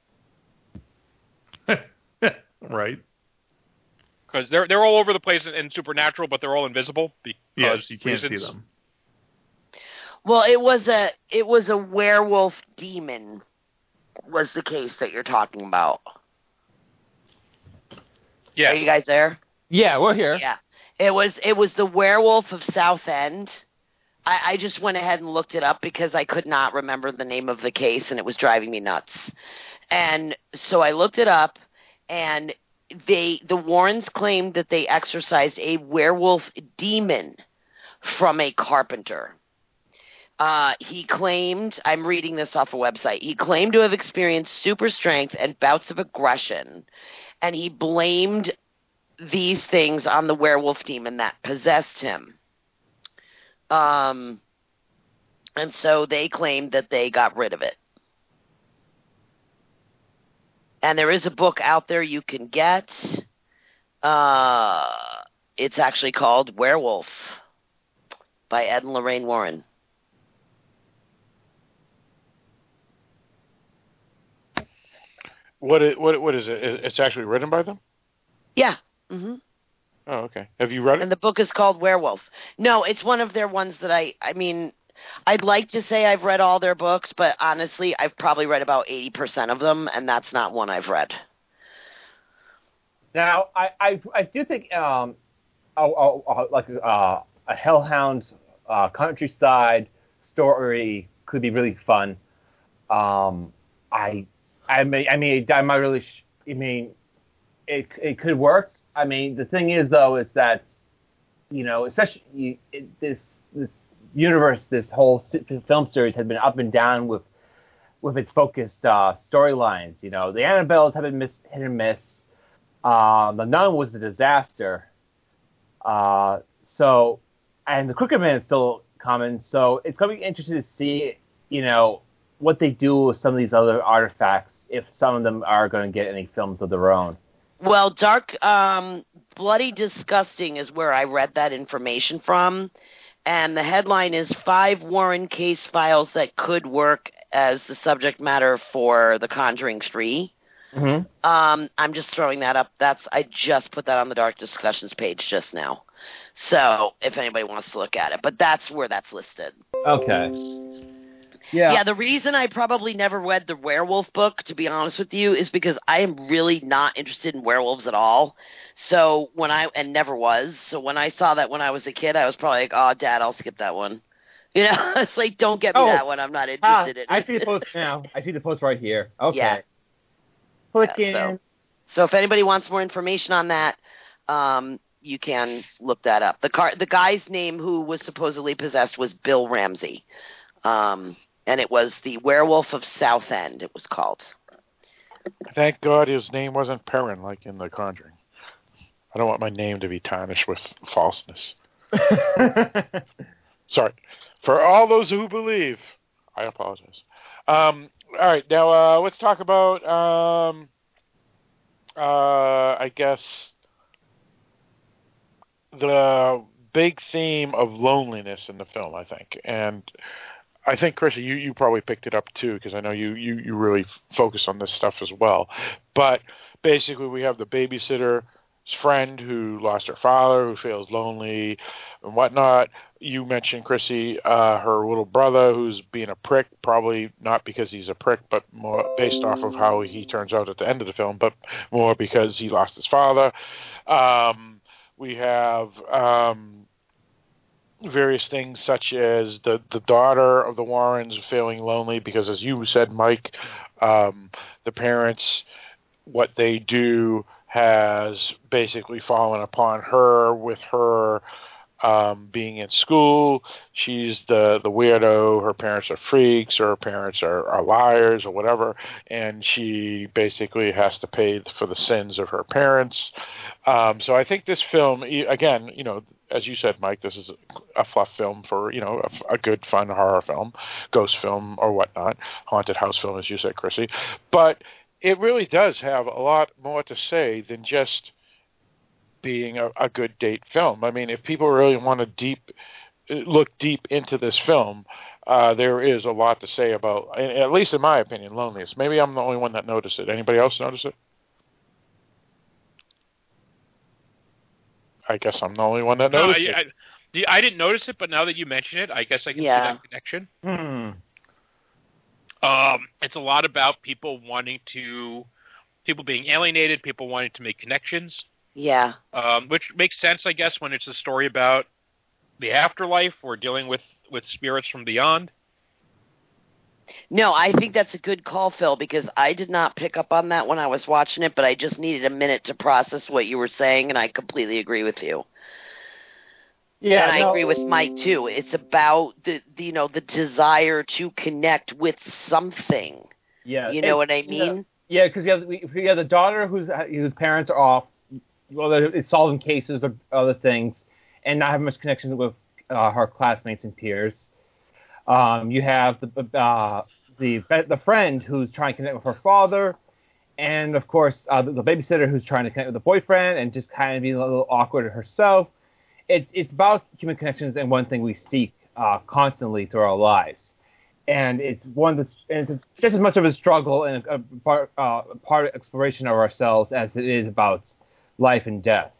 Right. Because they're, they're all over the place in, in Supernatural, but they're all invisible. Because Yes, you can't reasons. see them. Well, it was a it was a werewolf demon was the case that you're talking about. Yeah. Are you guys there? Yeah, we're here. Yeah. It was it was the werewolf of Southend. I, I just went ahead and looked it up because I could not remember the name of the case and it was driving me nuts. And so I looked it up, and they the Warrens claimed that they exorcised a werewolf demon from a carpenter. Uh, he claimed, I'm reading this off a website, he claimed to have experienced super strength and bouts of aggression, and he blamed these things on the werewolf demon that possessed him. Um, and so they claimed that they got rid of it. And there is a book out there you can get. Uh, it's actually called Werewolf by Ed and Lorraine Warren. What is, what what is it? It's actually written by them? Yeah. Mm-hmm. Oh, okay. Have you read it? And the book is called Werewolf. No, it's one of their ones that I, I mean, I'd like to say I've read all their books, but honestly, I've probably read about eighty percent of them, and that's not one I've read. Now, I, I, I do think um, a, a, a, like uh, a Hellhound uh, countryside story could be really fun. Um, I, I mean, I mean, I'm not really. Sh- I mean, it it could work. I mean, the thing is, though, is that, you know, especially it, this this universe, this whole film series has been up and down with with its focused uh, storylines. You know, the Annabelles have been miss, hit and miss. Um, the Nun was a disaster. Uh, so, and the Crooked Man is still coming. So it's going to be interesting to see, you know, what they do with some of these other artifacts, if some of them are going to get any films of their own. Well, Dark, um, Bloody Disgusting is where I read that information from. And the headline is Five Warren Case Files That Could Work as the Subject Matter for The Conjuring three. Mm-hmm. Um, I'm just throwing that up. That's I just put that on the Dark Discussions page just now. So if anybody wants to look at it. But that's where that's listed. Okay. Yeah. Yeah, the reason I probably never read the werewolf book, to be honest with you, is because I am really not interested in werewolves at all. So when I, and never was. So when I saw that when I was a kid, I was probably like, oh, Dad, I'll skip that one. You know, it's like, don't get me Oh. that one. I'm not Ah, interested in it. I see the post now. I see the post right here. Okay. Yeah. Click Yeah, in. so, so if anybody wants more information on that, um, you can look that up. The car, the guy's name who was supposedly possessed was Bill Ramsey. Um, and it was the Werewolf of Southend, it was called. Thank God his name wasn't Perrin like in The Conjuring. I don't want my name to be tarnished with falseness. Sorry. For all those who believe, I apologize. Um, all right, now uh, let's talk about, um, uh, I guess, the big theme of loneliness in the film, I think. And I think, Chrissy, you, you probably picked it up too, because I know you, you, you really f- focus on this stuff as well. But basically, we have the babysitter's friend who lost her father, who feels lonely and whatnot. You mentioned, Chrissy, uh, her little brother who's being a prick, probably not because he's a prick, but more based off of how he turns out at the end of the film, but more because he lost his father. Um, we have um, various things such as the, the daughter of the Warrens feeling lonely because, as you said, Mike, um, the parents, what they do has basically fallen upon her with her um, being in school. She's the, the weirdo. Her parents are freaks, or her parents are, are liars, or whatever, and she basically has to pay for the sins of her parents. Um, so I think this film, again, you know, as you said, Mike, this is a fluff film for, you know, a, a good, fun horror film, ghost film, or whatnot, haunted house film, as you said, Chrissy. But it really does have a lot more to say than just being a, a good date film. I mean, if people really want to deep look deep into this film, uh, there is a lot to say about, at least in my opinion, loneliness. Maybe I'm the only one that noticed it. Anybody else notice it? I guess I'm the only one that No, noticed I, it. I, the- I didn't notice it, but now that you mention it, I guess I can Yeah. see that connection. Hmm. Um, it's a lot about people wanting to, people being alienated, people wanting to make connections. Yeah. Um, which makes sense, I guess, when it's a story about the afterlife or dealing with, with spirits from beyond. No, I think that's a good call, Phil, because I did not pick up on that when I was watching it, but I just needed a minute to process what you were saying, and I completely agree with you. Yeah, and I no- agree with Mike too. It's about the, the you know the desire to connect with something. Yeah, You know what I It's- you know- mean? Yeah, because you have we- you have the daughter whose whose parents are off, well, they're solving cases or other things, and not having much connection with uh, her classmates and peers. Um, you have the uh, the the friend who's trying to connect with her father, and of course uh, the, the babysitter who's trying to connect with the boyfriend and just kind of being a little awkward herself. It's it's about human connections and one thing we seek uh, constantly through our lives, and it's one that's and it's just as much of a struggle and a, a part uh, part of exploration of ourselves as it is about life and death.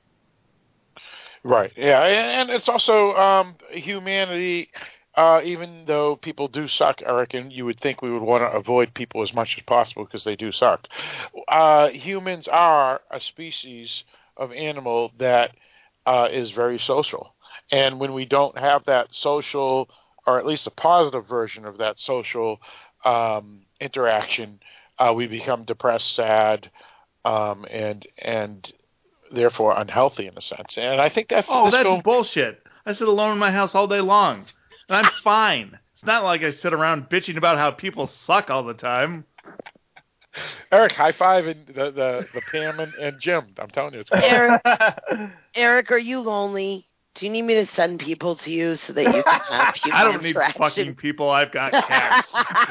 Right. Yeah, and, and it's also um, humanity. Uh, even though people do suck, Eric, and you would think we would want to avoid people as much as possible because they do suck. Uh, humans are a species of animal that uh, is very social, and when we don't have that social, or at least a positive version of that social um, interaction, uh, we become depressed, sad, um, and and therefore unhealthy in a sense. And I think that Oh, this that's film, bullshit. I sit alone in my house all day long, and I'm fine. It's not like I sit around bitching about how people suck all the time. Eric, high five and the the, the Pam and, and Jim. I'm telling you, it's great. Eric, Eric, are you lonely? Do you need me to send people to you so that you can have human I don't need interaction? fucking people. I've got cats.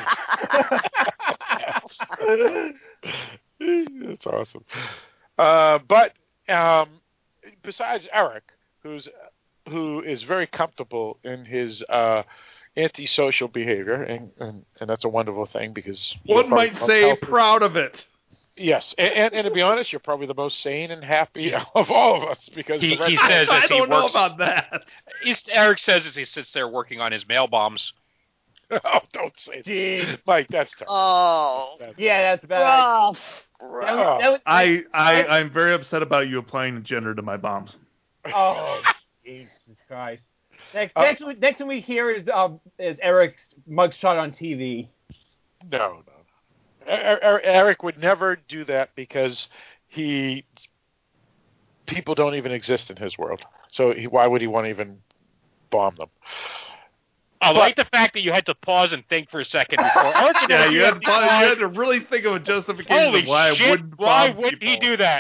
That's awesome. Uh, but um, besides Eric, who's who is very comfortable in his uh, antisocial behavior, and, and, and that's a wonderful thing because you're One probably might the most say healthy- proud of it. Yes, and, and, and to be honest, you're probably the most sane and happy of all of us because He, the rest he of us- says as I he don't know works, about that. He's, Eric says as he sits there working on his mail bombs. Oh, don't say that, Mike. That's terrible. Oh, That's yeah, that's bad. rough. That rough. was- that was- I, I, I'm very upset about you applying gender to my bombs. Oh, Jesus Christ! Next, Uh, next, week, next thing we hear is um, is Eric's mugshot on T V. No, no, no. Er- Er- Eric would never do that because he people don't even exist in his world. So he, why would he want to even bomb them? I But- like the fact that you had to pause and think for a second before. Eric, you're Yeah, gonna you do had, that to, you because- had to really think of a justification Holy of why shit! I wouldn't Why bomb would he people. do that?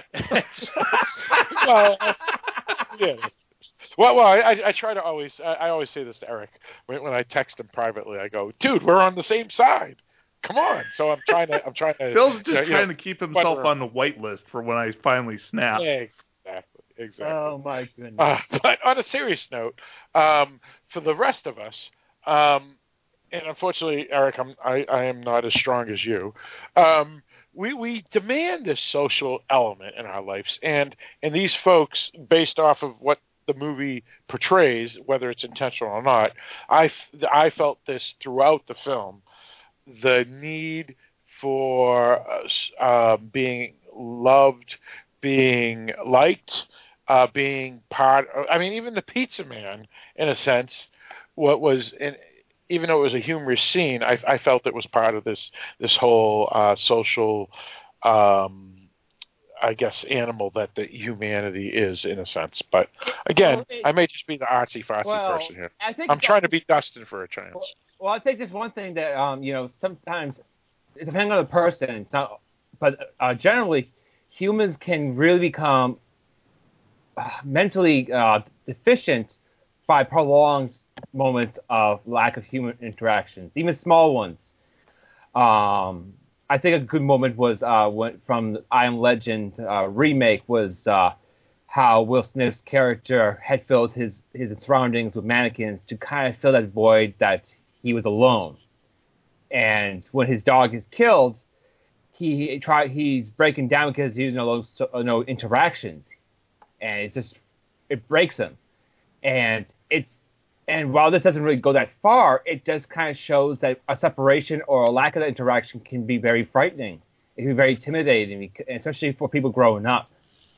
well, yeah. Well, well, I, I try to always, I, I always say this to Eric when, when I text him privately. I go, "Dude, we're on the same side. Come on." So I'm trying to, I'm trying to. Phil's just you know, trying you know, to keep himself butter- on the white list for when I finally snap. Exactly, exactly. Oh my goodness! Uh, but on a serious note, um, for the rest of us, um, and unfortunately, Eric, I'm, I, I am not as strong as you. Um, we we demand this social element in our lives, and and these folks, based off of what the movie portrays, whether it's intentional or not, I I felt this throughout the film, the need for uh, um, being loved, being liked. Uh, being part of, I mean, even the Pizza Man, in a sense, what was, in, even though it was a humorous scene, I, I felt it was part of this this whole uh, social, um, I guess, animal that the humanity is, in a sense. But again, Well, it- I may just be the artsy fartsy Well, person here. I think I'm that- trying to be Dustin for a chance. Well, well, I think there's one thing that um, you know, sometimes depending on the person, it's not, but uh, generally, humans can really become uh, mentally uh, deficient by prolonged moments of lack of human interactions, even small ones. Um, I think a good moment was uh, when, from the I Am Legend uh, remake was uh, how Will Smith's character had filled his, his surroundings with mannequins to kind of fill that void that he was alone. And when his dog is killed, he, he try he's breaking down because he has no so, no interactions, and it just it breaks him. And it's and while this doesn't really go that far, it just kind of shows that a separation or a lack of that interaction can be very frightening. It can be very intimidating, especially for people growing up.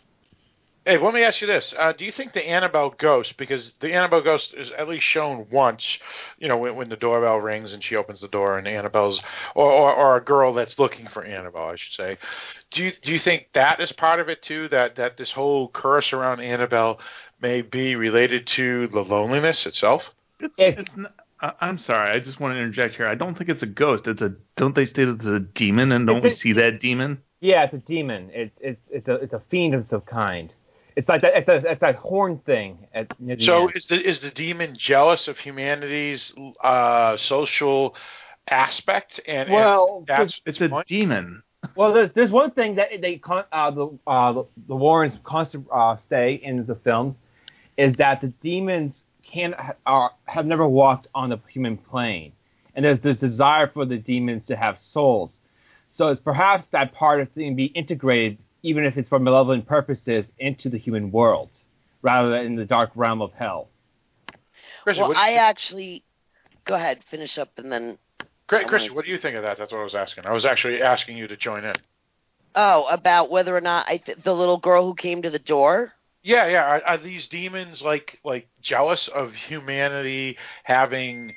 Hey, let me ask you this. Uh, do you think the Annabelle ghost, because the Annabelle ghost is at least shown once, you know, when, when the doorbell rings and she opens the door and Annabelle's, or, or, or a girl that's looking for Annabelle, I should say. Do you do you think that is part of it too, that, that this whole curse around Annabelle may be related to the loneliness itself? It's, it's not, I- I'm sorry, I just want to interject here. I don't think it's a ghost. It's a, don't they state it's a demon, and don't we see that demon? Yeah, it's a demon. It's it's it's a it's a fiend of some kind. It's like that. It's, a, it's that horn thing. At, near the So end. is the is the demon jealous of humanity's uh, social aspect? And, Well, and that's it's a demon. Well, there's there's one thing that they con- uh, the uh, the, the Warrens constant uh, say in the films is that the demons can uh, have never walked on the human plane, and there's this desire for the demons to have souls. So it's perhaps that part of thing be integrated, even if it's for malevolent purposes, into the human world, rather than in the dark realm of hell. Chrissy, well, what do I you- actually go ahead, finish up, and then. Great, I Chrissy, wanna- what do you think of that? That's what I was asking. I was actually asking you to join in. Oh, about whether or not I th- the little girl who came to the door. Yeah, yeah. Are, are these demons like like jealous of humanity having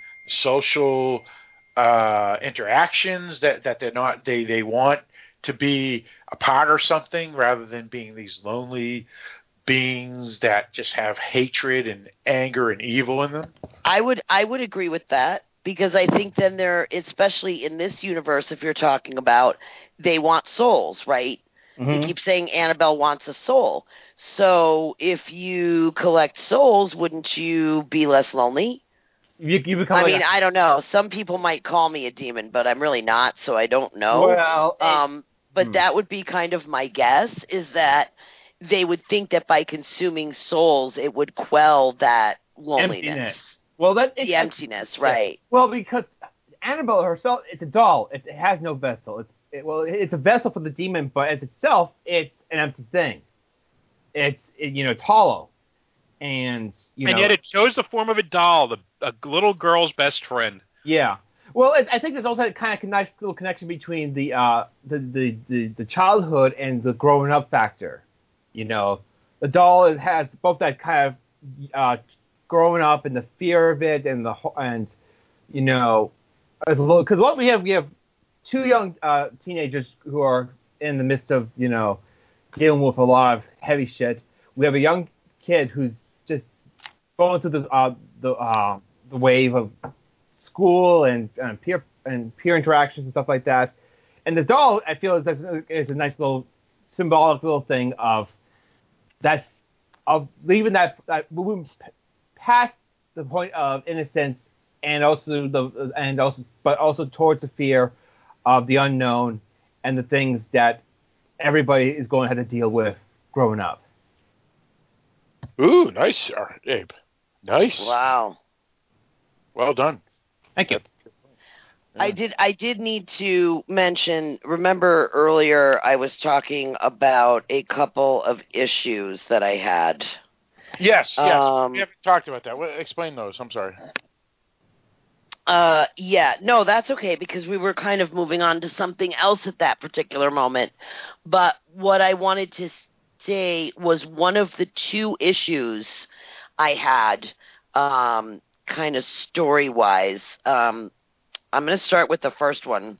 social uh, interactions that, that they're not they, they want to be a part of something rather than being these lonely beings that just have hatred and anger and evil in them? I would I would agree with that, because I think then they're, especially in this universe, if you're talking about, they want souls, right? Mm-hmm. You keep saying Annabelle wants a soul. So if you collect souls, wouldn't you be less lonely? You, you become I like mean, a- I don't know. Some people might call me a demon, but I'm really not, so I don't know. Well, um, but hmm. that would be kind of my guess, is that they would think that by consuming souls, it would quell that loneliness. Emptiness. Well, that it's The emptiness, right? Well, because Annabelle herself, it's a doll. It, it has no vessel. It's it, well, it's a vessel for the demon, but as itself, it's an empty thing. It's it, you know, it's hollow, and you and know, yet it chose the form of a doll, the a little girl's best friend. yeah. Well, it, I think there's also a kind of nice little connection between the uh the the, the, the childhood and the growing up factor. You know, the doll it has both that kind of uh, growing up and the fear of it, and the and you know, as a little, because what we have we have two young uh, teenagers who are in the midst of you know dealing with a lot of heavy shit. We have a young kid who's just going through the uh, the uh, the wave of school and, and peer and peer interactions and stuff like that. And the doll, I feel, is, is a nice little symbolic little thing of that's of leaving that, that moving past the point of innocence and also the and also but also towards the fear of the unknown and the things that everybody is going to have to deal with growing up. Ooh, nice, Abe. Nice. Wow. Well done. Thank you. I did. I did need to mention. Remember earlier, I was talking about a couple of issues that I had. Yes, yes. Um, we haven't talked about that. Well, explain those. I'm sorry. Uh, yeah, no, that's okay, because we were kind of moving on to something else at that particular moment. But what I wanted to say was one of the two issues I had, um, kind of story-wise. Um, I'm going to start with the first one.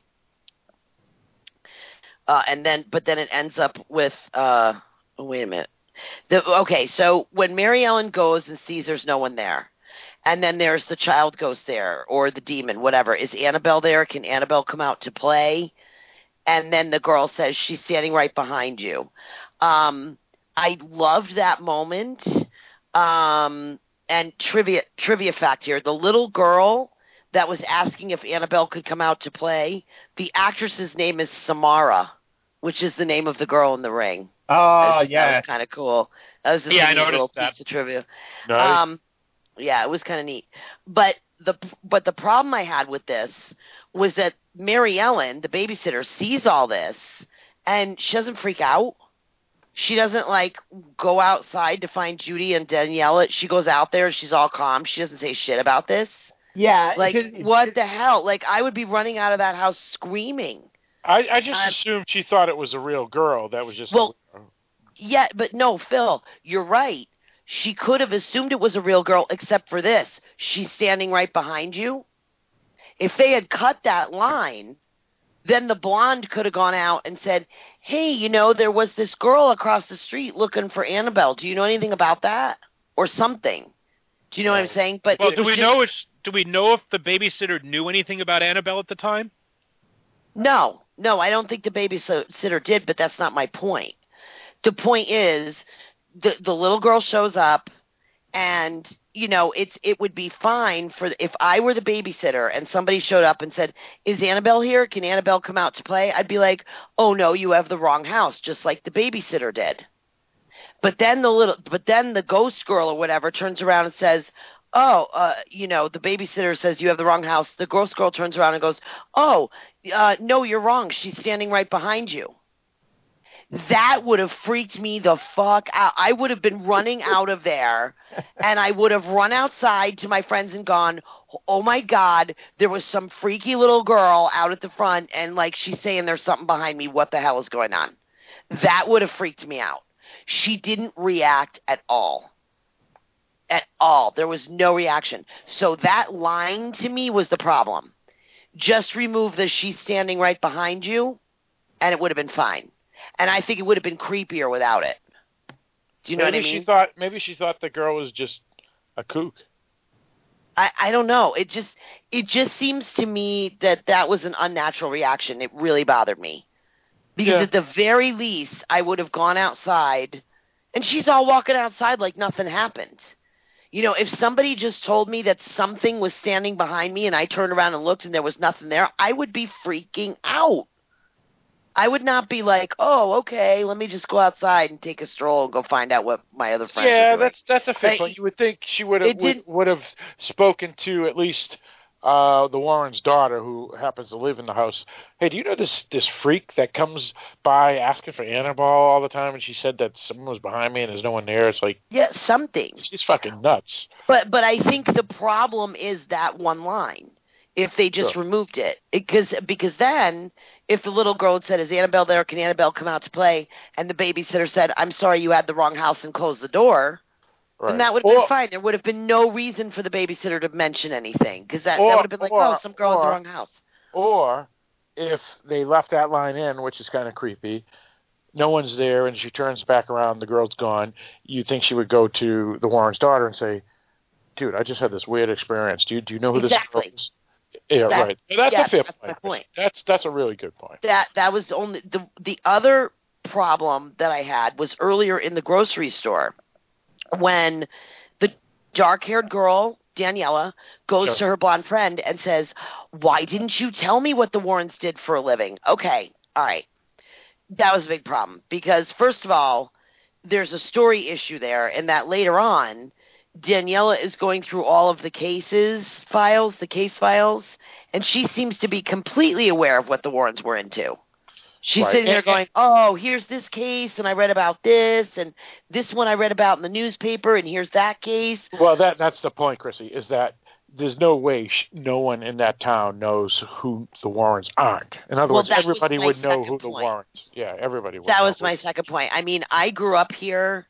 Uh, and then, but then it ends up with, uh, oh, wait a minute. The, okay, so when Mary Ellen goes and sees there's no one there, and then there's the child ghost there, or the demon, whatever. Is Annabelle there? Can Annabelle come out to play? And then the girl says, she's standing right behind you. Um, I loved that moment. Um, and trivia, trivia fact here, the little girl that was asking if Annabelle could come out to play, the actress's name is Samara, which is the name of the girl in the ring. Oh, yeah. That was yeah. kind of cool. That was just Yeah, a I neat little noticed that. piece of trivia. Nice. Um, yeah, it was kind of neat. But the but the problem I had with this was that Mary Ellen, the babysitter, sees all this and she doesn't freak out. She doesn't like go outside to find Judy and Daniela. She goes out there and she's all calm. She doesn't say shit about this. Yeah, like it, what the hell? Like I would be running out of that house screaming. I, I just Um, assumed she thought it was a real girl. That was just Well, a, Yeah, but no, Phil, you're right. She could have assumed it was a real girl, except for this. She's standing right behind you. If they had cut that line, then the blonde could have gone out and said, hey, you know, there was this girl across the street looking for Annabelle. Do you know anything about that? Or something. Do you know what I'm saying? But well, it do was we just- know if do we know if the babysitter knew anything about Annabelle at the time? No, no, I don't think the babysitter did, but that's not my point. The point is, the the little girl shows up, and you know it's it would be fine for if I were the babysitter and somebody showed up and said, "Is Annabelle here? Can Annabelle come out to play?" I'd be like, "Oh no, you have the wrong house," just like the babysitter did. But then the little, but then the ghost girl or whatever turns around and says, "Oh, uh, you know," the babysitter says you have the wrong house. The ghost girl turns around and goes, "Oh, uh, no, you're wrong. She's standing right behind you." That would have freaked me the fuck out. I would have been running out of there, and I would have run outside to my friends and gone, "Oh my God, there was some freaky little girl out at the front, and like she's saying there's something behind me. What the hell is going on?" That would have freaked me out. She didn't react at all. At all. There was no reaction. So that line to me was the problem. Just remove the she's standing right behind you, and it would have been fine. And I think it would have been creepier without it. Do you know maybe what I mean? She thought, maybe she thought the girl was just a kook. I, I don't know. It just it just seems to me that that was an unnatural reaction. It really bothered me. Because Yeah. at the very least, I would have gone outside, and she's all walking outside like nothing happened. You know, if somebody just told me that something was standing behind me and I turned around and looked and there was nothing there, I would be freaking out. I would not be like, oh, okay, let me just go outside and take a stroll and go find out what my other friends are Yeah, doing. that's that's a fair Like, point. You would think she would have it would, didn't- would have spoken to at least uh, the Warrens' daughter, who happens to live in the house. Hey, do you know this this freak that comes by asking for Annabelle all the time? And she said that someone was behind me and there's no one there. It's like, Yeah, something. she's fucking nuts. But but I think the problem is that one line. If they just Sure. removed it, because because then if the little girl had said, "Is Annabelle there? Can Annabelle come out to play?" and the babysitter said, "I'm sorry, you had the wrong house," and closed the door, Right. then that would have been Or- fine. There would have been no reason for the babysitter to mention anything, because that, Or- that would have been like, or- "Oh, some girl in the or- wrong house." Or if they left that line in, which is kind of creepy, no one's there, and she turns back around, the girl's gone. You think she would go to the Warren's daughter and say, "Dude, I just had this weird experience. Do you do you know who Exactly. this girl is?" Yeah, That- right. That's yeah, a fair that's my point. point. That's that's a really good point. That that was only the the other problem that I had was earlier in the grocery store when the dark-haired girl Daniela goes Sure. to her blonde friend and says, "Why didn't you tell me what the Warrens did for a living?" Okay, all right, that was a big problem because first of all, there's a story issue there, and that later on, Daniela is going through all of the cases files, the case files, and she seems to be completely aware of what the Warrens were into. She's Right. sitting there And- going, "Oh, here's this case, and I read about this, and this one I read about in the newspaper, and here's that case." Well, that that's the point, Chrissy, is that there's no way sh- no one in that town knows who the Warrens aren't. In other Well, words, that was everybody my would know second who the point. Warrens. Yeah, everybody would. That know was who- my second point. I mean, I grew up here,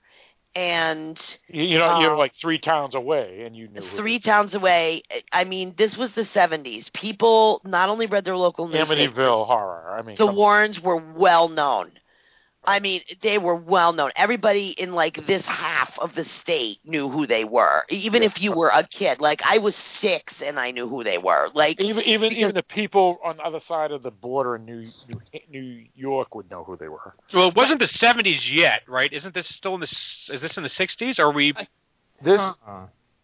and You, you know, you're uh, like three towns away, and you knew who three towns away. I mean, this was the seventies. People not only read their local newspapers. Amityville Horror. I mean, The come on. Warrens were well known. I mean, they were well known. Everybody in like this half of the state knew who they were. Even if you were a kid, like I was six and I knew who they were. Like even even because- even the people on the other side of the border in New New, New York would know who they were. Well, it wasn't the seventies yet, right? Isn't this still in the? s- Is this in the sixties? Are we? This Uh-uh.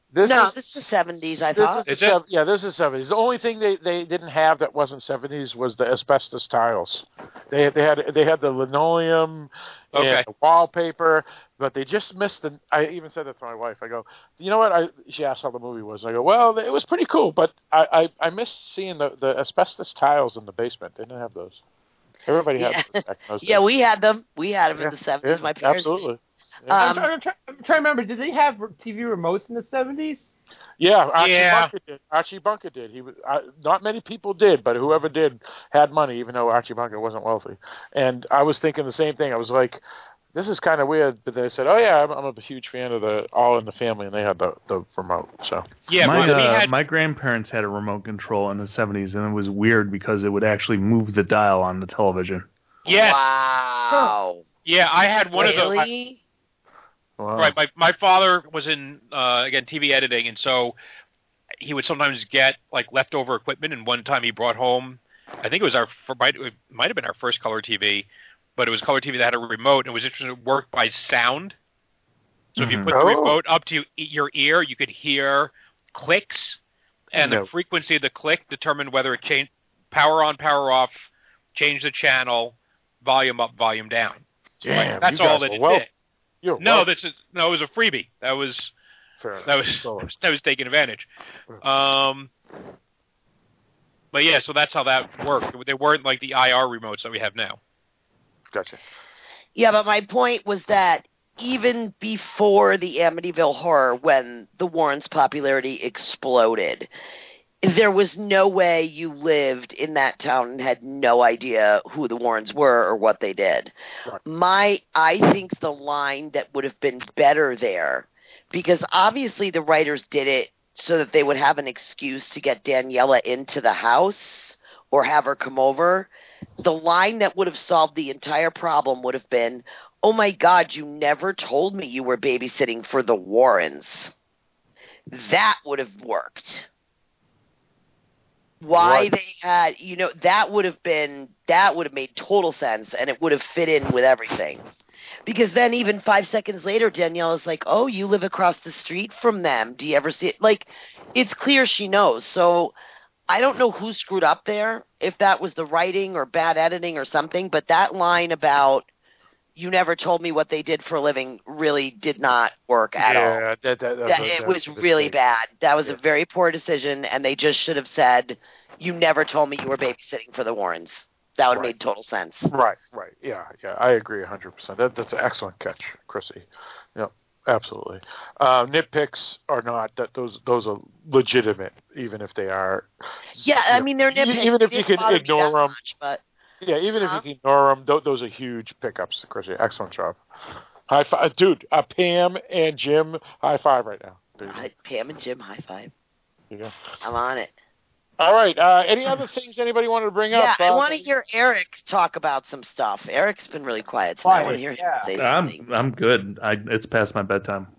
This no, is, this is the seventies, I this thought. Is the sev- yeah, this is seventies. The only thing they, they didn't have that wasn't seventies was the asbestos tiles. They they had they had the linoleum Okay. and the wallpaper, but they just missed the. I even said that to my wife. I go, you know what? I she asked how the movie was. I go, well, it was pretty cool, but I I, I missed seeing the, the asbestos tiles in the basement. They didn't have those. Everybody Yeah, had those. those yeah, days. we had them. We had them Yeah, in the seventies. yeah, My parents did. absolutely. Um, Yeah. I'm, trying, I'm, trying, I'm trying to remember. Did they have T V remotes in the seventies? Yeah, Archie Yeah. Bunker did. Archie Bunker did. He was uh, not many people did, but whoever did had money, even though Archie Bunker wasn't wealthy. And I was thinking the same thing. I was like, "This is kind of weird." But they said, "Oh yeah, I'm, I'm a huge fan of the All in the Family," and they had the, the remote. So Yeah, my, we, we uh, had. my grandparents had a remote control in the seventies, and it was weird because it would actually move the dial on the television. Yes. Wow. Yeah, I had one of those. Really? wow. Right. My my father was in uh, again T V editing, and so he would sometimes get like leftover equipment. And one time he brought home, I think it was our might it might have been our first color T V, but it was color T V that had a remote, and it was interesting. It worked by sound. So if you Mhm. put the Oh. remote up to your ear, you could hear clicks, and No. the frequency of the click determined whether it changed power on, power off, change the channel, volume up, volume down. Damn, Right, that's you guys all that were it well- did. You're No, well- this is no. It was a freebie. That was Fair that was enough. that was taking advantage. Um, but yeah, so that's how that worked. They weren't like the I R remotes that we have now. Gotcha. Yeah, but my point was that even before the Amityville Horror, when the Warrens' popularity exploded, there was no way you lived in that town and had no idea who the Warrens were or what they did. Right. My, I think the line that would have been better there, because obviously the writers did it so that they would have an excuse to get Daniela into the house or have her come over. The line that would have solved the entire problem would have been, "Oh my God, you never told me you were babysitting for the Warrens." That would have worked. Why Right. they had, you know, that would have been, that would have made total sense, and it would have fit in with everything. Because then even five seconds later, Daniela's like, "Oh, you live across the street from them. Do you ever see it?" Like, it's clear she knows. So I don't know who screwed up there, if that was the writing or bad editing or something, but that line about, "You never told me what they did for a living," really did not work at yeah, all. That, that, that, That, that- it that was a really mistake. bad. That was Yeah. a very poor decision, and they just should have said, "You never told me you were babysitting for the Warrens." That would have Right. made total sense. Right, right. Yeah, yeah. I agree one hundred percent. That, that's an excellent catch, Chrissy. Yep, absolutely. Uh, nitpicks are not, that those those are legitimate, even if they are. Yeah, I you mean, they're know, nitpicks. Even if They you didn't can bother me ignore that them. much, but Yeah, even Huh? if you can ignore them, th- those are huge pickups, Chrissy. Excellent job. High five. Dude, uh, Pam and Jim, high five right now. There you go. Hi, Pam and Jim, high five. There you go. I'm on it. All right. Uh, any other things anybody wanted to bring Yeah, up? I Uh, want to hear Eric talk about some stuff. Eric's been really quiet tonight. I want to hear him yeah. say something. I'm I'm good. I it's past my bedtime.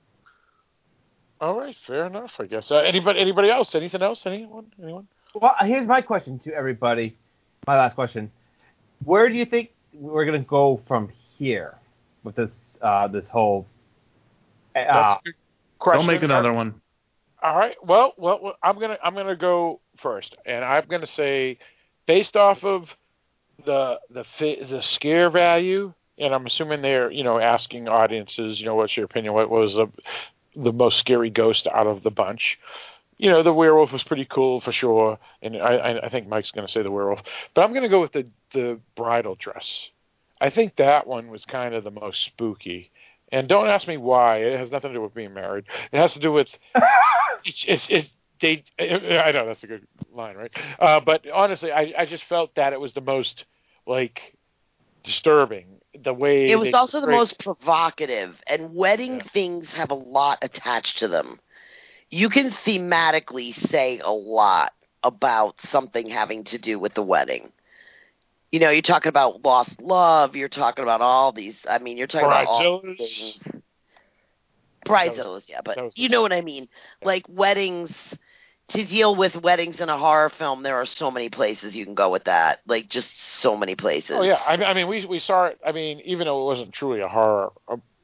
All right, fair enough, I guess. Uh, anybody anybody else? Anything else? Anyone? Anyone? Well, here's my question to everybody. My last question: where do you think we're gonna go from here with this uh, this whole? Uh, That's a good question. Don't make another one. All right. Well, well, well, I'm gonna I'm gonna go first, and I'm gonna say, based off of the the fi- the scare value, and I'm assuming they're you know asking audiences, you know, what's your opinion? What was the the most scary ghost out of the bunch? You know, the werewolf was pretty cool for sure, and I I, I think Mike's gonna say the werewolf, but I'm gonna go with the the bridal dress. I think that one was kind of the most spooky. And don't ask me why. It has nothing to do with being married. It has to do with it's, it's, it's they. I know that's a good line, right? Uh, but honestly, I, I just felt that it was the most like disturbing. The way It was they also the portrayed- most provocative, and wedding Yeah. things have a lot attached to them. You can thematically say a lot about something having to do with the wedding. You know, you're talking about lost love. You're talking about all these. I mean, you're talking about all Bridezillas. things. That Bridezillas, yeah, but that was- you know what I mean. Like weddings, to deal with weddings in a horror film, there are so many places you can go with that. Like just so many places. Oh yeah, I, I mean we we saw it. I mean even though it wasn't truly a horror, a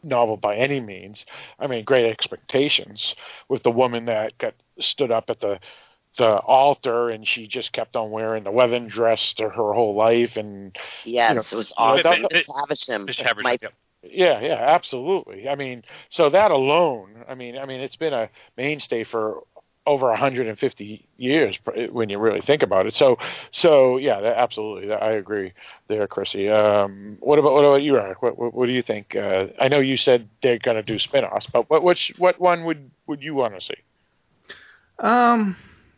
novel by any means. I mean, Great Expectations with the woman that got stood up at the the altar and she just kept on wearing the wedding dress to her whole life. And yes, you know, it was you know, awesome. that- Miss Havisham, my Yeah, yeah, absolutely. I mean, so that alone, I mean, I mean, it's been a mainstay for over one hundred fifty years when you really think about it. So, so yeah, that, absolutely, I agree there, Chrissy. Um, what about what about you, Eric? What what, what do you think? Uh, I know you said they're going to do spin-offs, but what which what one would would you want to see? Um,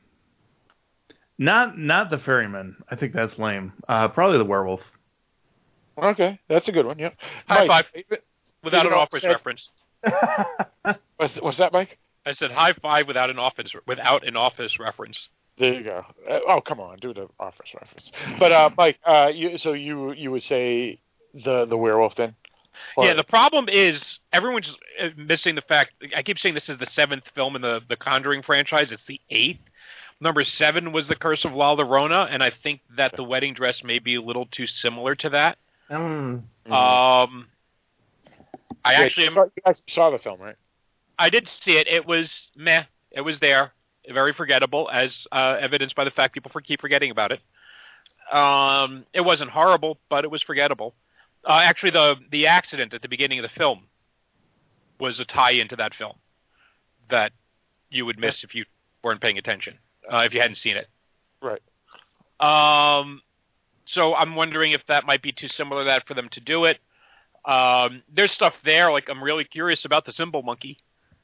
not not the ferryman. I think that's lame. Uh, probably the werewolf. Okay, that's a good one. Yeah. High Mike, five without an favorite office offset- reference. What's, what's that, Mike? I said high five without an office without an office reference. There you go. Uh, oh, come on, do the office reference. But uh, Mike, uh, you, so you you would say the the werewolf then? Or- Yeah, the problem is everyone's uh, missing the fact. I keep saying this is the seventh film in the the Conjuring franchise. It's the eighth. Number seven was The Curse of La Llorona, and I think that the wedding dress may be a little too similar to that. Mm. Um, I Yeah, actually you am. saw- you actually saw the film, right? I did see it. It was meh. It was there. Very forgettable, as uh, evidenced by the fact people for, keep forgetting about it. Um, it wasn't horrible, but it was forgettable. Uh, actually, the the accident at the beginning of the film was a tie-in to that film that you would miss if you weren't paying attention, uh, if you hadn't seen it. Right. Um, so I'm wondering if that might be too similar to that for them to do it. Um, there's stuff there, like I'm really curious about the Symbol Monkey.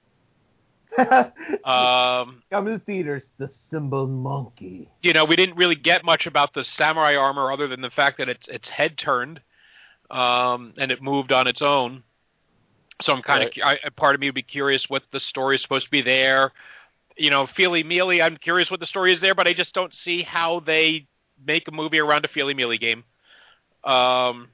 um, Come to the theaters, the Symbol Monkey. you know, we didn't really get much about the samurai armor other than the fact that its its head turned, um, and it moved on its own. So I'm kind Right. of, part of me would be curious what the story is supposed to be there. You know, Feely Mealy, I'm curious what the story is there, but I just don't see how they make a movie around a Feely Mealy game. Um,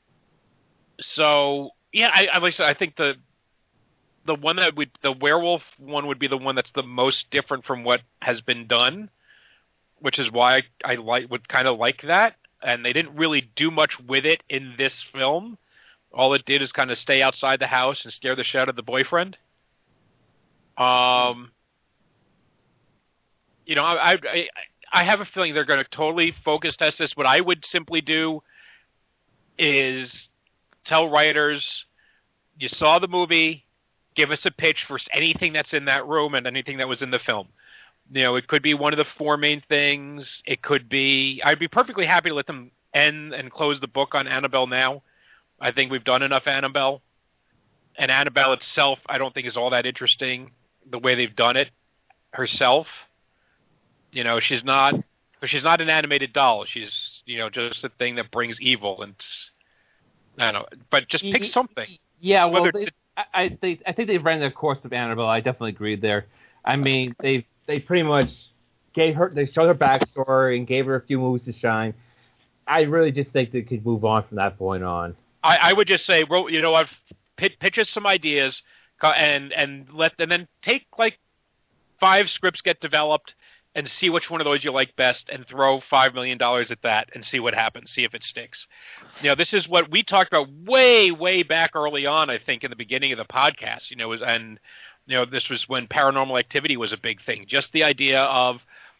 so yeah, I, I like I said, I think the the one that would the werewolf one would be the one that's the most different from what has been done, which is why I, I like would kind of like that. And they didn't really do much with it in this film. All it did is kind of stay outside the house and scare the shit out of the boyfriend. Um, you know, I I, I have a feeling they're going to totally focus test this. What I would simply do is tell writers, you saw the movie, give us a pitch for anything that's in that room and anything that was in the film. You know, it could be one of the four main things. It could be, I'd be perfectly happy to let them end and close the book on Annabelle now. I think we've done enough Annabelle. And Annabelle itself, I don't think is all that interesting the way they've done it herself. You know, she's not, she's not an animated doll. She's, you know, just a thing that brings evil. And it's, I don't know, but just pick something. Yeah, well, Whether they, I, I, they, I think they ran their course of Annabelle. I definitely agreed there. I mean, they they pretty much gave her, they showed her backstory and gave her a few movies to shine. I really just think they could move on from that point on. I, I would just say, well, you know what, pitch, pitch us some ideas, co- and and let and then take like five scripts get developed and see which one of those you like best, and throw five million dollars at that and see what happens, see if it sticks. You know, this is what we talked about way, way back early on. I think in the beginning of the podcast. You know, was, and you know, this was when Paranormal Activity was a big thing. Just the idea of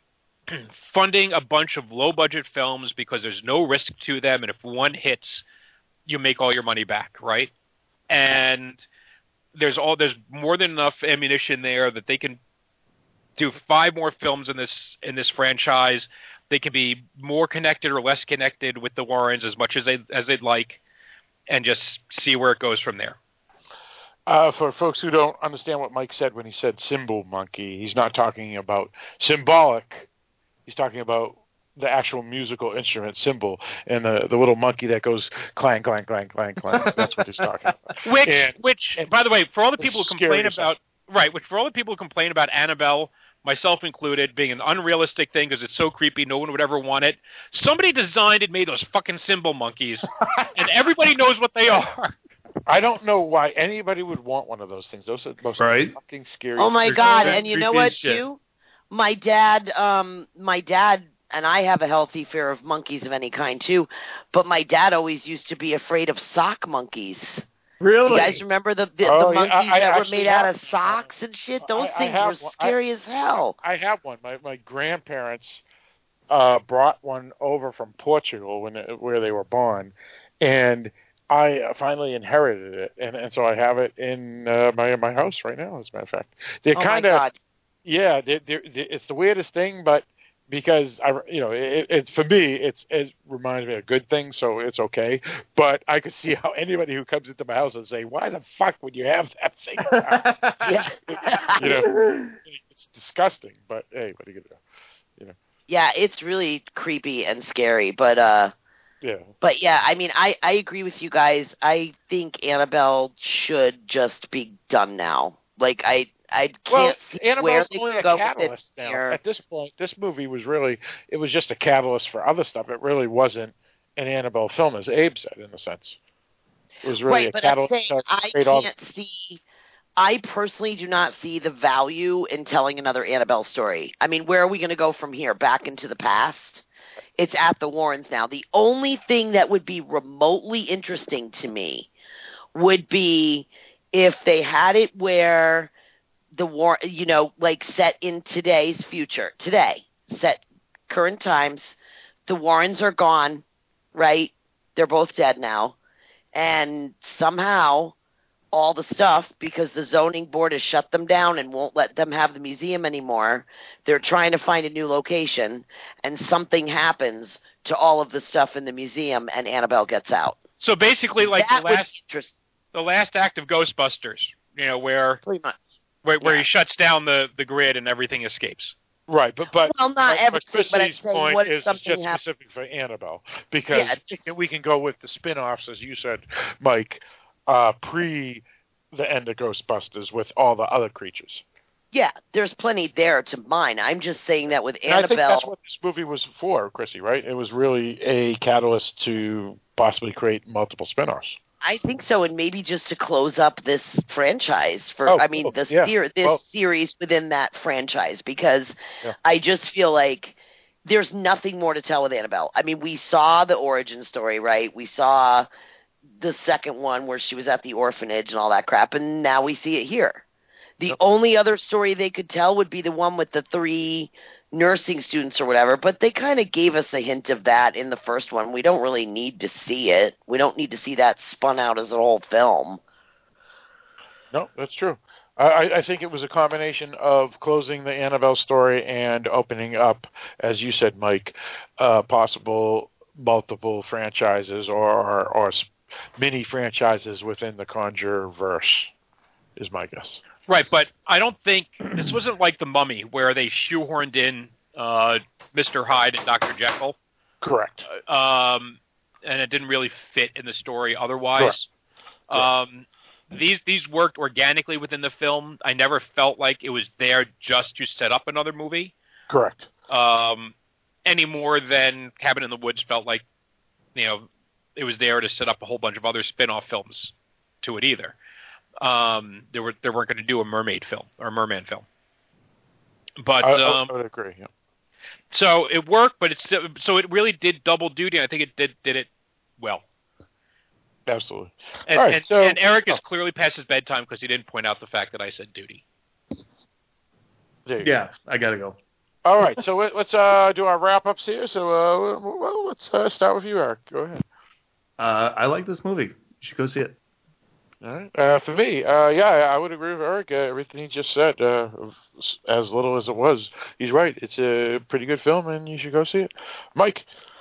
funding a bunch of low budget films because there's no risk to them, and if one hits, you make all your money back, right? And there's all there's more than enough ammunition there that they can do five more films in this in this franchise. They can be more connected or less connected with the Warrens as much as they as they'd like, and just see where it goes from there. Uh, for folks who don't understand what Mike said when he said symbol monkey, he's not talking about symbolic. He's talking about the actual musical instrument cymbal and the, the little monkey that goes clang, clang, clang, clang, clang. That's what he's talking about. Which, And- which, by the way, for all the people who It's complain scary as about right, which for all the people who complain about Annabelle, myself included, being an unrealistic thing because it's so creepy, no one would ever want it. Somebody designed and made those fucking symbol monkeys, and everybody knows what they are. I don't know why anybody would want one of those things. Those are the most Right. fucking scary. Oh my things. God! And you know creepy what, as shit. too? My dad, um, my dad and I have a healthy fear of monkeys of any kind too. But my dad always used to be afraid of sock monkeys. Really? You guys remember the the, Oh, the yeah, monkeys I- I that were actually made out have- of socks and shit? Those I- I things have were one. scary I- as hell. I have one. My my grandparents uh, brought one over from Portugal when it, where they were born, and I uh, finally inherited it, and, and so I have it in uh, my my house right now. As a matter of fact, they're Oh my kind of God. yeah. They're, they're, they're, it's the weirdest thing, but because I you know it, it's for me it's it reminds me of a good thing, so it's okay. But I could see how anybody who comes into my house and say, "Why the fuck would you have that thing?" Yeah. you know, it's disgusting. But hey, what are you gonna do? You know. Yeah, it's really creepy and scary, but uh Yeah. but yeah, I mean I I agree with you guys. I think Annabelle should just be done now. Like I I can't Well, see where Annabelle's they only could a go with catalyst it now. here. At this point, this movie was really, it was just a catalyst for other stuff. It really wasn't an Annabelle film, as Abe said, in a sense. It was really Right, a but I'm catalyst saying to I create all can't see I personally do not see the value in telling another Annabelle story. I mean, where are we going to go from here? Back into the past? It's at the Warrens now. The only thing that would be remotely interesting to me would be if they had it where the war, you know, like set in today's future, today, set current times. The Warrens are gone, right? They're both dead now. And somehow all the stuff, because the zoning board has shut them down and won't let them have the museum anymore, they're trying to find a new location, and something happens to all of the stuff in the museum, and Annabelle gets out. So basically, like That the would last be interesting. the last act of Ghostbusters, you know, where Pretty much. where, where Yeah. he shuts down the, the grid and everything escapes. Right, but but Well, not but, everything, but but I'm Chrissy's saying point what if is something just hap- specific for Annabelle because Yeah, we can- we can go with the spin-offs, as you said, Mike, uh, pre the end of Ghostbusters with all the other creatures. Yeah, there's plenty there to mine. I'm just saying that with And I think Annabelle. that's what this movie was for, Chrissy, right? It was really a catalyst to possibly create multiple spin-offs. I think so, and maybe just to close up this franchise for, Oh, I mean, cool. the Yeah. ser- this Well- series within that franchise, because Yeah. I just feel like there's nothing more to tell with Annabelle. I mean, we saw the origin story, right? We saw the second one where she was at the orphanage and all that crap, and now we see it here. The Yep. only other story they could tell would be the one with the three nursing students or whatever, but they kind of gave us a hint of that in the first one. We don't really need to see it. We don't need to see that spun out as a whole film. No, that's true. I, I think it was a combination of closing the Annabelle story and opening up, as you said, Mike, uh, possible multiple franchises or, or, or mini franchises within the Conjure verse, is my guess. Right, but I don't think this wasn't like The Mummy where they shoehorned in uh, Mister Hyde and Doctor Jekyll. Correct. Um, and it didn't really fit in the story otherwise. Um, these these worked organically within the film. I never felt like it was there just to set up another movie. Correct. Um, any more than Cabin in the Woods felt like, you know, it was there to set up a whole bunch of other spin-off films to it either. Um, they were they weren't going to do a mermaid film or a merman film, but I, um, I would agree. Yeah. so it worked. But it's still, so it really did double duty. And I think it did did it well. Absolutely. And, All right, and, so and Eric is oh. clearly past his bedtime because he didn't point out the fact that I said duty. There you go. Yeah, I gotta go. All right, so let- let's uh, do our wrap-ups here. So uh, well, let's uh, start with you, Eric. Go ahead. Uh, I like this movie. You should go see it. All right. Uh, for me, uh, yeah, I would agree with Eric. Uh, everything he just said, uh, as little as it was, he's right. It's a pretty good film, and you should go see it. Mike?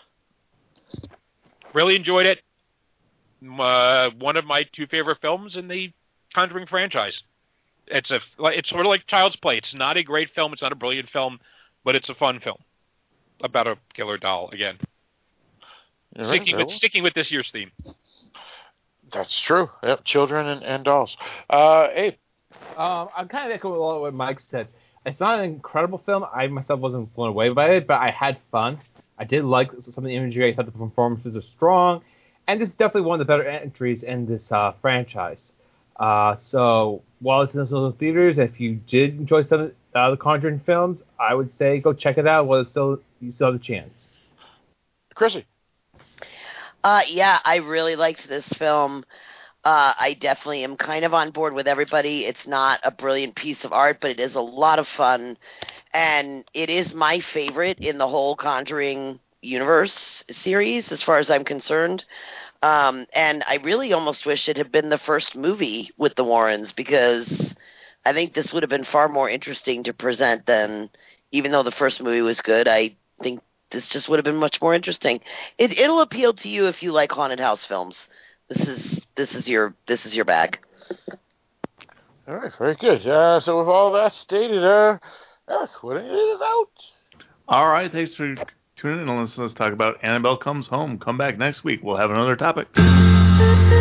Really enjoyed it. Uh, one of my two favorite films in the Conjuring franchise. It's a it's sort of like Child's Play. It's not a great film. It's not a brilliant film, but it's a fun film about a killer doll again. All right, sticking very with well. sticking with this year's theme. That's true. Yep, children and, and dolls. Uh, Abe? Um, I'm kind of echoing a lot of what Mike said. It's not an incredible film. I myself wasn't blown away by it, but I had fun. I did like some of the imagery. I thought the performances are strong, and this is definitely one of the better entries in this uh, franchise. Uh, so while it's in some theaters, if you did enjoy some of the, uh, the Conjuring films, I would say go check it out while it's still you still have a chance. Chrissy? Uh, yeah, I really liked this film. Uh, I definitely am kind of on board with everybody. It's not a brilliant piece of art, but it is a lot of fun. And it is my favorite in the whole Conjuring universe series, as far as I'm concerned. Um, and I really almost wish it had been the first movie with the Warrens, because I think this would have been far more interesting to present than, even though the first movie was good, I think this just would have been much more interesting. It, it'll appeal to you if you like haunted house films. This is this is your this is your bag. All right, very good. Uh, so with all that stated, uh, Eric, what do you think about? All right, thanks for tuning in and let's, let's talk about Annabelle Comes Home. Come back next week. We'll have another topic.